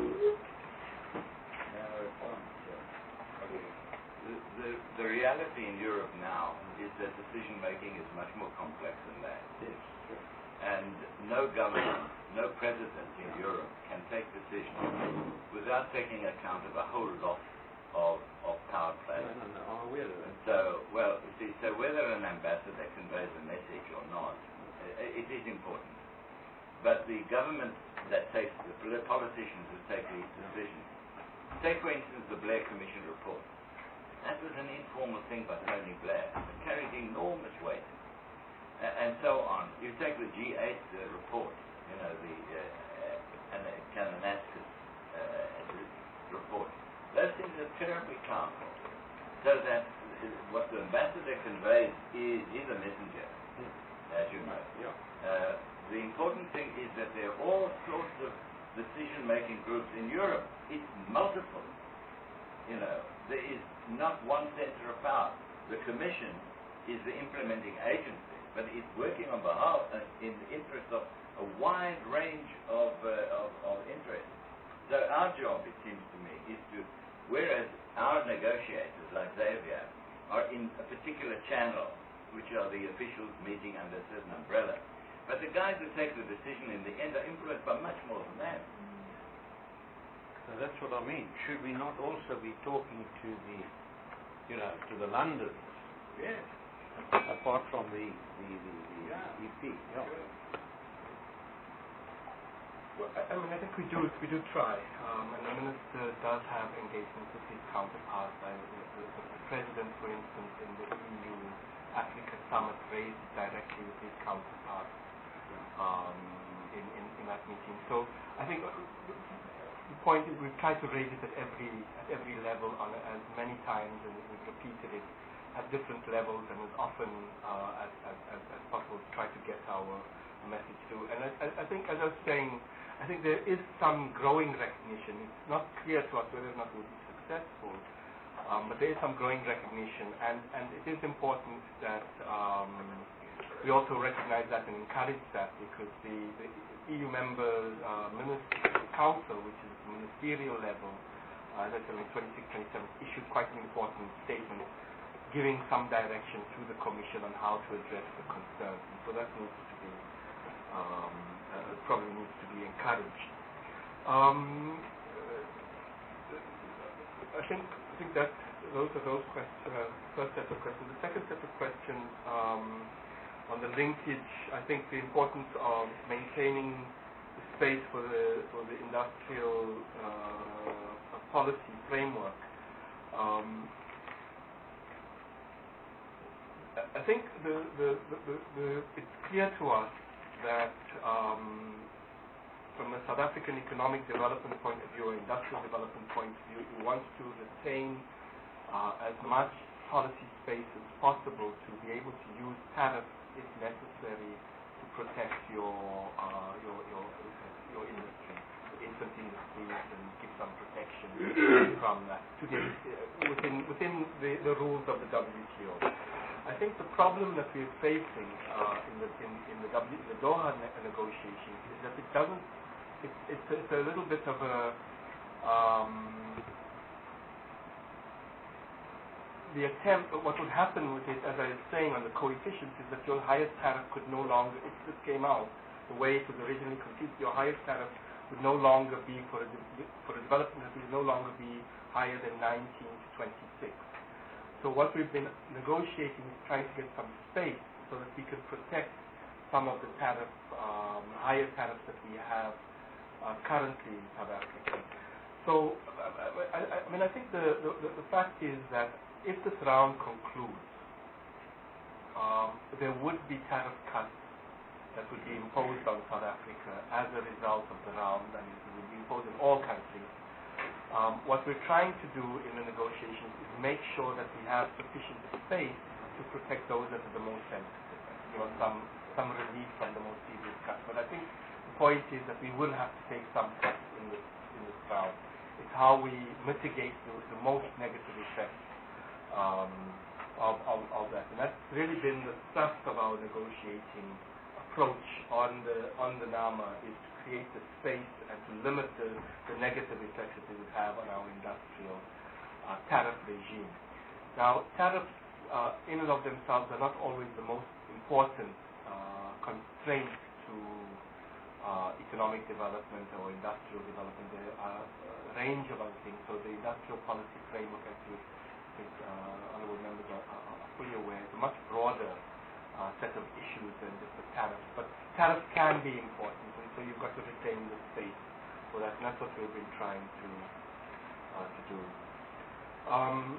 May I respond, Chair? Okay. The, the, the reality in Europe now is that decision making is much more complex than that. Yes, sure. And no government, no president in Europe can take decisions without taking account of a whole lot of, of power play. No, no, no, I'm aware of that. So, well, you see, so whether an ambassador conveys a message or not, it, it is important. But the government that takes, the politicians who take these decisions, take for instance the Blair Commission report. That was an informal thing by Tony Blair. It carried enormous weight. Uh, and so on. You take the G eight uh, report, you know, the uh, uh, Kananaskis uh, report. Those things are terribly powerful. So that uh, what the ambassador conveys is, is a messenger, as you know. Yeah. Uh, the important thing is that there are all sorts of decision-making groups in Europe. It's multiple. You know, there is not one center of power. The Commission is the implementing agency, but it's working on behalf, uh, in the interest of a wide range of, uh, of, of interests. So our job, it seems to me, is to, whereas our negotiators, like Xavier, are in a particular channel, which are the officials meeting under a certain umbrella, but the guys who take the decision in the end are influenced by much more than that. So that's what I mean. Should we not also be talking to the, you know, to the Londons? Yes. Apart from the, the, the, the Yeah. E P. Yeah. Well, I, I mean, I think we do we do try, um, and the minister does have engagements with his counterparts. I, the, the, the president, for instance, in the E U Africa Summit raised it directly with his counterparts um, in, in, in that meeting. So I think the point is we've tried to raise it at every at every level on as many times, and we've repeated it at different levels and as often uh, as, as, as, as possible to try to get our message through. And I, I, I think, as I was saying, I think there is some growing recognition. It's not clear to us whether or not we'll be successful, um, but there is some growing recognition, and, and it is important that um, we also recognize that and encourage that, because the, the E U member uh, minister council, which is the ministerial level, uh, as I said, in twenty-six twenty-seven, issued quite an important statement giving some direction to the Commission on how to address the concerns. And so that needs to be, um, uh, probably needs to be encouraged. Um, uh, I think I think that those are those questions. Uh, first set of questions. The second set of questions um, on the linkage. I think the importance of maintaining the space for the for the industrial uh, policy framework. Um, I think the, the, the, the, the, it's clear to us that um, from a South African economic development point of view, or industrial development point of view, you want to retain uh, as much policy space as possible to be able to use tariffs if necessary to protect your uh, your, your your industry, your infant industries, and give some protection from that to the, uh, within within the, the rules of the W T O. I think the problem that we're facing uh, in the in, in the, w, the Doha ne- negotiations is that it doesn't. It, it's, it's a little bit of a um, the attempt. What would happen with it, as I was saying on the coefficients, is that your highest tariff could no longer. If this came out the way it was originally conceived, your highest tariff would no longer be for a de- for a development that would no longer be higher than nineteen to twenty-six. So what we've been negotiating is trying to get some space so that we can protect some of the tariff, um, higher tariffs that we have uh, currently in South Africa. So, I, I, I mean, I think the, the, the fact is that if this round concludes, um, there would be tariff cuts that would be imposed on South Africa as a result of the round, and it would be imposed in all countries. Um, what we're trying to do in the negotiations is make sure that we have sufficient space to protect those that are the most sensitive, you know, some some relief from the most serious cuts. But I think the point is that we will have to take some steps in this, in this round. It's how we mitigate the, the most negative effects um, of, of, of that. And that's really been the thrust of our negotiating approach on the, on the NAMA, is to create the space and to limit the, the negative effects that they would have on our industrial uh, tariff regime. Now, tariffs uh, in and of themselves are not always the most important uh, constraint to uh, economic development or industrial development. There are a range of other things. So the industrial policy framework, as you think uh, honorable members are, are fully aware, is a much broader uh, set of issues than just the tariffs. But tariffs can be important, and so you've got to retain the space for that, and that's what we've been trying to uh, to do. Um,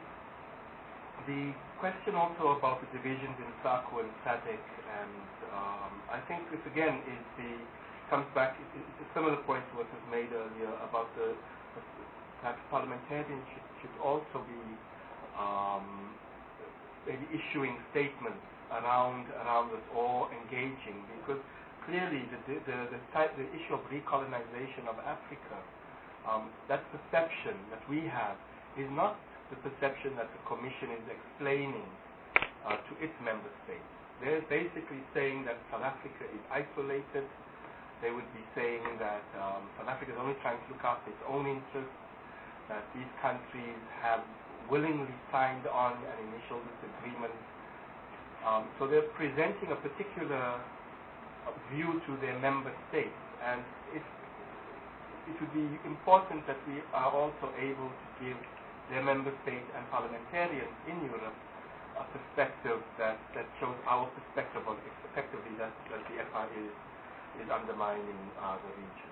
the question also about the divisions in SACU and SADC, and um, I think this again is the comes back. It's a similar point to what was made earlier about the, the that parliamentarians should, should also be um, maybe issuing statements around around this or engaging, because clearly the the the, the, type, the issue of recolonization of Africa, um, that perception that we have is not the perception that the Commission is explaining uh, to its member states. They're basically saying that South Africa is isolated. They would be saying that um, South Africa is only trying to look after its own interests, that these countries have willingly signed on an initial disagreement. Um, so they're presenting a particular view to their member states, and it, it would be important that we are also able to give their member states and parliamentarians in Europe a perspective that, that shows our perspective on effectively that, that the F I is, is undermining uh, the region.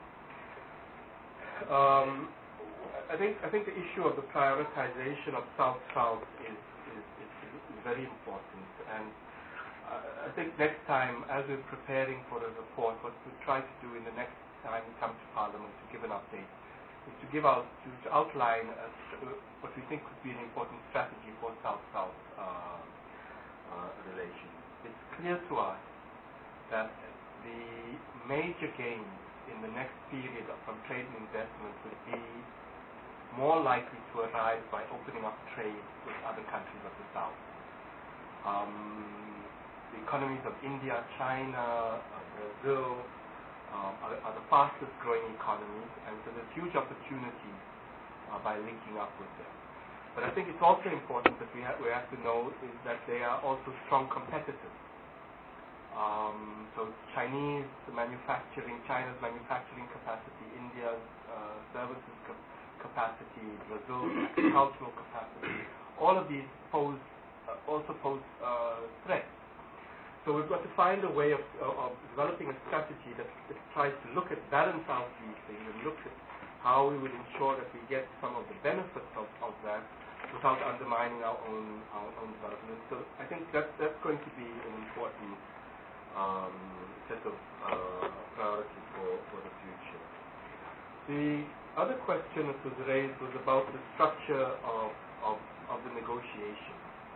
Um, I think I think the issue of the prioritization of South-South is, is, is, is very important, and uh, I think next time, as we're preparing for the report, what we try to do in the next time we come to Parliament to give an update is to give out to, to outline a, uh, what we think could be an important strategy for South-South uh, uh, relations. It's clear to us that the major gains in the next period from trade and investment would be more likely to arise by opening up trade with other countries of the South. Um, the economies of India, China, uh, Brazil um, are, are the fastest growing economies, and so there's huge opportunities uh, by linking up with them. But I think it's also important that we, ha we have to know is that they are also strong competitors. Um, so Chinese manufacturing, China's manufacturing capacity, India's uh, services cap capacity, Brazil's agricultural capacity, all of these pose, uh, also pose uh, threats. So we've got to find a way of, uh, of developing a strategy that, that tries to look at, balance out these things and look at how we would ensure that we get some of the benefits of, of that without undermining our own, our own development. So I think that, that's going to be an important um, set of uh, priorities for, for the future. The other question that was raised was about the structure of, of, of the negotiation.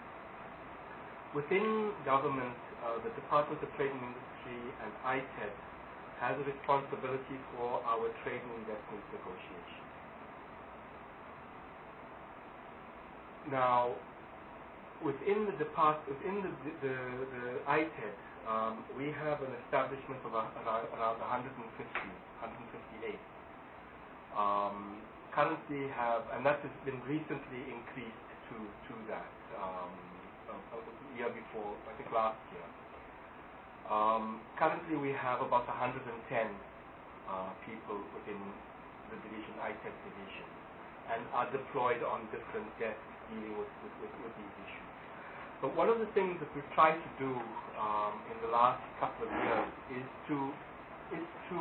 Within government, uh, the Department of Trade and Industry and I T E D has a responsibility for our trade and investment negotiation. Now, within the department, within the, the, the I T E D, um, we have an establishment of a, around, around one hundred fifty, one hundred fifty-eight. Um, currently have, and that has been recently increased to, to that. Um, the year before, I think last year. Um, currently we have about one hundred ten uh, people within the division, I T E D division, and are deployed on different desks dealing with, with, with, with these issues. But one of the things that we've tried to do um, in the last couple of years is to, is to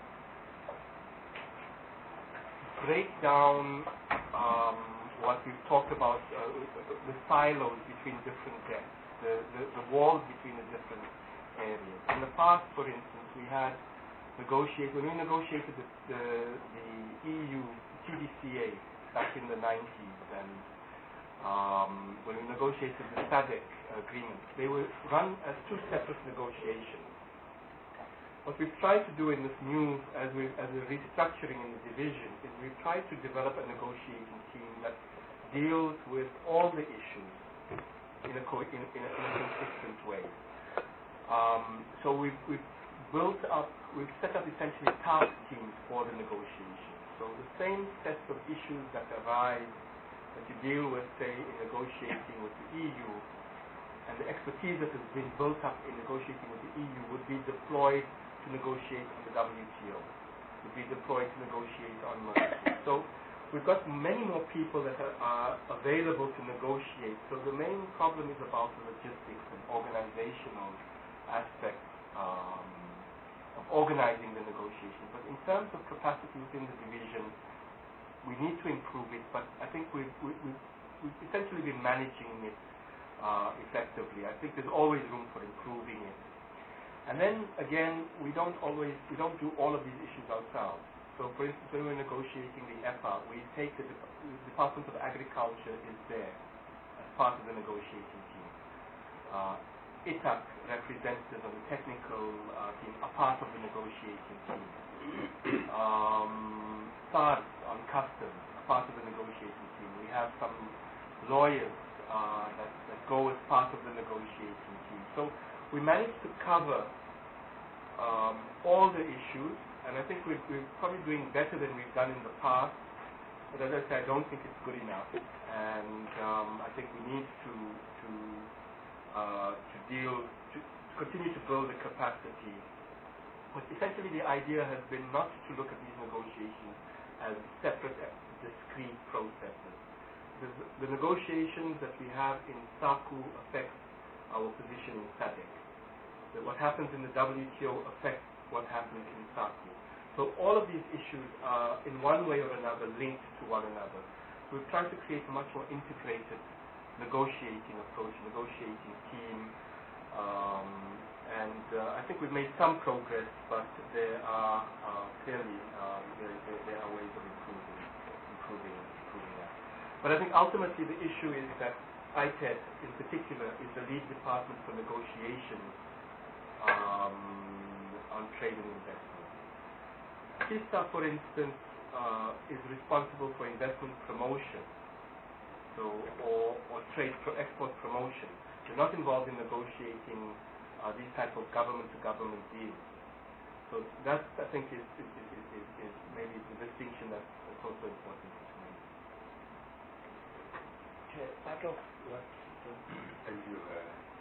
break down um, what we've talked about, uh, the silos between different desks, the, the, the walls between the different areas. In the past, for instance, we had negotiated, when we negotiated the, the, the E U, T D C A back in the nineties, and um, when we negotiated the SADC agreement, they were run as two separate negotiations. what we've tried to do in this new, as we as we're restructuring in the division, is we've tried to develop a negotiating team that deals with all the issues in a co- in, in, a, in a consistent way. Um, so we've, we've built up, we've set up essentially task teams for the negotiations. So the same sets of issues that arise that you deal with, say, in negotiating with the E U, and the expertise that has been built up in negotiating with the E U would be deployed to negotiate on the W T O, would be deployed to negotiate on Mercosur. So we've got many more people that are, are available to negotiate. So the main problem is about the logistics and organizational aspects um, of organizing the negotiations. But in terms of capacity within the division, we need to improve it, but I think we've, we've, we've essentially been managing it uh, effectively. I think there's always room for improving it. And then, again, we don't always, we don't do all of these issues ourselves. So, for instance, when we're negotiating the E P A, we take the, Dep- the Department of Agriculture is there as part of the negotiating team. Uh, I T A C representatives of the technical uh, team are part of the negotiating team. Um, SARS on customs are part of the negotiating team. We have some lawyers uh, that, that go as part of the negotiating team. So we managed to cover um, all the issues, and I think we're, we're probably doing better than we've done in the past. But as I said, I don't think it's good enough, and um, I think we need to to uh, to deal to continue to build the capacity. But essentially, the idea has been not to look at these negotiations as separate, discrete processes. The, the negotiations that we have in SACU affect our position in SADC. That what happens in the W T O affects what happens in SACU. So all of these issues are, in one way or another, linked to one another. So we've tried to create a much more integrated negotiating approach, negotiating team, um, and uh, I think we've made some progress, but there are uh, clearly um, there, there, there are ways of improving, improving, improving that. But I think ultimately the issue is that I T E D in particular is the lead department for negotiations um, on trade and investment. KISTA, for instance, uh, is responsible for investment promotion, so or, or trade pro export promotion. They're not involved in negotiating uh, these type of government-to-government deals. So that, I think, is, is, is, is, is maybe the distinction that's, that's also important to make. Okay, part of what? Thank you. Uh,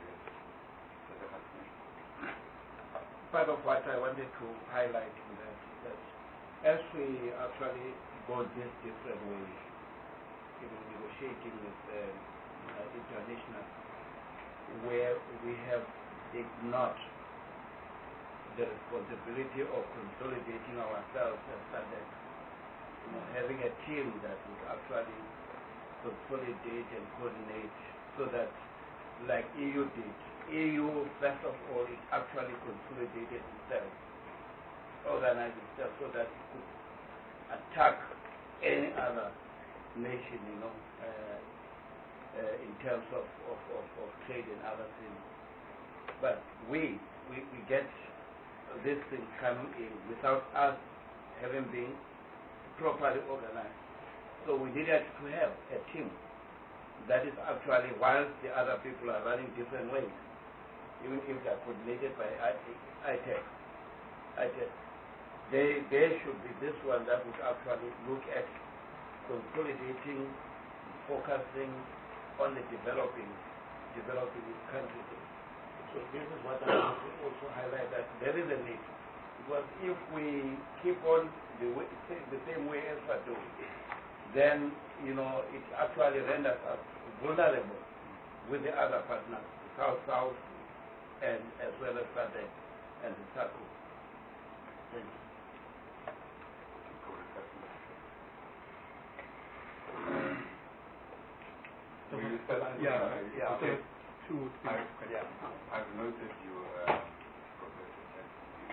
part of what I wanted to highlight in that is that as we actually go these different ways, even negotiating with uh, uh, international, where we have ignored the responsibility of consolidating ourselves as SADC, you know, having a team that would actually consolidate and coordinate so that, like E U did, E U, first of all, it actually consolidated itself, organized itself so that it could attack any other nation, you know, uh, uh, in terms of, of, of, of trade and other things. But we, we, we get this thing coming in without us having been properly organized. So we needed to have a team that is actually, while the other people are running different ways, even if they are coordinated by I T E C, I T E C, they, they should be this one that would actually look at consolidating, focusing on the developing, developing countries. So this is what I want to also highlight, that there is a need. Because if we keep on the, way, the same way as we're doing, then, you know, it actually renders us vulnerable with the other partners, South-South, and as well as SADC and the SACU. Thank you. So you said, Yeah, uh, yeah. okay. Two, three. I've, Yeah. I've noted you uh, progressive.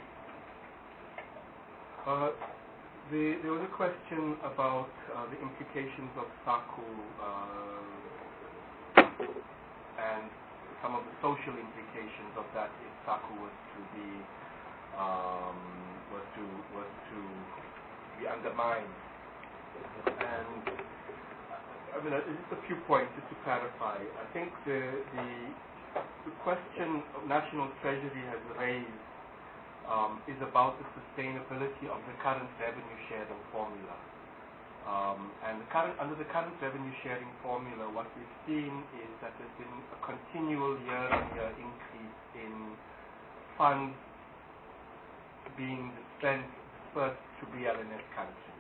Uh, the, there was a question about uh, the implications of SACU uh, and some of the social implications of that if SACU was to be um, was to was to be undermined. And I mean, uh, just a few points just to clarify. I think the the, the question of National Treasury has raised um, is about the sustainability of the current revenue sharing formula. Um, and the current, under the current revenue sharing formula, what we've seen is that there's been a continual year-on-year increase in funds being spent, dispersed to B L N S countries.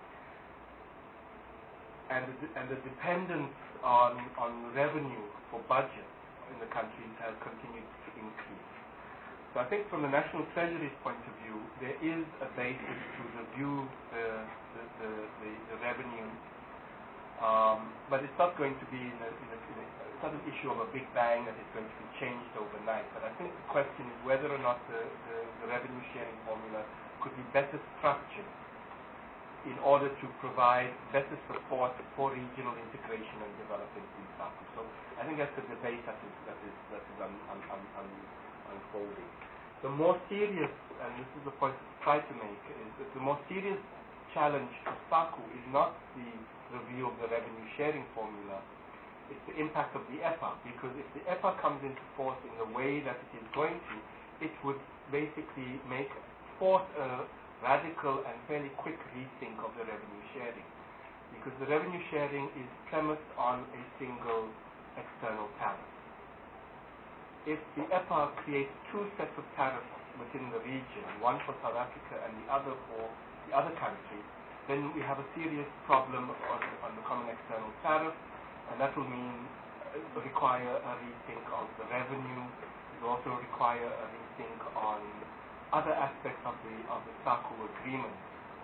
And the, and the dependence on, on revenue for budgets in the countries has continued to increase. So I think from the National Treasury's point of view, there is a basis to review the, the, the, the, the revenue, um, but it's not going to be in a, in a, in a, it's not an issue of a big bang that is going to be changed overnight. But I think the question is whether or not the, the, the revenue sharing formula could be better structured in order to provide better support for regional integration and development in SACU. So I think that's a debate that is that is that is un, un, un, un, unfolding. The more serious, and this is the point I try to make, is that the more serious challenge to SACU is not the review of the revenue sharing formula, it's the impact of the E P A, because if the E P A comes into force in the way that it is going to, it would basically make force a radical and fairly quick rethink of the revenue sharing, because the revenue sharing is premised on a single external tariff. If the E P A creates two sets of tariffs within the region, one for South Africa and the other for the other countries, then we have a serious problem on, on the common external tariff, and that will mean uh, require a rethink of the revenue. It will also require a rethink on other aspects of the of the SACU agreement,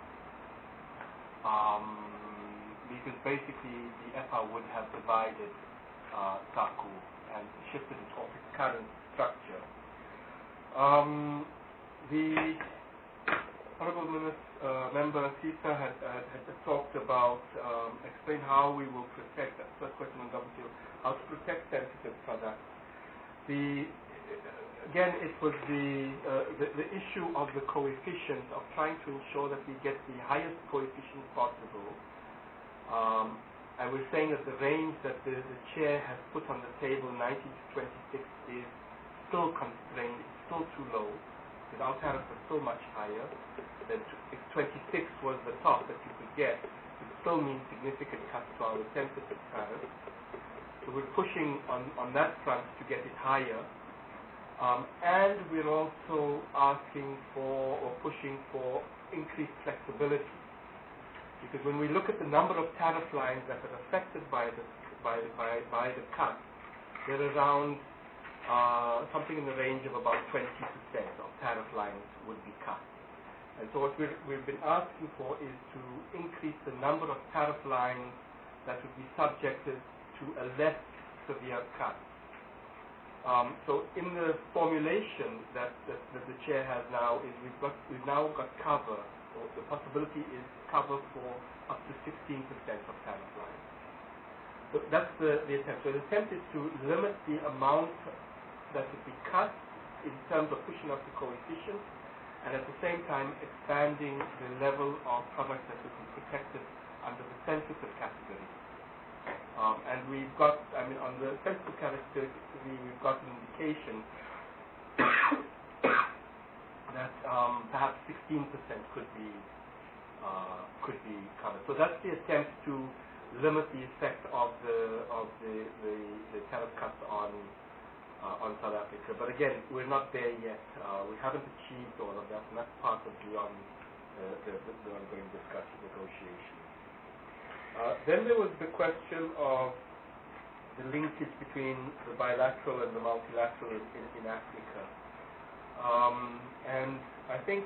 um, because basically the E P A would have divided uh, SACU and shifted it off its current structure. Um, the Honourable Minister, uh, Member Sisa had, uh, had talked about, um, explain how we will protect, that's the first question on W T O, how to protect sensitive products. The, again, it was the, uh, the, the issue of the coefficient, of trying to ensure that we get the highest coefficient possible. Um, I was saying that the range that the, the chair has put on the table, nineteen to twenty-six, is still constrained, it's still too low, because our tariffs are so much higher. Then if twenty-six was the top that you could get, it still means significant cuts to our sensitive tariffs. So we're pushing on, on that front to get it higher. Um, and we're also asking for, or pushing for, increased flexibility. Because when we look at the number of tariff lines that are affected by the by by, by the cut, they're around uh, something in the range of about twenty percent of tariff lines would be cut. And so what we're, we've been asking for is to increase the number of tariff lines that would be subjected to a less severe cut. Um, so in the formulation that, that that the chair has now is we've got we've now got cover. Or the possibility is cover for up to sixteen percent of tariff lines. So that's the, the attempt. So the attempt is to limit the amount that would be cut in terms of pushing up the coefficient, and at the same time expanding the level of products that would be protected under the sensitive category. Um, and we've got, I mean, on the sensitive category, we've got an indication that um, perhaps sixteen percent could be uh, could be covered. So that's the attempt to limit the effect of the of the, the, the tariff cuts on uh, on South Africa. But again, we're not there yet. Uh, we haven't achieved all of that, and that's part of the on uh, the, the, the ongoing discussion, negotiation. Uh, then there was the question of the linkage between the bilateral and the multilateral in, in, in Africa. Um, and I think,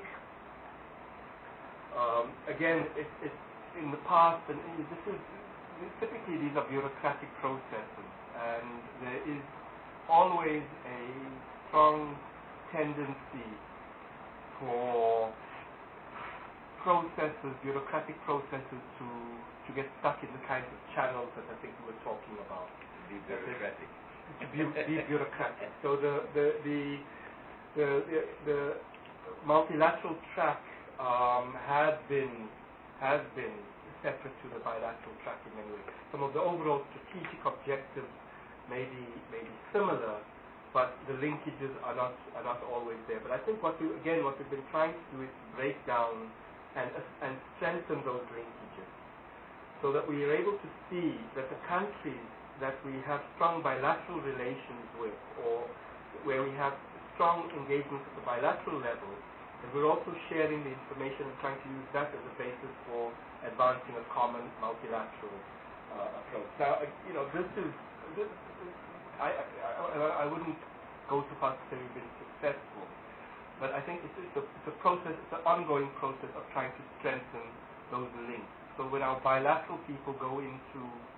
um, again, it, it's in the past, and this is typically these are bureaucratic processes, and there is always a strong tendency for processes, bureaucratic processes, to to get stuck in the kinds of channels that I think we were talking about. Be bureaucratic. To be, be bureaucratic. So the the the The, the, the multilateral track um, has been has been separate to the bilateral track in many ways. Some of the overall strategic objectives may be may be similar, but the linkages are not are not always there. But I think what we again what we've been trying to do is break down and and strengthen those linkages, so that we are able to see that the countries that we have strong bilateral relations with, or where we have strong engagement at the bilateral level, and we're also sharing the information and trying to use that as a basis for advancing a common multilateral uh, approach. Now, uh, you know, this is, this, I, I, I wouldn't go so far to say we've been successful, but I think it's, it's, a, it's a process, it's an ongoing process of trying to strengthen those links. So when our bilateral people go into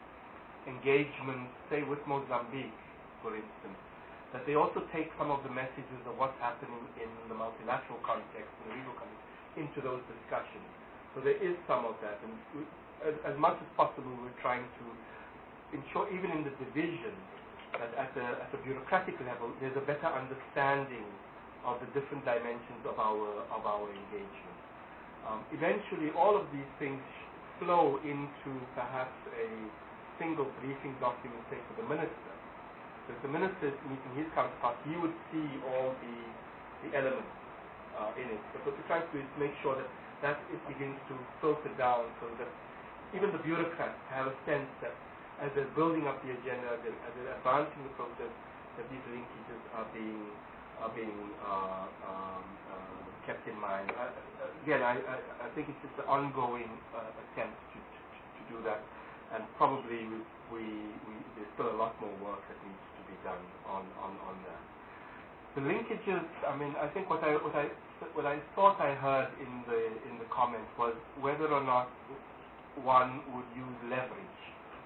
engagement, say with Mozambique, for instance, that they also take some of the messages of what's happening in the multilateral context, in the legal context, into those discussions. So there is some of that, and we, as, as much as possible, we're trying to ensure, even in the division, that at the at the bureaucratic level, there's a better understanding of the different dimensions of our of our engagement. Um, eventually, all of these things flow into perhaps a single briefing document, say, for the minister. So if the minister is meeting his counterpart, he would see all the the elements uh, in it. But what we're trying to do is make sure that that it begins to filter down, so that even the bureaucrats have a sense that as they're building up the agenda, as they're, as they're advancing the process, that these linkages are being are being uh, um, uh, kept in mind. I, again, I, I, I think it's just an ongoing uh, attempt to, to, to do that, and probably we, we, we there's still a lot more work that needs to be done on, on, on that. The linkages, I mean, I think what I what I what I thought I heard in the in the comments was whether or not one would use leverage,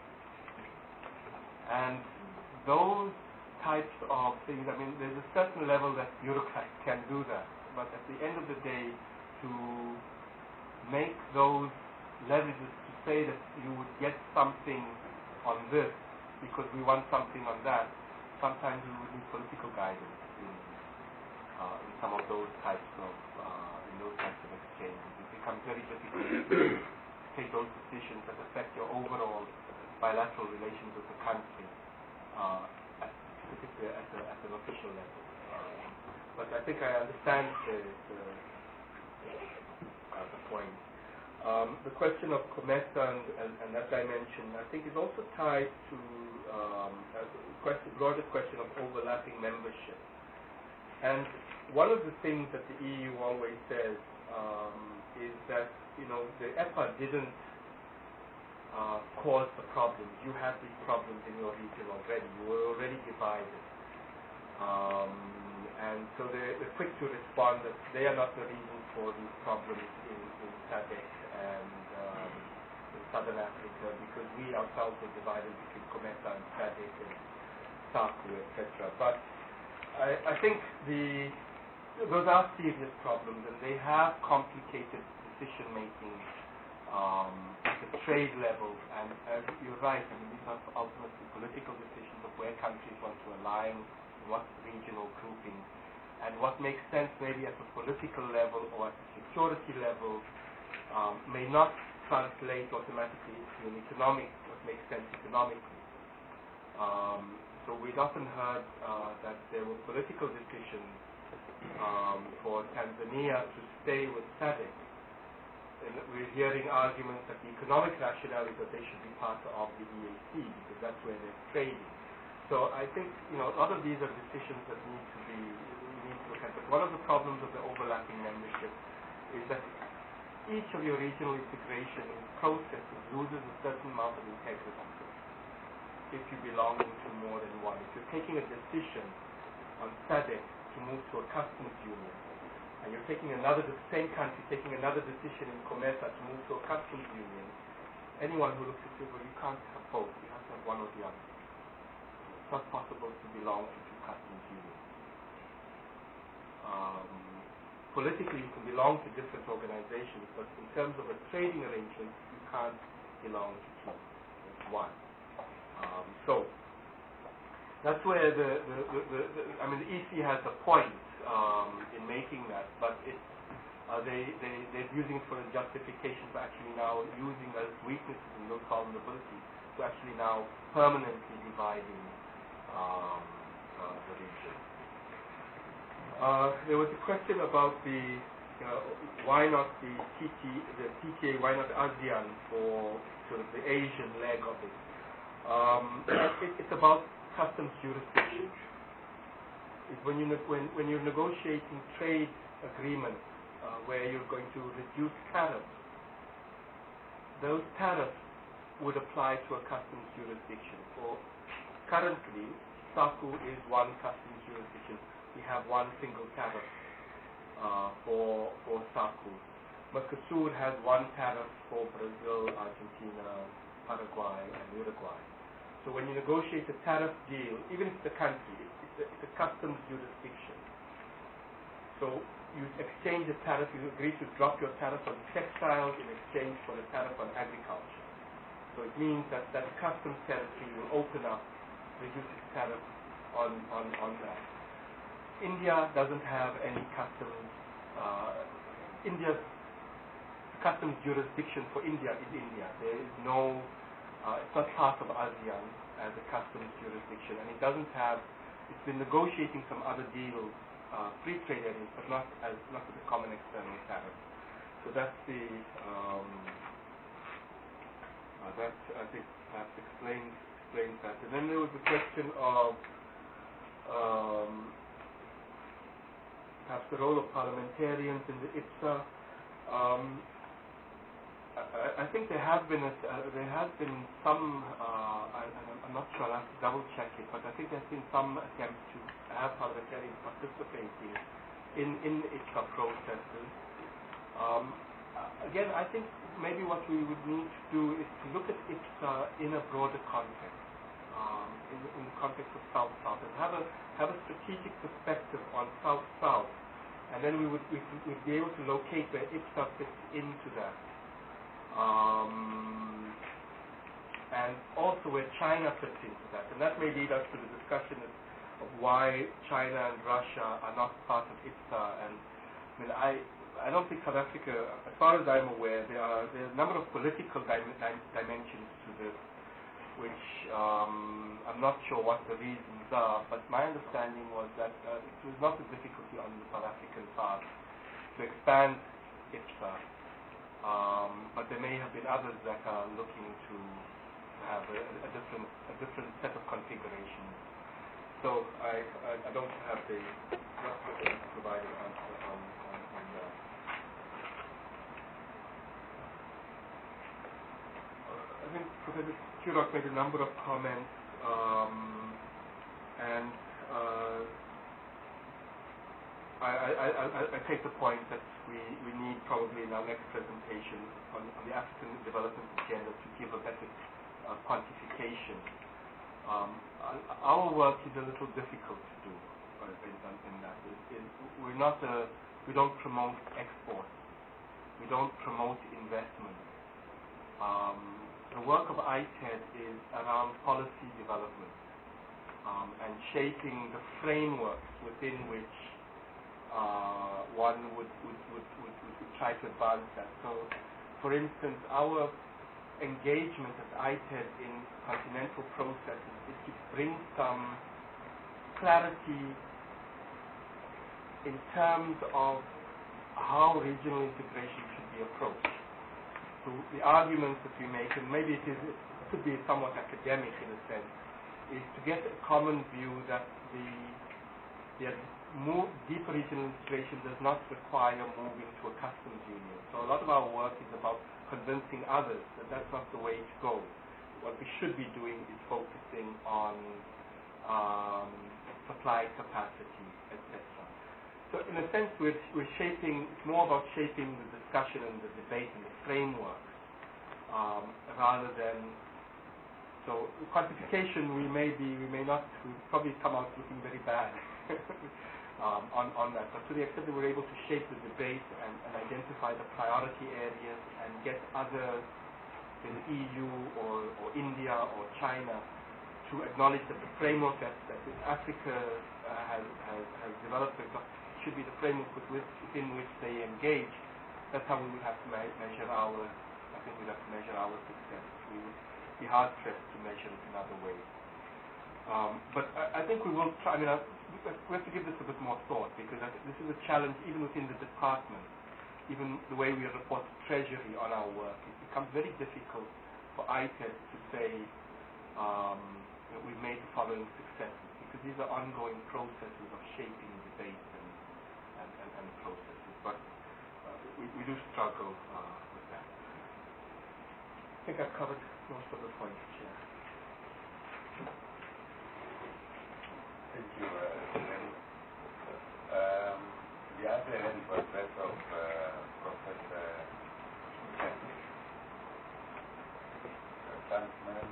and those types of things. I mean, there's a certain level that bureaucrats can do that, but at the end of the day, to make those leverages, to say that you would get something on this because we want something on that, sometimes we would need political guidance in, uh, in some of those types of uh, in those types of exchanges. It becomes very difficult to take those decisions that affect your overall bilateral relations with the country, uh, at, particularly at, the, at an official level. Uh, but I think I understand the, the, uh, the point. Um, the question of COMESA and, and, and that dimension, I think, is also tied to um, a question, broader question of overlapping membership. And one of the things that the E U always says um, is that, you know, the E P A didn't uh, cause the problems. You had these problems in your region already. You were already divided. Um, and so they're, they're quick to respond that they are not the reason for these problems in, in SADC and um, in Southern Africa, because we ourselves were divided between COMESA and SADC and SACU, et cetera. But I, I think the those are serious problems, and they have complicated decision-making um, at the trade level. And uh, you're right, I mean, these are ultimately political decisions of where countries want to align, what regional groupings, and what makes sense maybe at the political level or at the security level um, may not translate automatically to an economic, what makes sense economically. Um, so we'd often heard uh, that there were political decisions um, for Tanzania to stay with SADC. And we're hearing arguments that the economic rationale is that they should be part of the E A C because that's where they're trading. So I think, you know, a lot of these are decisions that need to be need to look at. But one of the problems of the overlapping membership is that each of your regional integration processes loses a certain amount of integrity if you belong to more than one. If you're taking a decision on SADC to move to a customs union, and you're taking another, the same country taking another decision in COMESA to move to a customs union, anyone who looks at it, well, you can't have both. You have to have one or the other. It's not possible to belong to two customs unions. Um, politically, you can belong to different organizations, but in terms of a trading arrangement, you can't belong to two. It's one. Um, so that's where the, the, the, the, the, I mean, the E C has a point um, in making that, but it's, uh, they, they, they're using it for a justification for actually now using those weaknesses in low vulnerability to actually now permanently dividing um, uh, the region. Uh, there was a question about the uh, why not the T T, the P T A, why not ASEAN for sort of the Asian leg of it. Um, it it's about customs jurisdiction. It's when you ne- when when you're negotiating trade agreements uh, where you're going to reduce tariffs, those tariffs would apply to a customs jurisdiction. For currently, SACU is one customs jurisdiction. We have one single tariff uh, for for SACU. Mercosur has one tariff for Brazil, Argentina, Paraguay, and Uruguay. So when you negotiate a tariff deal, even if it's a country, it's a, it's a customs jurisdiction. So you exchange a tariff, you agree to drop your tariff on textiles in exchange for a tariff on agriculture. So it means that that customs territory will open up, reduce its tariff on, on, on that. India doesn't have any customs. Uh, India's customs jurisdiction for India is India. There is no, uh, it's not part of ASEAN as a customs jurisdiction, and it doesn't have, it's been negotiating some other deals, uh, free trade areas, but not as not with the common external tariff. So that's the, um, uh, that I think perhaps explains, explains that. And then there was the question of, um, perhaps the role of parliamentarians in the I P S A. Um, I, I think there have been a, uh, there has been some. Uh, I, I'm not sure. I'll have to double check it, but I think there's been some attempt to have parliamentarians participating in in I P S A processes. Um, again, I think maybe what we would need to do is to look at I P S A in a broader context, um, in, in the context of South-South, and have a have a strategic perspective on South-South. And then we would we would be able to locate where I P S A fits into that, um, and also where China fits into that. And that may lead us to the discussion of, of why China and Russia are not part of I P S A. And I mean, I I don't think South Africa, as far as I'm aware, there are there are a number of political dim- dim- dimensions to this, which um, I'm not sure what the reasons are, but my understanding was that uh, it was not a difficulty on the South African part to expand I P S A, um, but there may have been others that are looking to have a, a different a different set of configurations. So I I, I don't have the not provided answer on, on, on that. I think Professor Turok made a number of comments, um, and uh, I, I, I, I take the point that we, we need probably in our next presentation on, on the African development agenda to give a better uh, quantification. Um, our work is a little difficult to do uh, in, in that. It, it, we're not a, we don't promote export. We don't promote investment. Um, The work of I T E D is around policy development um, and shaping the frameworks within which uh, one would would, would, would would try to advance that. So, for instance, our engagement as I T E D in continental processes is to bring some clarity in terms of how regional integration should be approached. So the arguments that we make, and maybe it is it could be somewhat academic in a sense, is to get a common view that the, the more deeper regional integration does not require moving to a customs union. So a lot of our work is about convincing others that that's not the way to go. What we should be doing is focusing on um, supply capacity, et cetera. So in a sense, we're, we're shaping, it's more about shaping the discussion and the debate and the framework, um, rather than, so quantification we may be, we may not, we probably come out looking very bad um, on, on that, but to the extent that we're able to shape the debate and, and identify the priority areas and get other, in the E U or, or India or China to acknowledge that the framework that, that Africa uh, has, has, has developed should be the framework with, within which they engage, that's how we would have to me- measure our, I think we'd have to measure our success. We would be hard-pressed to measure it in other ways. Um, but I, I think we will try, I mean, I, we have to give this a bit more thought, because I think this is a challenge even within the department. Even the way we report to Treasury on our work, it becomes very difficult for I T E D to say um, that we've made the following successes, because these are ongoing processes of shaping debate and, and, and, and processes. But uh, we, we do struggle uh, with that. I think I've covered most of the points, Chair. Thank you, uh, um, the other end was that of uh, Professor Chancellor.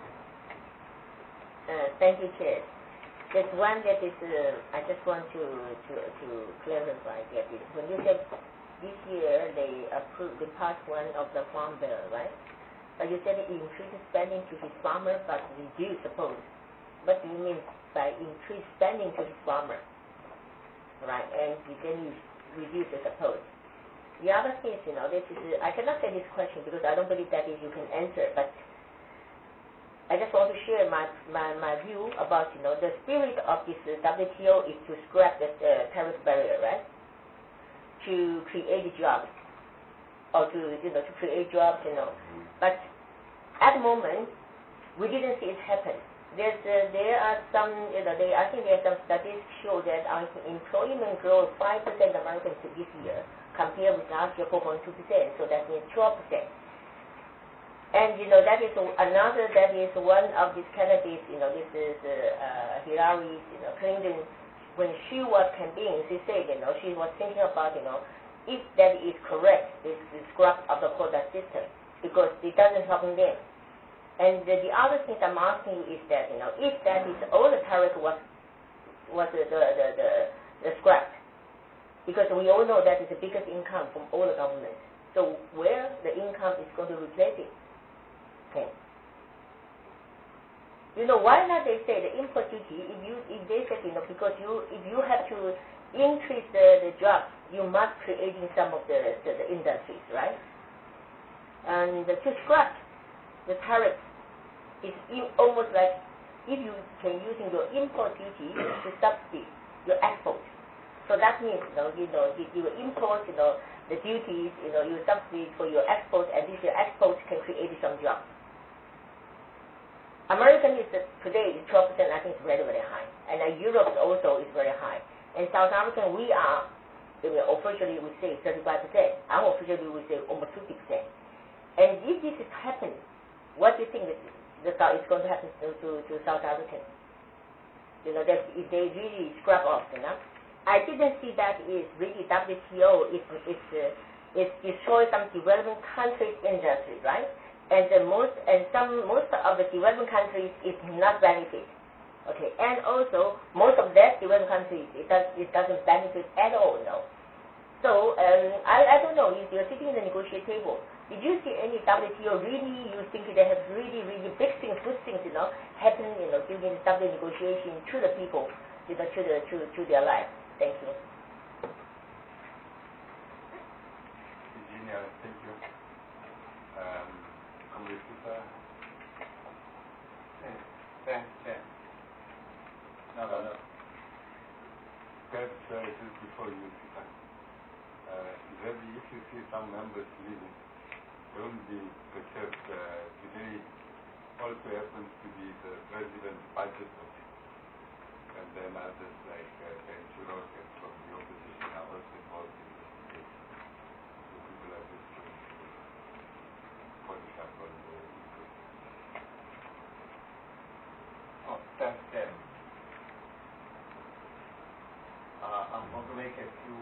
Uh, thank you, Chair. There's one that is, uh, I just want to, to, to clarify that is, when you said this year they approved the part one of the Farm Bill, right? But you said it increased spending to his farmer, but reduce, suppose. What do you mean by increased spending to his farmer? Right, and then you reduce the suppose. The other thing is, you know, this is, uh, I cannot say this question because I don't believe that is you can answer, but I just want to share my, my, my view about, you know, the spirit of this uh, W T O is to scrap the uh, tariff barrier, right? To create jobs, or to, you know, to create jobs, you know. But at the moment, we didn't see it happen. There's, uh, there are some, you know, they, I think there are some studies show that our employment growth five percent American to this year, compared with last year four point two percent, so that means twelve percent. And, you know, that is another, that is one of these candidates, you know, this is uh, uh, Hillary, you know, Clinton, when she was campaigning, she said, you know, she was thinking about, you know, if that is correct, this, this scrap of the quota system, because it doesn't help them. And the, the other thing I'm asking you is that, you know, if that is all the tariff was was the the, the, the, the scrap, because we all know that is the biggest income from all the governments. So where the income is going to replace it? Okay. You know, why not they say the import duty, if you if they said, you know, because you if you have to increase the, the jobs, you must creating some of the, the, the industries, right? And uh, to scrap the tariff is almost like if you can using your import duty to subsidy your export. So that means, you know, you know, you, you import, you know, the duties, you know, you subsidy for your export, and this your export can create some jobs. American is uh, today is twelve percent. I think it's very very high, and uh, Europe also is very high. And South African we are, you know, officially we say thirty-five percent. Unofficially we say almost fifty percent. And if this is happening, what do you think that the South is going to happen to, to, to South Africans? You know, that if they really scrap off, you know. I didn't see that is really W T O is is uh, is destroy some developing countries' industry, right? And the most and some most of the developing countries is not benefit. Okay, and also most of that developing countries it does it doesn't benefit at all, no. So um, I I don't know if you're sitting in the negotiation table. Did you see any W T O really, you think they have really, really big things, good things, you know, happening, you know, during the W negotiation to the people, you know, to, the, to, to their life? Thank you. Virginia, thank you. Um, Commissioner. Thanks, Chair. No, no, no. Perhaps uh, just before you sit down. Uh, Debbie, if you see some members leaving, don't be perturbed. Uh, today also happens to be the President's budget vote. And then others like uh, Ben Chirok and from the opposition are also involved in this debate. So people are just going to polish up on the input. Oh, thanks, Ken. Uh, I'm going to make a few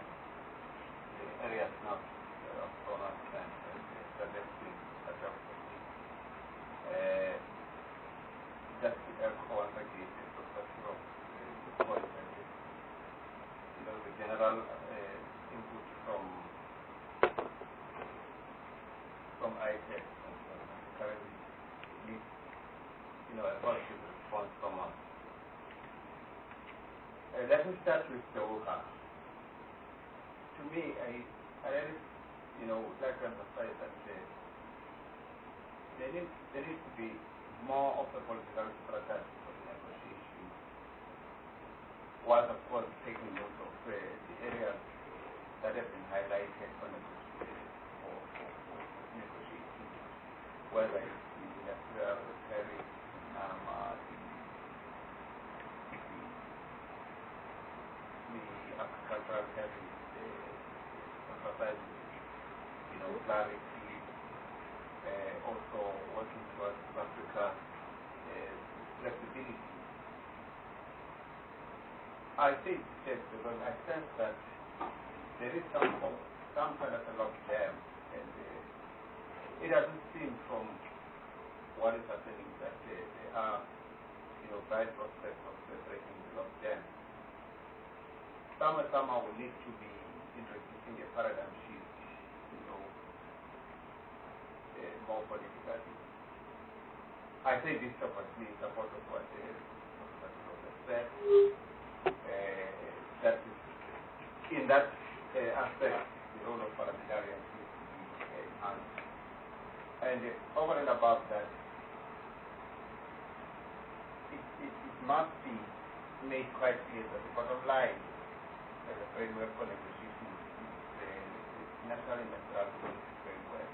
areas now of Donald and suggesting adjustments. Uh, just to echo once again the professor of the point, you know, the general uh, input from from I T E D and currently needs, you know, a positive response from us. Uh, let me start with the O H A. me, I, I really, you know, would like to emphasize that uh, there, needs, there needs to be more of a political strategy for the negotiation, while of course taking note of uh, the areas that have been highlighted for negotiation, for, for, for negotiating, whether it's the industrial tariff, um, uh, the, the, the agricultural tariff, the emphasizing, you know, clarity, uh, also working towards Africa, uh, flexibility. I think yes, because I sense that there is some some kind of a logjam, and uh, it doesn't seem from what is happening that uh, there are, you know, bright prospects of uh, breaking the logjam. Somehow, somehow we need to be introducing a paradigm shift, you know, uh, more politically. I say this obviously in support of what uh, Professor said. Uh, that is, in that uh, aspect, the role of parliamentarians needs to be uh, enhanced. And uh, over and above that, it, it, it must be made quite clear that the bottom line as a framework for negotiation is the uh, national electoral policy framework.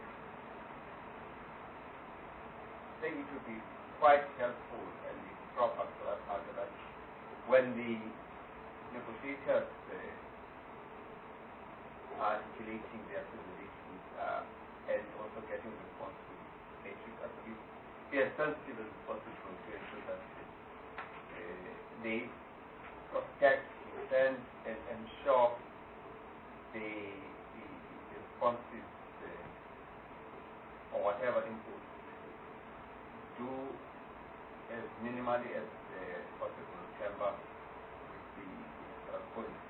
I think it would be quite helpful and proper for that matter that when the negotiators uh, are articulating their positions uh, and also getting response to matrix, at least be as sensitive as possible to ensure that uh, they protect, defend, and ensure the, the, the responses uh, or whatever input do as minimally as uh, possible temper with the uh, policy.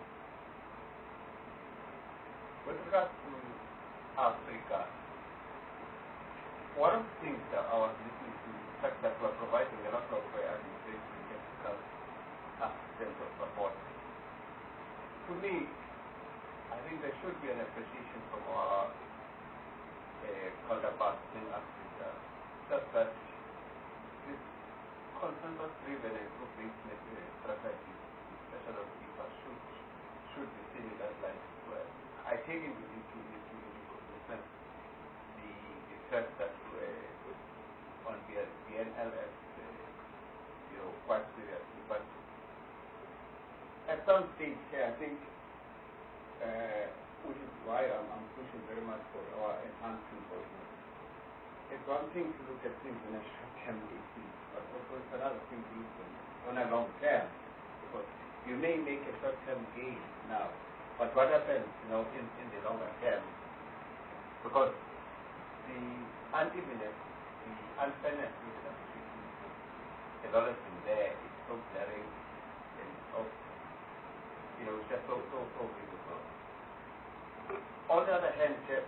With regard to Africa, one of the things that I was listening to, the fact that we are providing a lot of uh, administration and technical assistance or support. To me, I think there should be an appreciation from our uh, counterparts in Africa, just that this consensus-driven and group-based uh, strategy, especially of people, should should be seen in that light as well. I take into into into into cognizance the the threat that uh, on the the N L S, uh, you know, quite seriously. But at some stage, I think, uh, which is why I'm, I'm pushing very much for our enhanced involvement. It's one thing to look at things in a short-term basis, but also it's another thing to look on a long term. Because you may make a short-term gain now, but what happens, you know, in, in the longer term? Because the unevenness, the unfairness in the negotiation has always been there. It's so glaring and so, you know, it's just so, so, so visible. On the other hand, uh,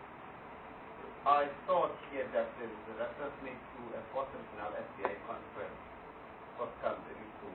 I thought here that there is a reference made to a fourth regional F D I conference forthcoming very soon.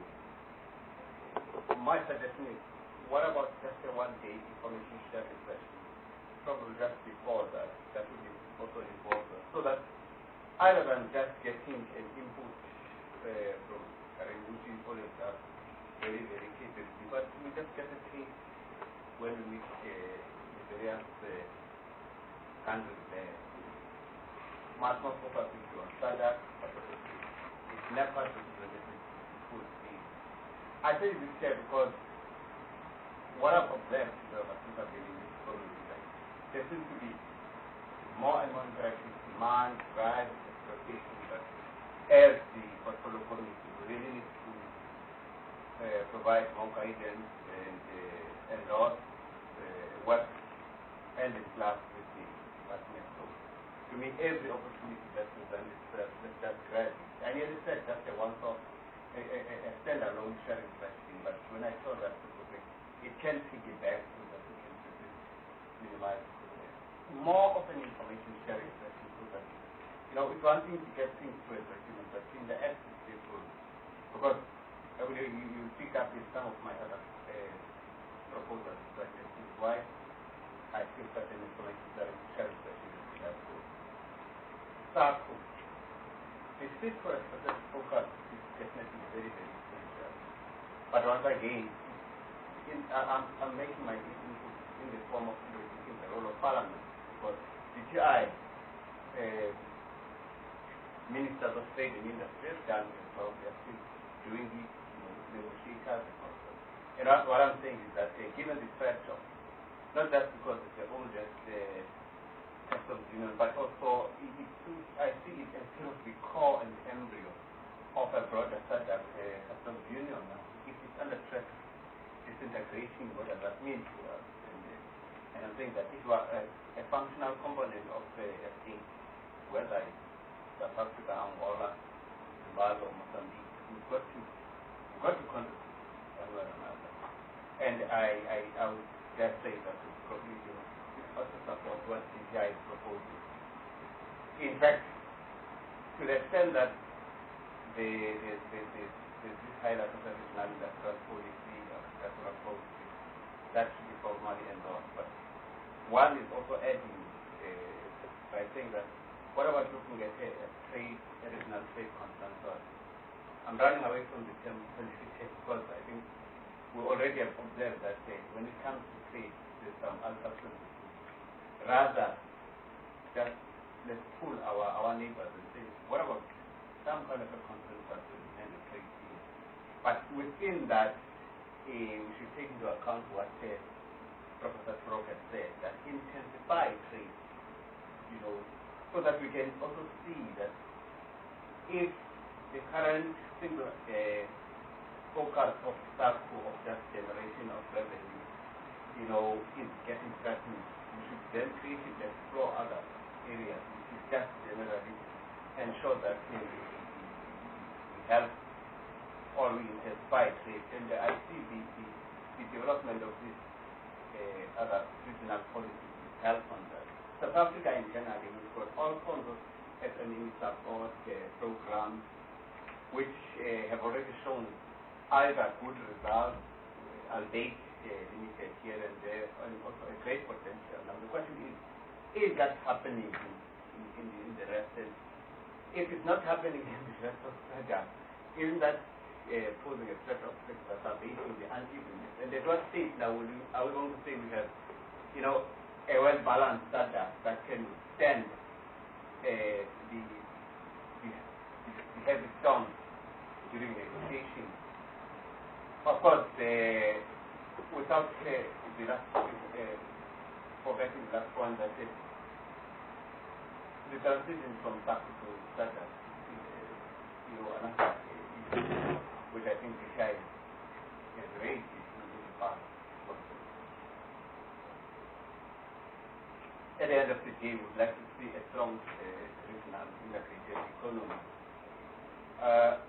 My suggestion is, what about just a one-day information sharing session? Probably just before that, that would be also involved, so that other than just getting an input uh, from Karen, which is always uh, very, very capable, but we just get a taste when we meet uh, the various uh, countries there. Much more focus on SADC, but it's never represented full speed. I say this here because what I've observed uh, since I've been in this story is that there seems to be more and more interactive demand, drive, expectation that as the portfolio committee we really need to uh, provide more guidance and uh, endorse uh, work and in class with the partners. So to me, every opportunity that presents itself, let's just grab it. I nearly said that's a one-off, a, a, a standalone sharing question, but when I saw that project, it can piggyback so that we can minimize more of an information sharing session so that, you know, it's one thing to get things to a document, but in the essence, people, because I mean, you, you pick up in some of my other uh, proposals, but this is why I feel certain information that is shared with the school. SACCO, the fit for a specific focus is definitely very, very essential. But once again, in, uh, I'm, I'm making my input in the form of introducing the role of Parliament, because the G I, uh, Ministers of Trade and Industry have done their job, they are still doing it, you know, negotiators and all that. And what, what I'm saying is that uh, given the threat of, not just because it's the oldest uh, customs union, but also it, it, I see it as sort of the core and the embryo of a broader setup, uh, customs union. Now, if it's under threat, disintegration, what does that mean to us? And, uh, and I'm saying that if you are a, a functional component of uh, a state, whether it's South Africa, Angola, Zimbabwe, Mozambique, we've got to, we've got to contribute one way or another. And I, I, I would dare say that we probably do also support what C G I is proposing. In fact, to the extent that the, the, the, the, the, this highlight of the regional industrial policy, agricultural policy, that should be formally endorsed. But one is also adding uh, by saying that what about looking at a, a trade, a regional trade consensus? I'm running away from the term beneficiary because I think we already have observed that uh, when it comes to trade, there's some uncertainty. Rather, just let's pull our, our neighbors and say, what about some kind of a consensus and a trade deal? But within that, uh, we should take into account what uh, Professor Frog has said, that intensify trade, you know, so that we can also see that if the current single uh, focus of SACCO of just generation of revenue, you know, is getting threatened, we should then create it, explore other areas, which is just generally ensure that we, we help or we intensify trade. And uh, I see the, the, the development of this uh, other regional policies will help on that. South Africa in general, we've got all sorts of S M E support uh, programs which uh, have already shown either good results, uh, albeit uh, limited here and there, and also a great potential. Now the question is, is that happening in, in, in, the, in the rest? And if it's not happening in the rest of Nigeria, isn't that uh, posing a threat of exacerbating the unevenness? And at what stage now will you, are we going to say we have, you know, a well-balanced setup that can withstand uh, the, the, the heavy storms during negotiations? Of course, uh, without uh, the last, uh, forgetting the last point that is the transition from SACCO to SADC is, uh, you know, another issue which I think the Shai has raised in the past. At the end of the day, we would like to see a strong uh, regional integrated economy. Uh,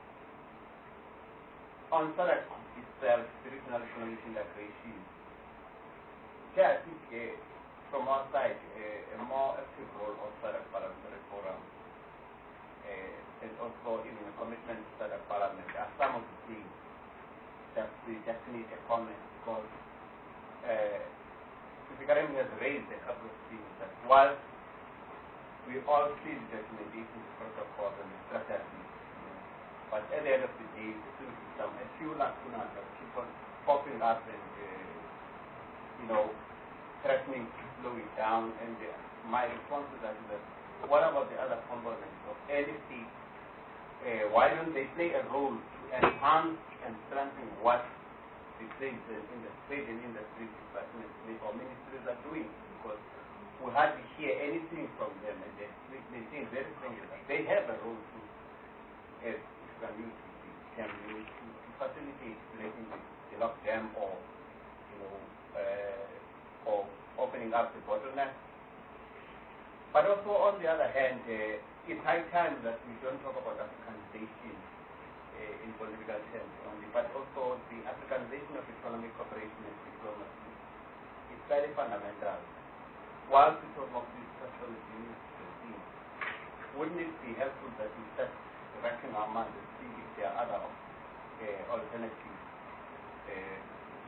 on SADC itself, the regional economic integration, I think uh, from our side, uh, a more active role of SADC Parliamentary Forum uh, and also even a commitment to SADC Parliament are some of the things that we just need a comment because uh, the Karemi has raised a couple of things that while we all see the documentation, the protocols and the strategies, you know, but at the end of the day, there seems to be some a few lacunas that keep on popping up and uh, you know, threatening to slow it down. And uh, my response to that is that what about the other components of any state? Uh, why don't they play a role to enhance and strengthen what the trade and the trade and industry departments or ministries are doing? Because we hardly hear anything from them, and they, they seem very strongly that they have a role to, as if you can use the term, to, to facilitate breaking the, the lockdown or, you know, uh, or opening up the bottleneck. But also, on the other hand, uh, it's high time that we don't talk about Africanization uh, in political terms only, but also the Africanization of economic cooperation and diplomacy is very fundamental. While we talk of this customs union regime, wouldn't it be helpful that we start wrecking our minds and see if there are other uh, alternatives uh,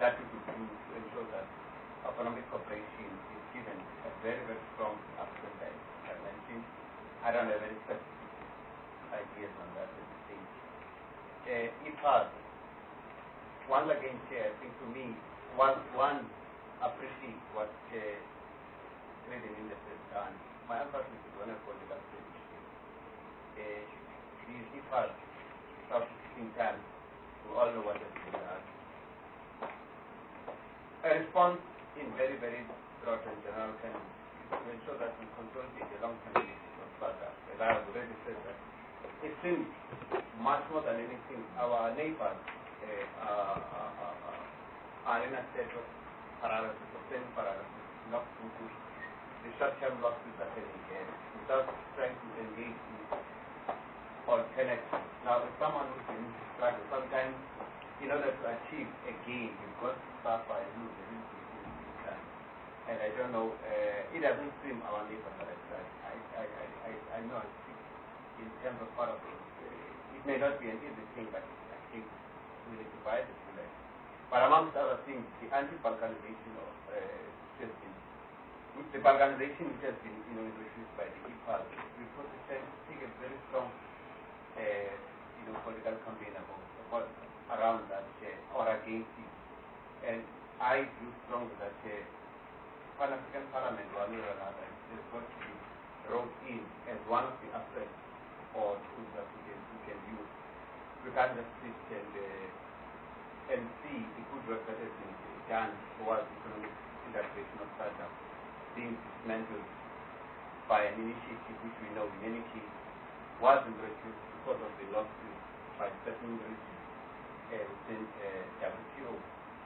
that we could do to ensure that economic cooperation is given a very, very strong African dimension. I don't have any specific ideas on that at this stage. Uh, if uh, once again, Chair, I think to me, one, one appreciates what uh, trade and industry has done. My emphasis is on a political strategy. Uh, these I F A D, South sixteen times, we all know what has been done. A response in very, very broad and general terms to ensure that we consolidate the long-term basis of South Africa. As I have already said that it seems much more than anything, our neighbors uh, are, are, are, are in a state of paralysis, of same paralysis, not into the short-term losses that they get without trying to engage in alternatives. Now, if someone who's in struggle, sometimes in order to achieve a gain, you've got to suffer and lose a little bit in time. And I don't know, uh, it doesn't seem our neighbors are like that. I, I, I, I, I know I speak in terms of parables. Uh, it may not be an easy thing, but I think we need to buy the bullet. But amongst other things, the anti-balkanization of uh, system, the balkanization which has been you know, introduced by the I F A D, we put a take a very strong uh, you know, political campaign about, about around that uh, or against it. And I feel strongly that uh, Pan-African Parliament, one way or another, is going to be brought in as one of the aspects or tools that we can, we can use. We can't just sit and, uh, and see the good work that has been done towards economic integration of SADC being dismantled by an initiative which we know in any case was introduced because of the losses by certain regions uh, within uh, W T O.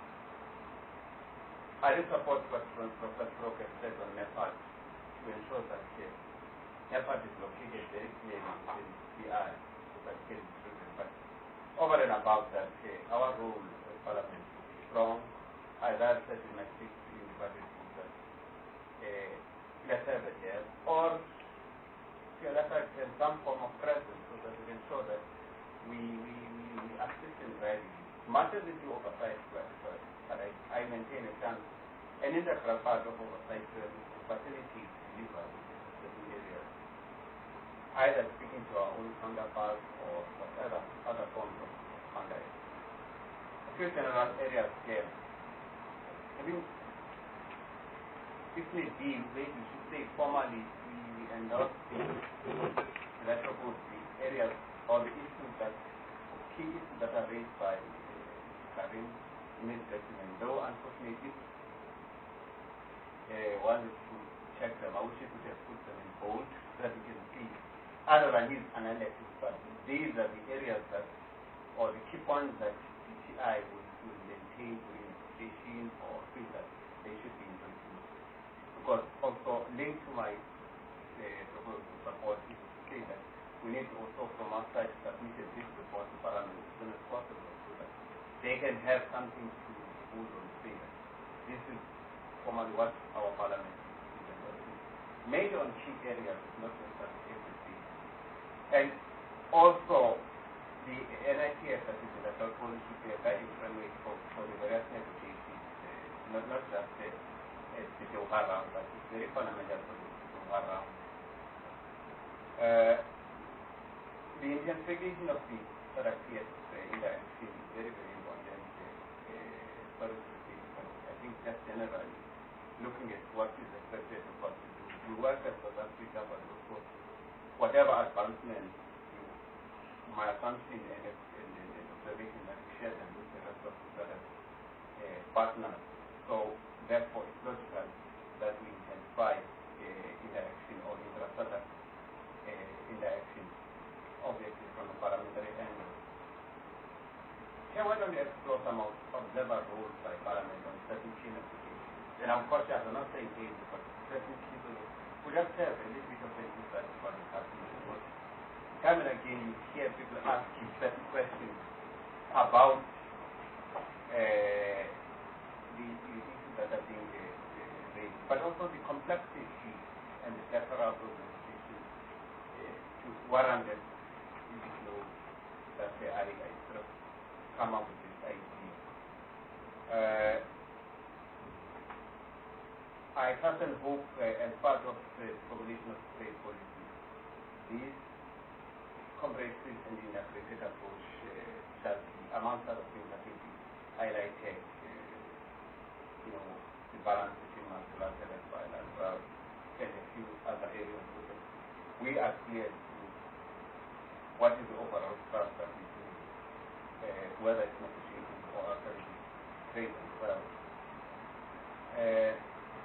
I do support what Professor Crocker said on NEPAD to ensure that uh, NEPAD is located very clearly within the eye so that it can be driven. But over and above that, uh, our role as Parliament is strong. As I said in my speech in the budget, that uh, let's have it here, or to a lesser extent, some form of presence so that we ensure that we, we, we, we assist in value. Matters into oversight, but I, I maintain a chance, an integral part of oversight service to facilitate delivery in certain areas, either speaking to our own counterparts or whatever other forms of conduct. A few general areas here. I mean, if need be, maybe we should say formally we endorse the electrical the areas or the issues that key issues that are raised by Karim in his document. Though unfortunately uh, one is to check them. I wish he could have put them in bold so that we can see other than his analysis, but these are the areas that or the key points that P T I will, will maintain during negotiation or feel that they should be introduced. Because also linked to my uh, proposal to support is to say that we need to also from our side submit this report to Parliament as soon as possible so that they can have something to hold on to say that this is formally what our Parliament is endorsing. Major on key areas is not just that everything. And also the N I T F, that is the Electoral Policy, should be a guiding framework for, for the various negotiations, uh, not, not just uh, uh, the Jawhar round, but it's very fundamental for the Jawhar round. Uh, the intensification of the S A D C uh, interaction is very, very important. Uh, uh, I think just generally looking at what is expected of us to do. We work as South Africa, but also whatever advancement, my assumption and, and, and observation that we share them with the rest of the other uh, partners. So therefore, it's logical that we intensify uh, interaction or intra-S A D C uh, interaction, obviously from a parliamentary angle. Here, why don't we explore some of observer roles by Parliament on certain key applications? And I'm cautious, I'm not saying easy, but certain key we just have a little bit of an insight about what's happening. Time and again, you hear people asking certain questions about uh, the, the issues that are being uh, raised, but also the complexity and the plethora of those issues uh, to warrant it, you know, that uh, I, I sort of come up with this idea. Uh, I certainly hope, uh, as part of the formulation of trade policy, these comprehensive and integrated approach uh, shall be, amongst other things, I think, highlighted, uh, you know, the balance between multilateral and bilateral and a few other areas. We are clear to what is the overall thrust that we do, uh, whether it's negotiating or actually trade as well. Uh,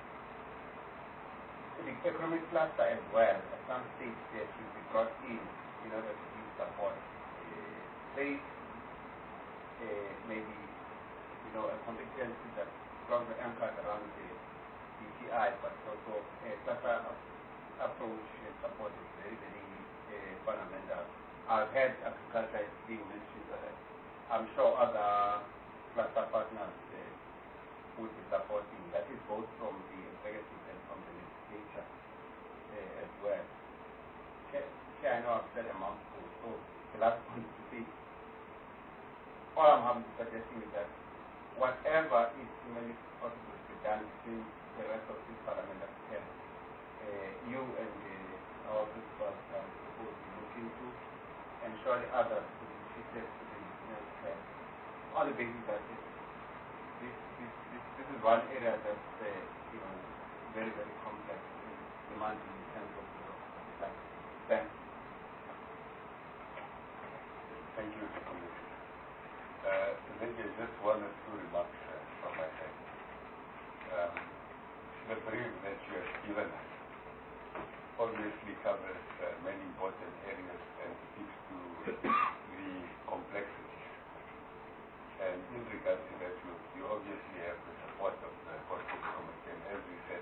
the economic cluster as well, at some stage there should be brought in in order to give support. Uh, trade uh, maybe, you know, a competency that probably anchored around the D T I, but also a cluster approach and support is very, very uh, fundamental. I've had agriculture being mentioned, uh, I'm sure other cluster partners uh, would be supporting. That is both from the executive and from the legislature uh, as well. Okay, I know I've said a mouthful, so the last point to say, all I'm having to suggesting is that whatever is humanly possible to be done between the rest of this parliament that can, uh, you and uh, our principals are supposed to look into, and surely others to be shifted to the next step. On the basis that this, this, this, this, this is one area that's, uh, you know, very, very complex and demanding in terms of the time. Thanks. Thank you, Mister Commissioner. Uh, maybe just one or two remarks uh, from my side. Um, the brief that you have given us obviously covers uh, many important areas and speaks to the complexities. And in regards to that, you, you obviously have the support of the Portuguese Committee, and as we said,